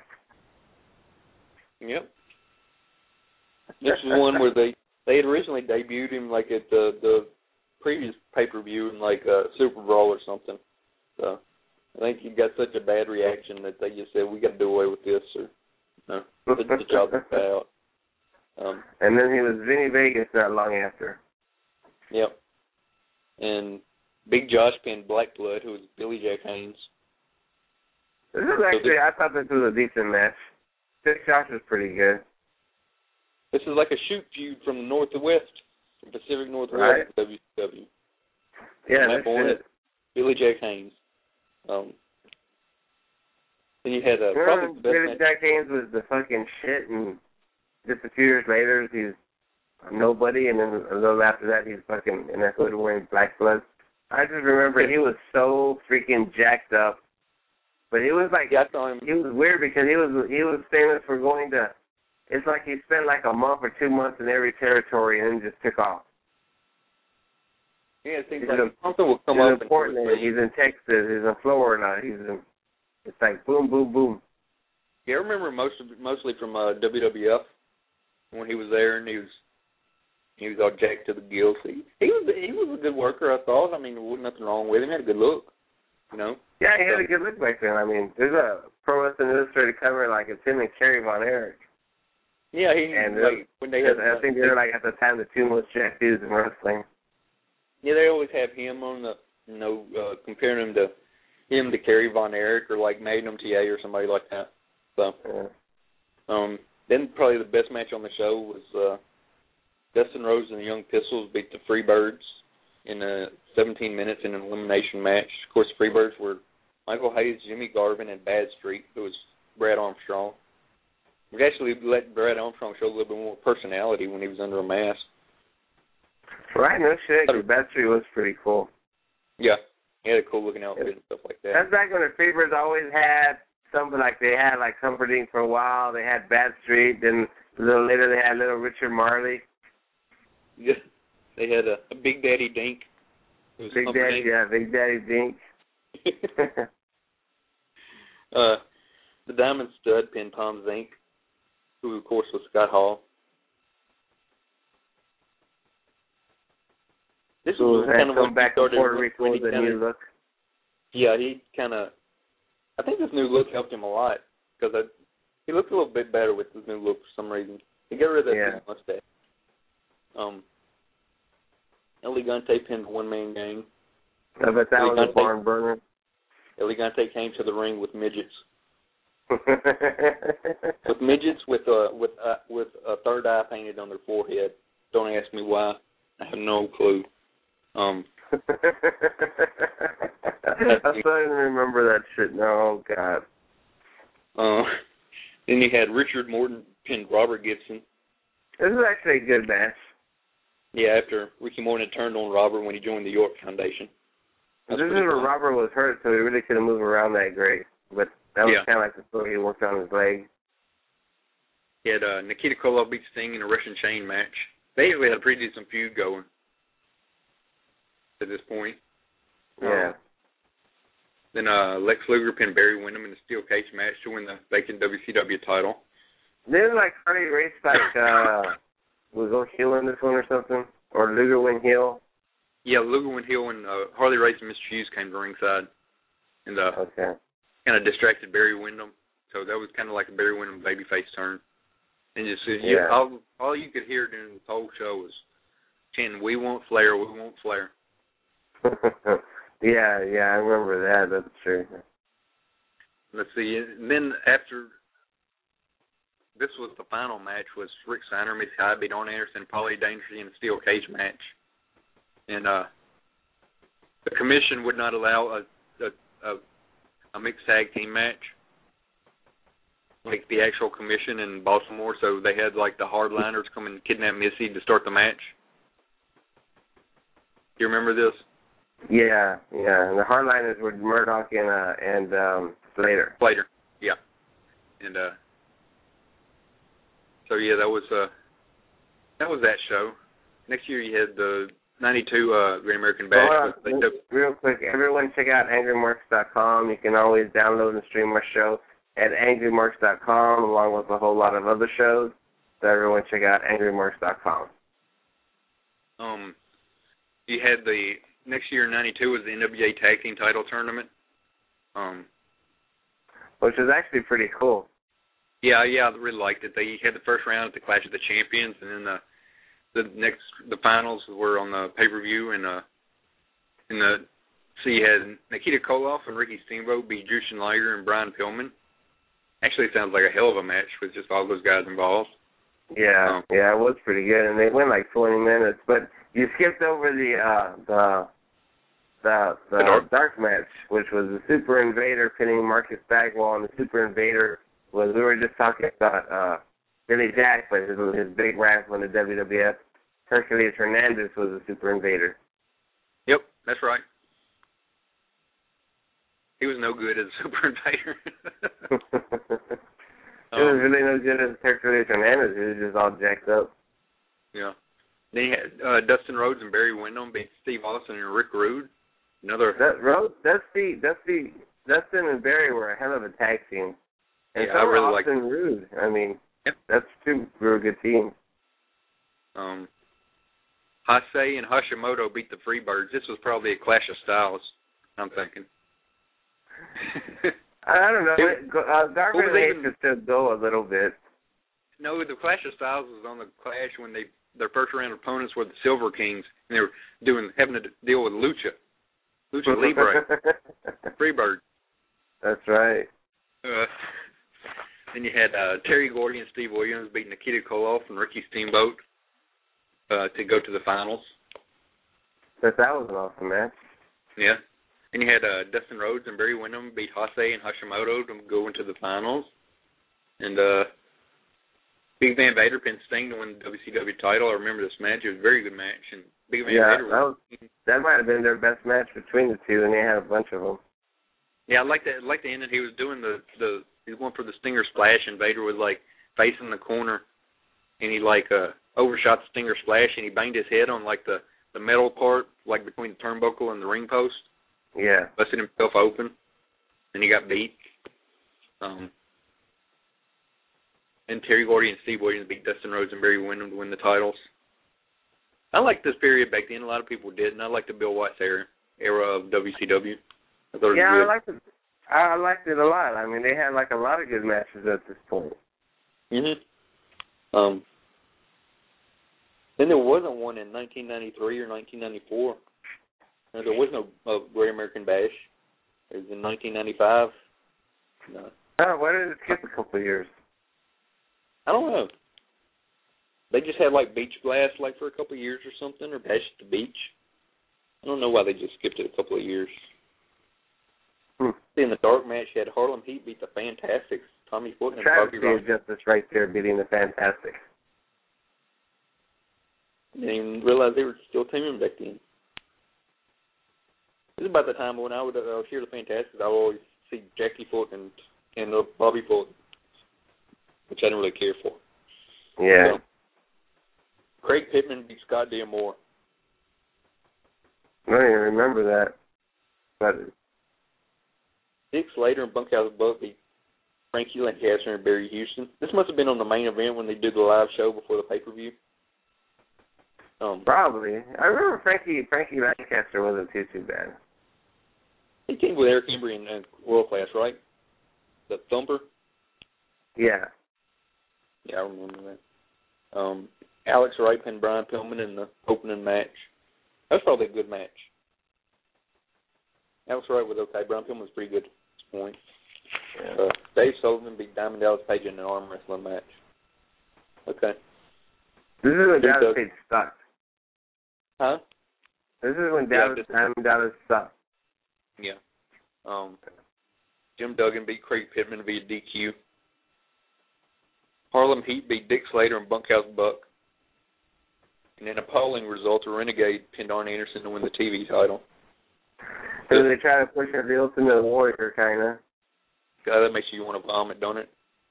Yep. This is one where they had originally debuted him like at the previous pay-per-view in like Super Brawl or something. So I think he got such a bad reaction that they just said, we got to do away with this, or no, the job is out. And then he was Vinny Vegas not long after. Yep. And Big Josh pinned Black Blood, who was Billy Jack Haynes. This is actually, I thought this was a decent match. Big Josh was pretty good. This is like a shoot feud from the Northwest, from Pacific Northwest, right. WCW. Yeah, that's it. Billy Jack Haynes. Then you had probably the best Billy match. Jack Haynes was the fucking shit, and just a few years later, he's nobody, and then a little after that, he's fucking in that hood wearing Black Blood. I just remember he was so freaking jacked up, but he was like, yeah, I saw him. He was weird because he was famous for going to. It's like he spent like a month or 2 months in every territory and then just took off. Yeah, it seems like something will come up. Important. He's in Texas. He's in Florida. It's like boom, boom, boom. Yeah, I remember mostly from WWF when he was there, and he was all jacked to the gills. He was a good worker, I thought. I mean, there wasn't nothing wrong with him. He had a good look, you know. Yeah, he had a good look back then. I mean, there's a Pro Wrestling Illustrated cover like it's him and Kerry Von Erich. Yeah, when they had, I think they're like at the time the two most jacked dudes in wrestling. Yeah, they always have him on the, comparing him to Kerry Von Erich or like Magnum TA or somebody like that. So, then probably the best match on the show was Dustin Rhodes and the Young Pistols beat the Freebirds in 17 minutes in an elimination match. Of course, the Freebirds were Michael Hayes, Jimmy Garvin, and Bad Street, who was Brad Armstrong. We actually let Brad Armstrong show a little bit more personality when he was under a mask. Right, no shit. Bad Street was pretty cool. Yeah, he had a cool looking outfit and stuff like that. That's back when the Freebirds always had something like they had like Comforting for a while. They had Bad Street. Then a little later they had Little Richard Marley. Yeah, they had a Big Daddy Dink. Big Daddy Dink. The Diamond Stud pinned Tom Zink, who of course was Scott Hall. This was kind of when back to Puerto Rico with a new look. Yeah, I think this new look helped him a lot because he looked a little bit better with this new look for some reason. He got rid of that mustache. El Gigante pinned One Man Gang. I bet that was a barn burner. El Gigante came to the ring with midgets. With midgets with a third eye painted on their forehead. Don't ask me why. I have no clue. I still didn't remember that shit. No, God. Then you had Richard Morton pinned Robert Gibson. This is actually a good match. Yeah, after Ricky Morton had turned on Robert when he joined the York Foundation. This is where Robert was hurt, so he really couldn't move around that great. But that was kind of like the story he worked on his leg. He had Nikita Koloff beat Sting in a Russian chain match. They usually had a pretty decent feud going at this point. Yeah. Then Lex Luger pinned Barry Windham in a steel cage match to win the vacant WCW title. Didn't like Hardy Race was go heel in this one or something? Or Luger went heel? Yeah, Luger went heel and Harley Race and Mr. Hughes came to ringside. And kind of distracted Barry Windham. So that was kind of like a Barry Windham babyface turn. And just all you could hear during the whole show was chanting, "We want Flair, we want Flair." yeah, I remember that. That's true. Let's see. And then after this was the final match, was Rick Steiner, Miss High beat Arn Anderson, Paulie Dangerously in a steel cage match. And the commission would not allow a mixed tag team match, like the actual commission in Baltimore, so they had like the hardliners come and kidnap Missy to start the match. Do you remember this? Yeah. And the hardliners were Murdoch and Slater. Slater, yeah. And so yeah, that was that show. next year you had the 92 Great American Bash. Real quick, everyone check out angrymarks.com. You can always download and stream our show at angrymarks.com, along with a whole lot of other shows. So everyone check out angrymarks.com. You had the next year in 92 was the NWA Tag Team Title Tournament. Which was actually pretty cool. Yeah, I really liked it. They had the first round at the Clash of the Champions, and then the finals were on the pay-per-view, and so you had Nikita Koloff and Ricky Steamboat beat Jushin Liger and Brian Pillman. Actually, it sounds like a hell of a match with just all those guys involved. Yeah, it was pretty good, and they went like 20 minutes. But you skipped over the dark match, which was the Super Invader pinning Marcus Bagwell, and the Super Invader was, we were just talking about Billy Jack, but his big rival in the WWF, Hercules Hernandez, was the Super Invader. Yep, that's right. He was no good as a Super Invader. He was really no good as Hercules Hernandez. He was just all jacked up. Yeah. Then you had Dustin Rhodes and Barry Windham beat Steve Austin and Rick Rude. Dustin and Barry were a hell of a tag team. And yeah, I really like Austin Rude. I mean, yep. That's two really good teams. Hasei and Hashimoto beat the Freebirds. This was probably a clash of styles, I'm thinking. I don't know. Darby and Hayes could still go a little bit. No, the clash of styles was on the Clash when their first round opponents were the Silver Kings, and they were having to deal with Lucha Libre, Freebird. That's right. Then you had Terry Gordy and Steve Williams beating Nikita Koloff and Ricky Steamboat to go to the finals. That was an awesome match. Yeah. And you had Dustin Rhodes and Barry Windham beat Hasei and Hashimoto to go into the finals. And Big Van Vader pinned Sting to win the WCW title. I remember this match. It was a very good match. And Big Van Vader that might have been their best match between the two, and they had a bunch of them. Yeah, I like the end that he was doing he went for the Stinger Splash, and Vader was like facing the corner, and he overshot the Stinger Splash, and he banged his head on like the metal part, like between the turnbuckle and the ring post. Yeah. Busted himself open, and he got beat. And Terry Gordy and Steve Williams beat Dustin Rhodes and Barry Windham to win the titles. I liked this period back then. A lot of people did, and I liked the Bill Watts era of WCW. I thought it was good. I liked it a lot. I mean, they had like a lot of good matches at this point. Then there wasn't one in 1993 or 1994. There was no Great American Bash. It was in 1995. No. Why did it skip a couple of years? I don't know. They just had like Beach Blast like for a couple of years or something, or Bash at the Beach. I don't know why they just skipped it a couple of years. In the dark match, you had Harlem Heat beat the Fantastics, Tommy Foote and Bobby Roode. Justice right there beating the Fantastics. Didn't even realize they were still teaming back then. This is about the time when I would hear the Fantastics, I would always see Jackie Foote and Bobby Foote, which I didn't really care for. Yeah. So, Craig Pittman beat Scott D'Amore. I don't even remember that. But Dick Slater and Bunkhouse Buck beat Frankie Lancaster and Barry Houston. This must have been on the main event when they did the live show before the pay-per-view. Probably. I remember Frankie Lancaster wasn't too bad. He came with Eric Embry and World Class, right? The Thumper? Yeah. Yeah, I remember that. Alex Wright pinned Brian Pillman in the opening match. That was probably a good match. Alex Wright was okay. Brian Pillman was pretty good at this point. Yeah. Dave Sullivan beat Diamond Dallas Page in an arm wrestling match. Okay. This is when Dallas Page sucked. Huh? This is when Diamond Dallas sucked. Yeah. Jim Duggan beat Craig Pittman via DQ. Harlem Heat beat Dick Slater and Bunkhouse Buck. And in a polling result, a Renegade pinned Arn Anderson to win the TV title. So they try to push her the Ultimate Warrior, kind of. God, that makes you want to vomit, don't it?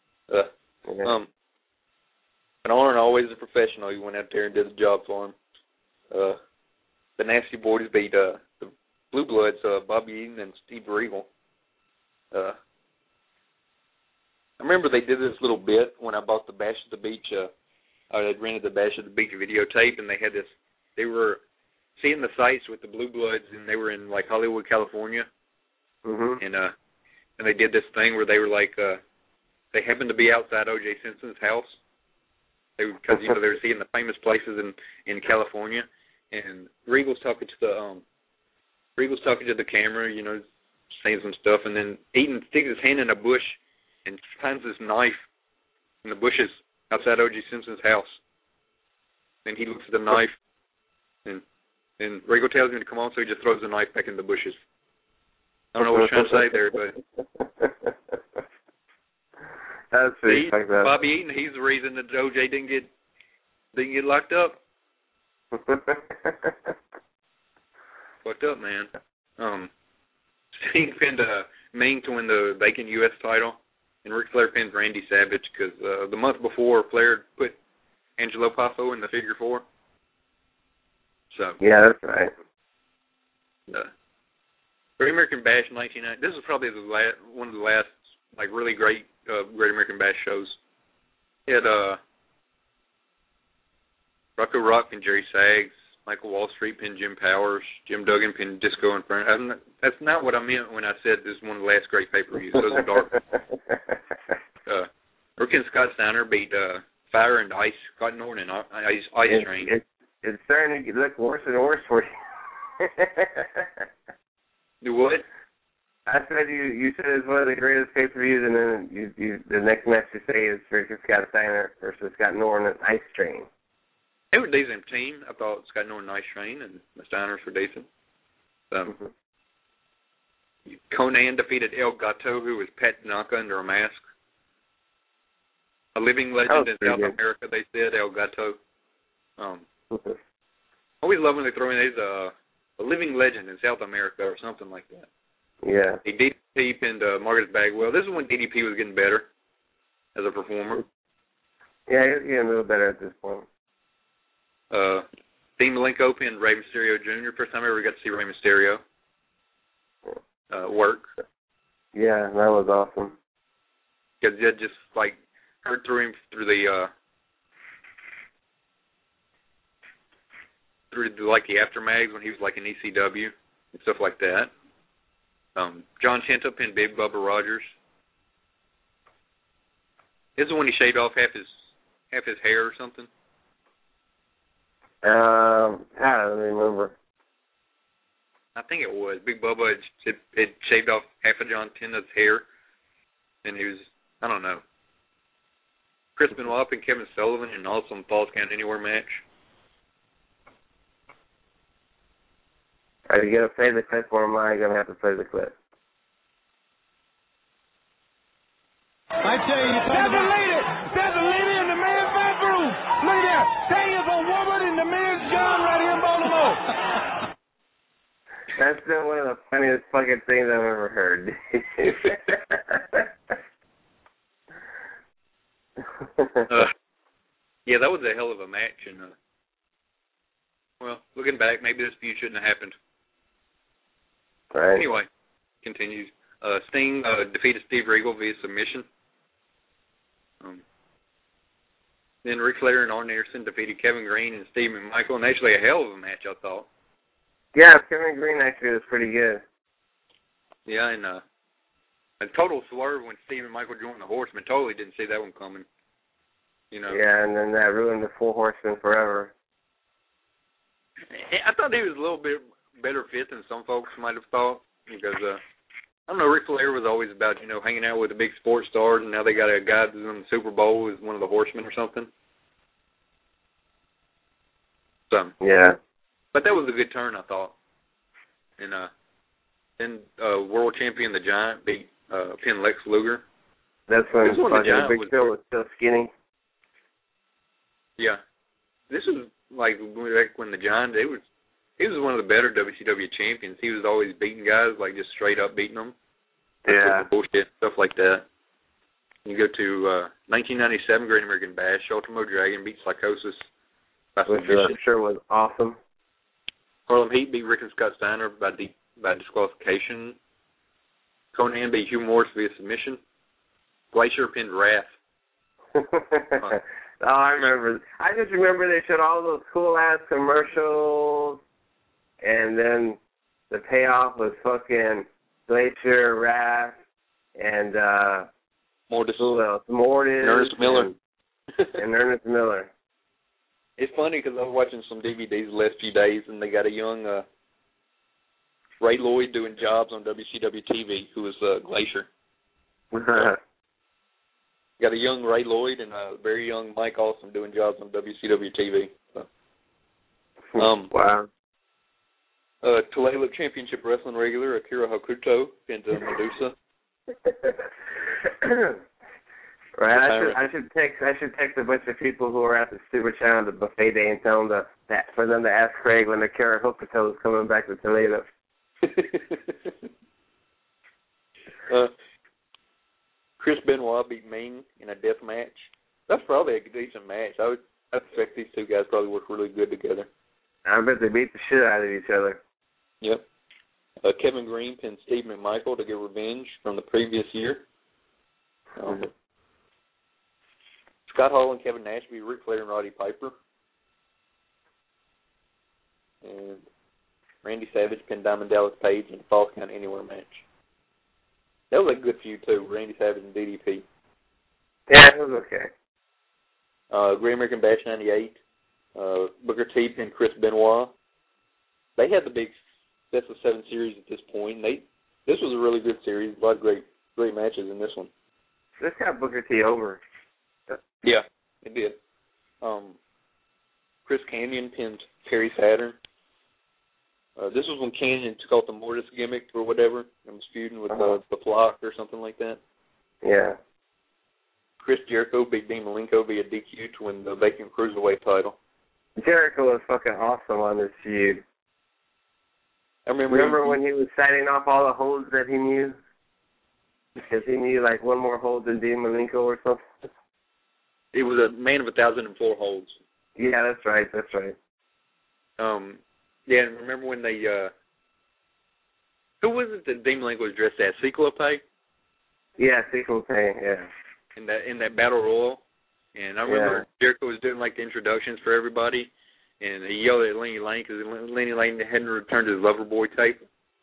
Yeah. And Arn, always a professional, he went out there and did the job for him. the Nasty Boys beat the Blue Bloods, Bobby Eaton and Steve Regal. I remember they did this little bit when I bought the Bash at the Beach. I had rented the Bash at the Beach videotape, and they had this. They were seeing the sights with the Blue Bloods, and they were in like Hollywood, California, and they did this thing where they were like, they happened to be outside O.J. Simpson's house, because they were seeing the famous places in California, and Regal's talking to the camera, saying some stuff, and then Eaton sticks his hand in a bush and finds this knife in the bushes outside O.J. Simpson's house. And he looks at the knife, and Regal tells him to come on, so he just throws the knife back in the bushes. I don't know what he's trying to say there, but that's pretty like that. Bobby Eaton, he's the reason that O.J. didn't get locked up. Fucked up, man. Sting pinned Ming to win the vacant U.S. title, and Ric Flair pinned Randy Savage because the month before, Flair put Angelo Poffo in the figure 4. So yeah, that's right. Great American Bash 1990. This is probably one of the last like really great Great American Bash shows. It had Rocco Rock and Jerry Saggs. Michael Wall Street pinned Jim Powers. Jim Duggan pinned Disco Inferno. That's not what I meant when I said this is one of the last great pay-per-views. Those are dark. Rick and Scott Steiner beat Fire and Ice, Scott Norton and Ice Train. It's starting to look worse and worse for you. Do what? I said you said it's one of the greatest pay-per-views, and then you the next match you say is Rick and Scott Steiner versus Scott Norton and Ice Train. They were a decent team. I thought Scott Norton and Ice Train and the Steiners were decent. Conan defeated El Gato, who was Pat Tanaka under a mask. A living legend in South America, they said, El Gato. Always love when they throw in these, a living legend in South America or something like that. Yeah. He DDP pinned Marcus Bagwell. This is when DDP was getting better as a performer. Yeah, he's getting a little better at this point. Dean Malenko pinned Rey Mysterio Jr. First time I ever got to see Rey Mysterio work. Yeah, that was awesome. Because you had just like heard through him through the aftermags when he was like in ECW and stuff like that. John Ciampa pinned Big Bubba Rogers. This is when he shaved off half his hair or something. I don't remember. I think it was. Big Bubba had shaved off half of John Ciampa's hair, and he was, I don't know. Chris Benoit and Kevin Sullivan in an awesome Falls Count Anywhere match. Are you going to play the clip, or am I going to have to play the clip? I tell you, there's a lady in the men's bathroom. Look at that. There is a woman in the men's gym right here in Baltimore. That's been one of the funniest fucking things I've ever heard. Yeah, that was a hell of a match, and well, looking back, maybe this feud shouldn't have happened. Right. Anyway, continues. Sting defeated Steve Regal via submission. Then Ric Flair and Arn Anderson defeated Kevin Green and Steve McMichael, and actually a hell of a match, I thought. Yeah, Kevin Green actually was pretty good. Yeah, and a total swerve when Steve McMichael joined the Horsemen. Totally didn't see that one coming. Yeah, and then that ruined the Four Horsemen forever. I thought he was a little bit better fit than some folks might have thought, because I don't know, Ric Flair was always about, hanging out with the big sports stars, and now they got a guy who's in the Super Bowl who's one of the Horsemen or something. So yeah. But that was a good turn, I thought. And then world champion The Giant beat pinned Lex Luger. That's when The Giant Big Phil was still skinny. Yeah. This was like when The Giant, he was one of the better WCW champions. He was always beating guys, like just straight up beating them. Yeah. Bullshit, stuff like that. You go to 1997 Great American Bash. Ultimo Dragon beat Psychosis by which submission. I'm sure was awesome. Harlem Heat beat Rick and Scott Steiner by disqualification. Conan beat Hugh Morris via submission. Glacier pinned Wrath. Oh, I remember. I just remember they showed all those cool-ass commercials, and then the payoff was fucking Glacier, Wrath, and Mortis. who else? Mortis. Ernest Miller. And Ernest Miller. It's funny because I was watching some DVDs the last few days, and they got a young Ray Lloyd doing jobs on WCW TV, who was Glacier. Got a young Ray Lloyd and a very young Mike Awesome doing jobs on WCW TV. So. Wow. Tulalip Championship Wrestling regular Akira Hokuto pinned Medusa. Right, I should text a bunch of people who are at the Super Channel the buffet day and tell them for them to ask Craig when Akira Hokuto is coming back to Toledo. Chris Benoit beat Ming in a death match. That's probably a decent match. I expect these two guys probably work really good together. I bet they beat the shit out of each other. Yep. Kevin Green pinned Steve McMichael to get revenge from the previous year. Scott Hall and Kevin Nash beat Ric Flair and Roddy Piper. And Randy Savage pinned Diamond Dallas Page in a Falls Count Anywhere match. That was a good feud, too, Randy Savage and DDP. Yeah, it was okay. Great American Bash 98. Booker T and Chris Benoit. They had the big Best of 7 series at this point. This was a really good series. A lot of great matches in this one. This got Booker T over. Yeah, it did. Chris Kanyon pinned Perry Saturn. This was when Kanyon took out the Mortis gimmick or whatever and was feuding with the Flock or something like that. Yeah. Chris Jericho beat Dean Malenko via DQ to win the vacant Cruiserweight title. Jericho was fucking awesome on this feud. I remember when he was citing off all the holds that he knew? Because he knew like one more hold than Dean Malenko or something. It was a man of 1,004 holds. Yeah, that's right. Yeah, and remember when they, who was it that Dean Malenko was dressed as? Cyclope? Yeah, Cyclope, yeah. In that Battle Royal. And I remember Jericho was doing like the introductions for everybody, and he yelled at Lenny Lane because Lenny Lane hadn't returned to his Loverboy tape.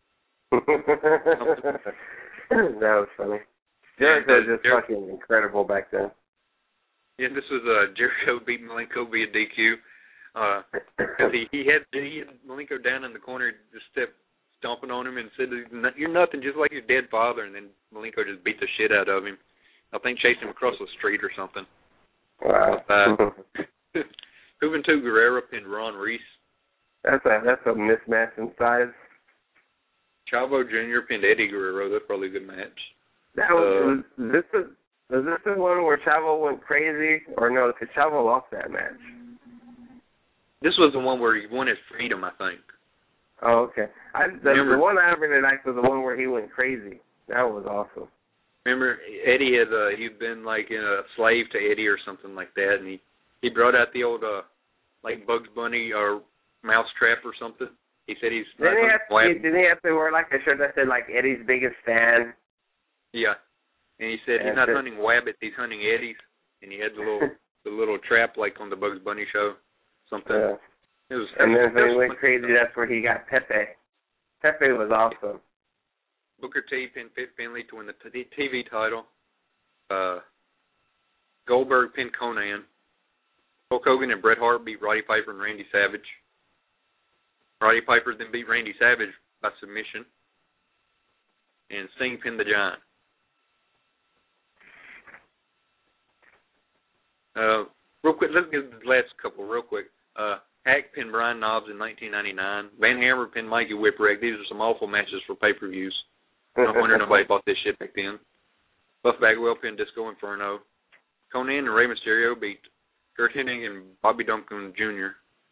That was funny. Jericho was just fucking incredible back then. Yeah, this was Jericho beat Malenko via DQ. Because he had Malenko down in the corner, just stomping on him and said, "You're nothing, just like your dead father." And then Malenko just beat the shit out of him. I think chased him across the street or something. Wow. Juventud Guerrero pinned Ron Reese. That's a mismatch in size. Chavo Jr. pinned Eddie Guerrero. That's probably a good match. That was this the one where Chavo went crazy, or no? Because Chavo lost that match. This was the one where he won his freedom, I think. Oh, okay. The one I really liked was the one where he went crazy. That was awesome. Remember, Eddie he'd been like a slave to Eddie or something like that, and he brought out the old like Bugs Bunny or Mousetrap or something. He said he's didn't he have to wear like a shirt that said like Eddie's biggest fan? Yeah, and he said he's not hunting wabbits, he's hunting Eddies, and he had the little trap like on the Bugs Bunny show, something. Yeah. And then when he went crazy, that's where he got Pepe. Pepe was awesome. Booker T pinned Fit Finley to win the TV title. Goldberg pinned Conan. Hulk Hogan and Bret Hart beat Roddy Piper and Randy Savage. Roddy Piper then beat Randy Savage by submission. And Sting pinned the Giant. Real quick, let's get the last couple real quick. Hack pinned Brian Knobbs in 1999. Van Hammer pinned Mikey Whipwreck. These are some awful matches for pay-per-views. No wonder nobody bought this shit back then. Buff Bagwell pinned Disco Inferno. Conan and Rey Mysterio beat Kurt Hennig and Bobby Duncan Jr.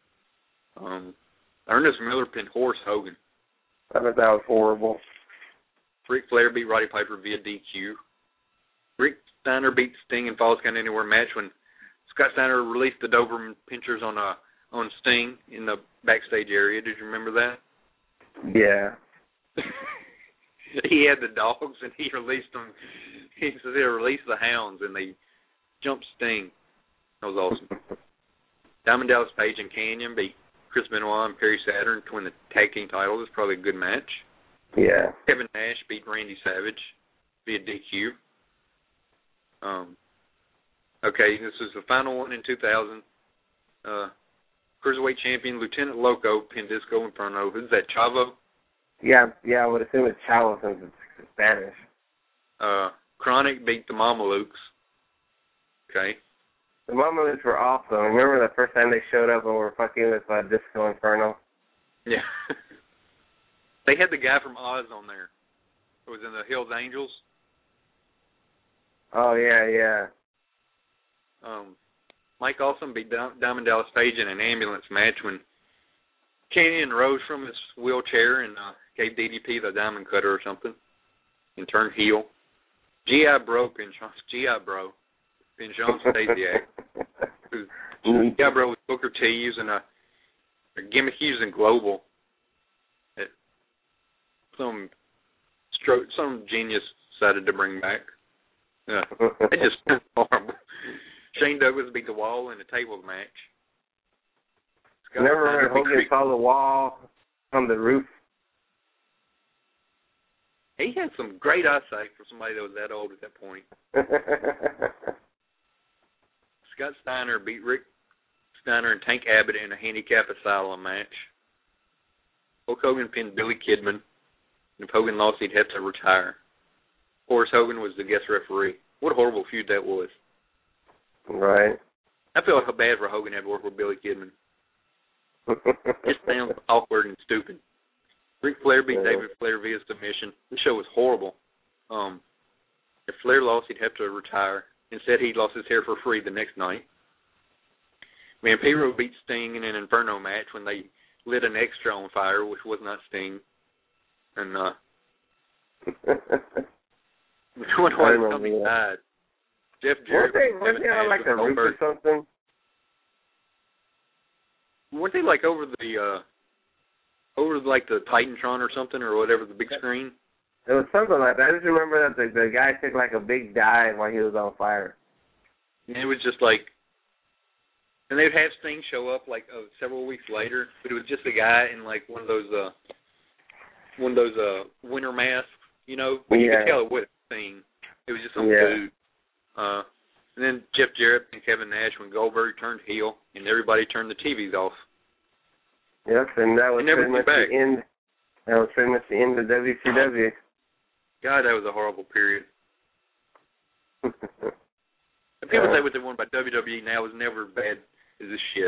Ernest Miller pinned Horace Hogan. I thought that was horrible. Ric Flair beat Roddy Piper via DQ. Rick Steiner beat Sting in Falls Count Anywhere match when Scott Steiner released the Doberman pinchers on on Sting in the backstage area. Did you remember that? Yeah. He had the dogs, and he released them. He said he released the hounds, and they jumped Sting. That was awesome. Diamond Dallas Page and Kanyon beat Chris Benoit and Perry Saturn to win the tag team titles. It was probably a good match. Yeah. Kevin Nash beat Randy Savage via DQ. Okay, this was the final one in 2000. Cruiserweight champion Lieutenant Loco pinned Disco Inferno. Who's that, Chavo? Yeah, I would assume it's Chavo since it's Spanish. Chronic beat the Mamalukes. Okay. The Mamalukes were awesome. Remember the first time they showed up and were fucking with Disco Inferno? Yeah. They had the guy from Oz on there. It was in the Hills Angels. Oh, yeah. Mike Awesome beat Diamond Dallas Page in an ambulance match when Kanyon rose from his wheelchair and gave DDP the diamond cutter or something and turned heel. G.I. Bro and Sean Stasiak. G.I. Bro with Booker T using a gimmick using Global. Some genius decided to bring back. It just horrible. Shane Douglas beat the Wall in a tables match. Remember when Hogan saw the Wall from the roof? He had some great eyesight for somebody that was that old at that point. Scott Steiner beat Rick Steiner and Tank Abbott in a handicap asylum match. Hulk Hogan pinned Billy Kidman. And if Hogan lost, he'd have to retire. Horace Hogan was the guest referee. What a horrible feud that was. Right. I feel like how bad for Hogan had to work with Billy Kidman. It sounds awkward and stupid. Ric Flair beat David Flair via submission. The show was horrible. If Flair lost, he'd have to retire. Instead, he lost his hair for free the next night. Vampiro beat Sting in an Inferno match when they lit an extra on fire, which was not Sting. And when something died, Jeff Jarrett. Weren't they on like the roof or something? Weren't they like over the Titantron or something or whatever, the big screen? It was something like that. I just remember that the guy took like a big dive while he was on fire. And it was just like, and they'd have Sting show up like several weeks later, but it was just a guy in like one of those winter masks, you know. But you could tell it wasn't Sting. It was just some dude. And then Jeff Jarrett and Kevin Nash when Goldberg turned heel and everybody turned the TVs off. Yes, and that was pretty much the end. That was pretty much the end of WCW. God, that was a horrible period. People say what they want about WWE now is never as bad as this shit.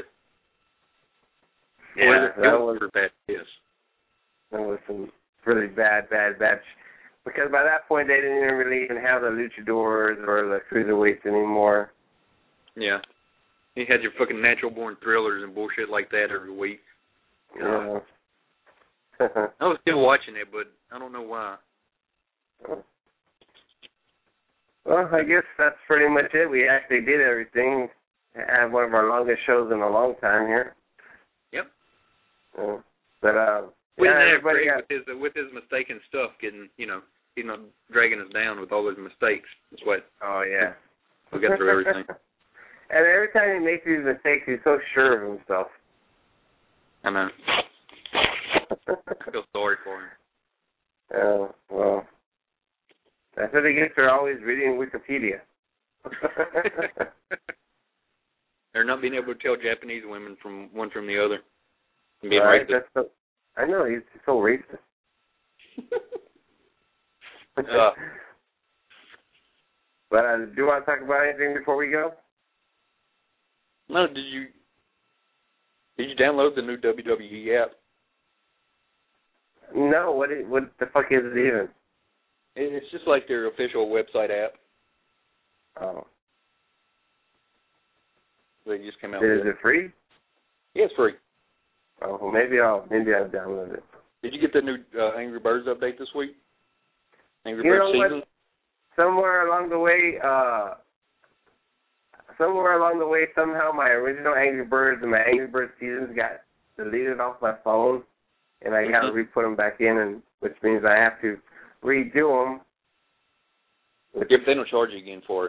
Yeah, that was never bad. Yes. That was some really bad. Because by that point, they didn't really even have the luchadors or the cruiserweights anymore. Yeah. You had your fucking natural born thrillers and bullshit like that every week. Yeah. I was still watching it, but I don't know why. Well, I guess that's pretty much it. We actually did everything. Had one of our longest shows in a long time here. Yep. But we didn't have Greg with his mistaken stuff getting, he's not dragging us down with all his mistakes. That's what. Oh yeah. We got through everything. And every time he makes these mistakes, he's so sure of himself. I know. I feel sorry for him. Oh, well. That's what he gets for always reading Wikipedia. They're not being able to tell Japanese women from one from the other. And being right, racist. I know, he's so racist. But do you want to talk about anything before we go? No, did you download the new WWE app? No, what the fuck is it even? It's just like their official website app. Oh. They just came out Is with it. It free? Yeah, it's free. Oh, well, maybe I'll download it. Did you get the new Angry Birds update this week? Angry Birds season? Somewhere along the way, somewhere along the way, somehow my original Angry Birds and my Angry Birds seasons got deleted off my phone, and I got to re-put them back in, and which means I have to redo them. If they don't charge you again for it.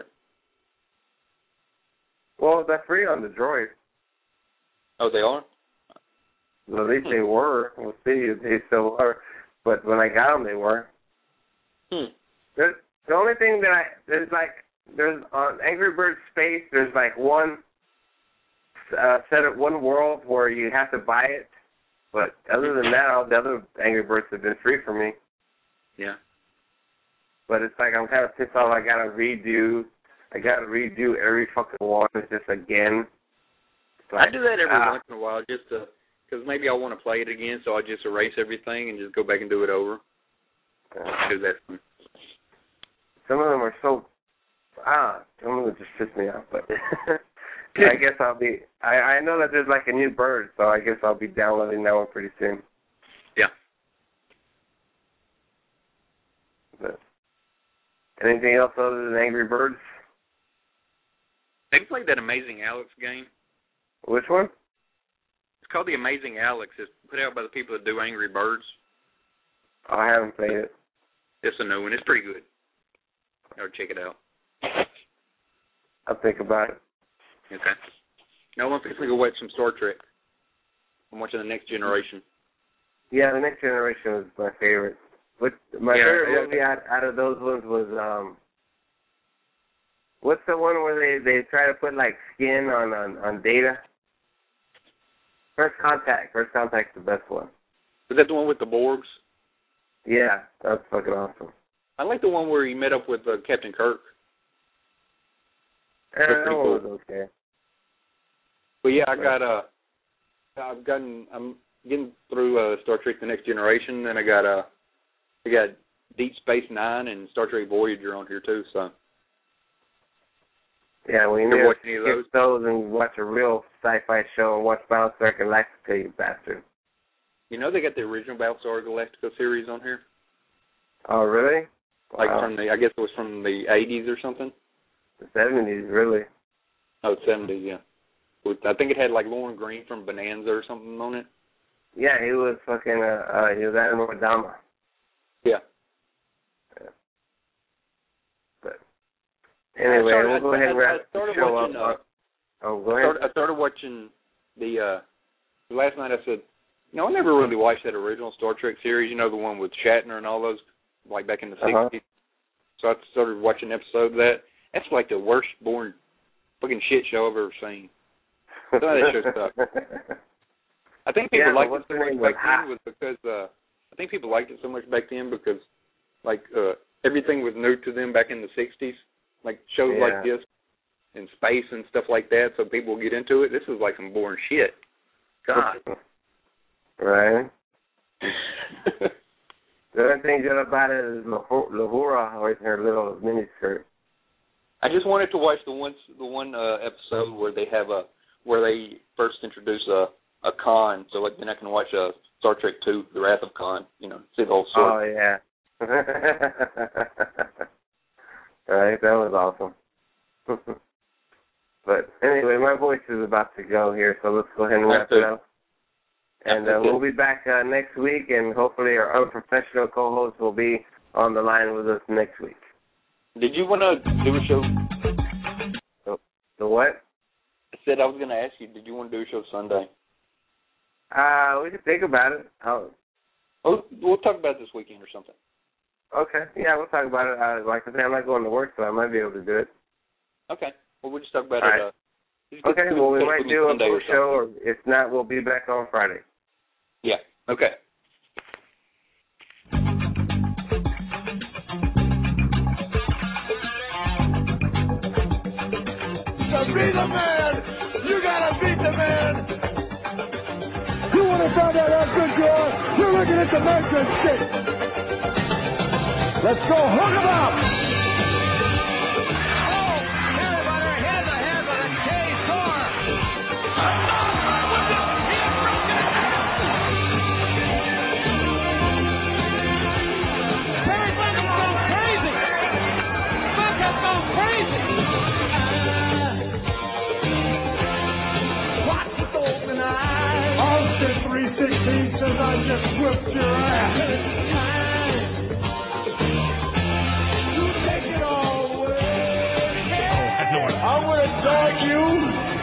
Well, they're free on the Droid. Oh, they are? Well, at least they were. We'll see if they still are. But when I got them, they were. The only thing that there's on Angry Birds Space, there's like one one world where you have to buy it. But other than that, all the other Angry Birds have been free for me. Yeah. But it's like I'm kind of pissed off. I got to redo every fucking one just again. I do that every once in a while just to, because maybe I want to play it again, so I just erase everything and just go back and do it over. Do that. Some of them are so, some of them just piss me off, but I guess I'll be, I know that there's like a new bird, so I guess I'll be downloading that one pretty soon. Yeah. But anything else other than Angry Birds? Have you played that Amazing Alex game? Which one? It's called The Amazing Alex. It's put out by the people that do Angry Birds. Oh, I haven't played it. It's a new one. It's pretty good. Or check it out. I'll think about it. Okay. Now I'm fixing to go watch some Star Trek. I'm watching The Next Generation. Yeah, The Next Generation was my favorite. But my favorite movie out of those ones was what's the one where they try to put like skin on Data? First Contact. First Contact's the best one. Is that the one with the Borgs? Yeah, that's fucking awesome. I like the one where he met up with Captain Kirk. That one was okay. But yeah, I'm getting through Star Trek: The Next Generation, and I got Deep Space Nine and Star Trek Voyager on here too. So yeah, we need to skip those and watch a real sci-fi show and watch Battlestar Galactica, you bastard. You know they got the original Battlestar Galactica series on here. Oh really? Like from I guess it was from the 80s or something. The 70s, really? Oh, 70s, yeah. I think it had like Lauren Green from Bonanza or something on it. Yeah, he was fucking, he was Admiral Adama. Yeah. But anyway, we'll go ahead and wrap the show up. Go ahead. I started watching last night I said, I never really watched that original Star Trek series, the one with Shatner and all those, like back in the 60s. So I started watching an episode of that. That's like the worst, boring, fucking shit show I've ever seen. Some of that show sucked. I think people liked it so much back then was because I think people liked it so much back then because like everything was new to them back in the 60s, like shows like this in space and stuff like that. So people will get into it. This is like some boring shit. God. Right. The only thing good about it is Lahura always in her little miniskirt. I just wanted to watch the one episode where they have where they first introduce a Khan, so like then I can watch Star Trek II, The Wrath of Khan, see the whole story. Oh yeah. Right, that was awesome. But anyway, my voice is about to go here, so let's go ahead and wrap it up. And we'll be back next week, and hopefully our unprofessional co-host will be on the line with us next week. Did you want to do a show? The what? I said I was going to ask you, did you want to do a show Sunday? We can think about it. We'll talk about it this weekend or something. Okay. Yeah, we'll talk about it. Like I said, I'm not going to work, so I might be able to do it. Okay. Well, we'll just talk about it. Okay. Well, we might do a full show, or if not, we'll be back on Friday. Yeah. Okay. To be the man, you gotta beat the man. You want to find out how good you are? You're looking at the Metro Stick. Let's go, hook 'em up. Oh, everybody, here's the head of the K-Car. Barry Buck has gone crazy. Buck has gone crazy.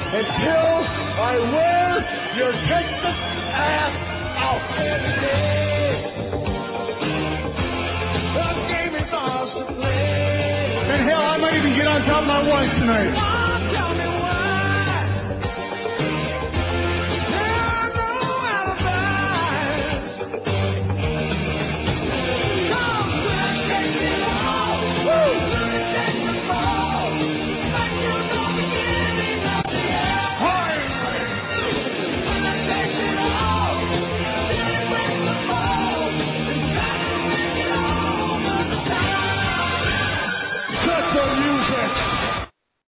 until I wear your Texas ass out. The game is ours to play. And hell, I might even get on top of my wife tonight.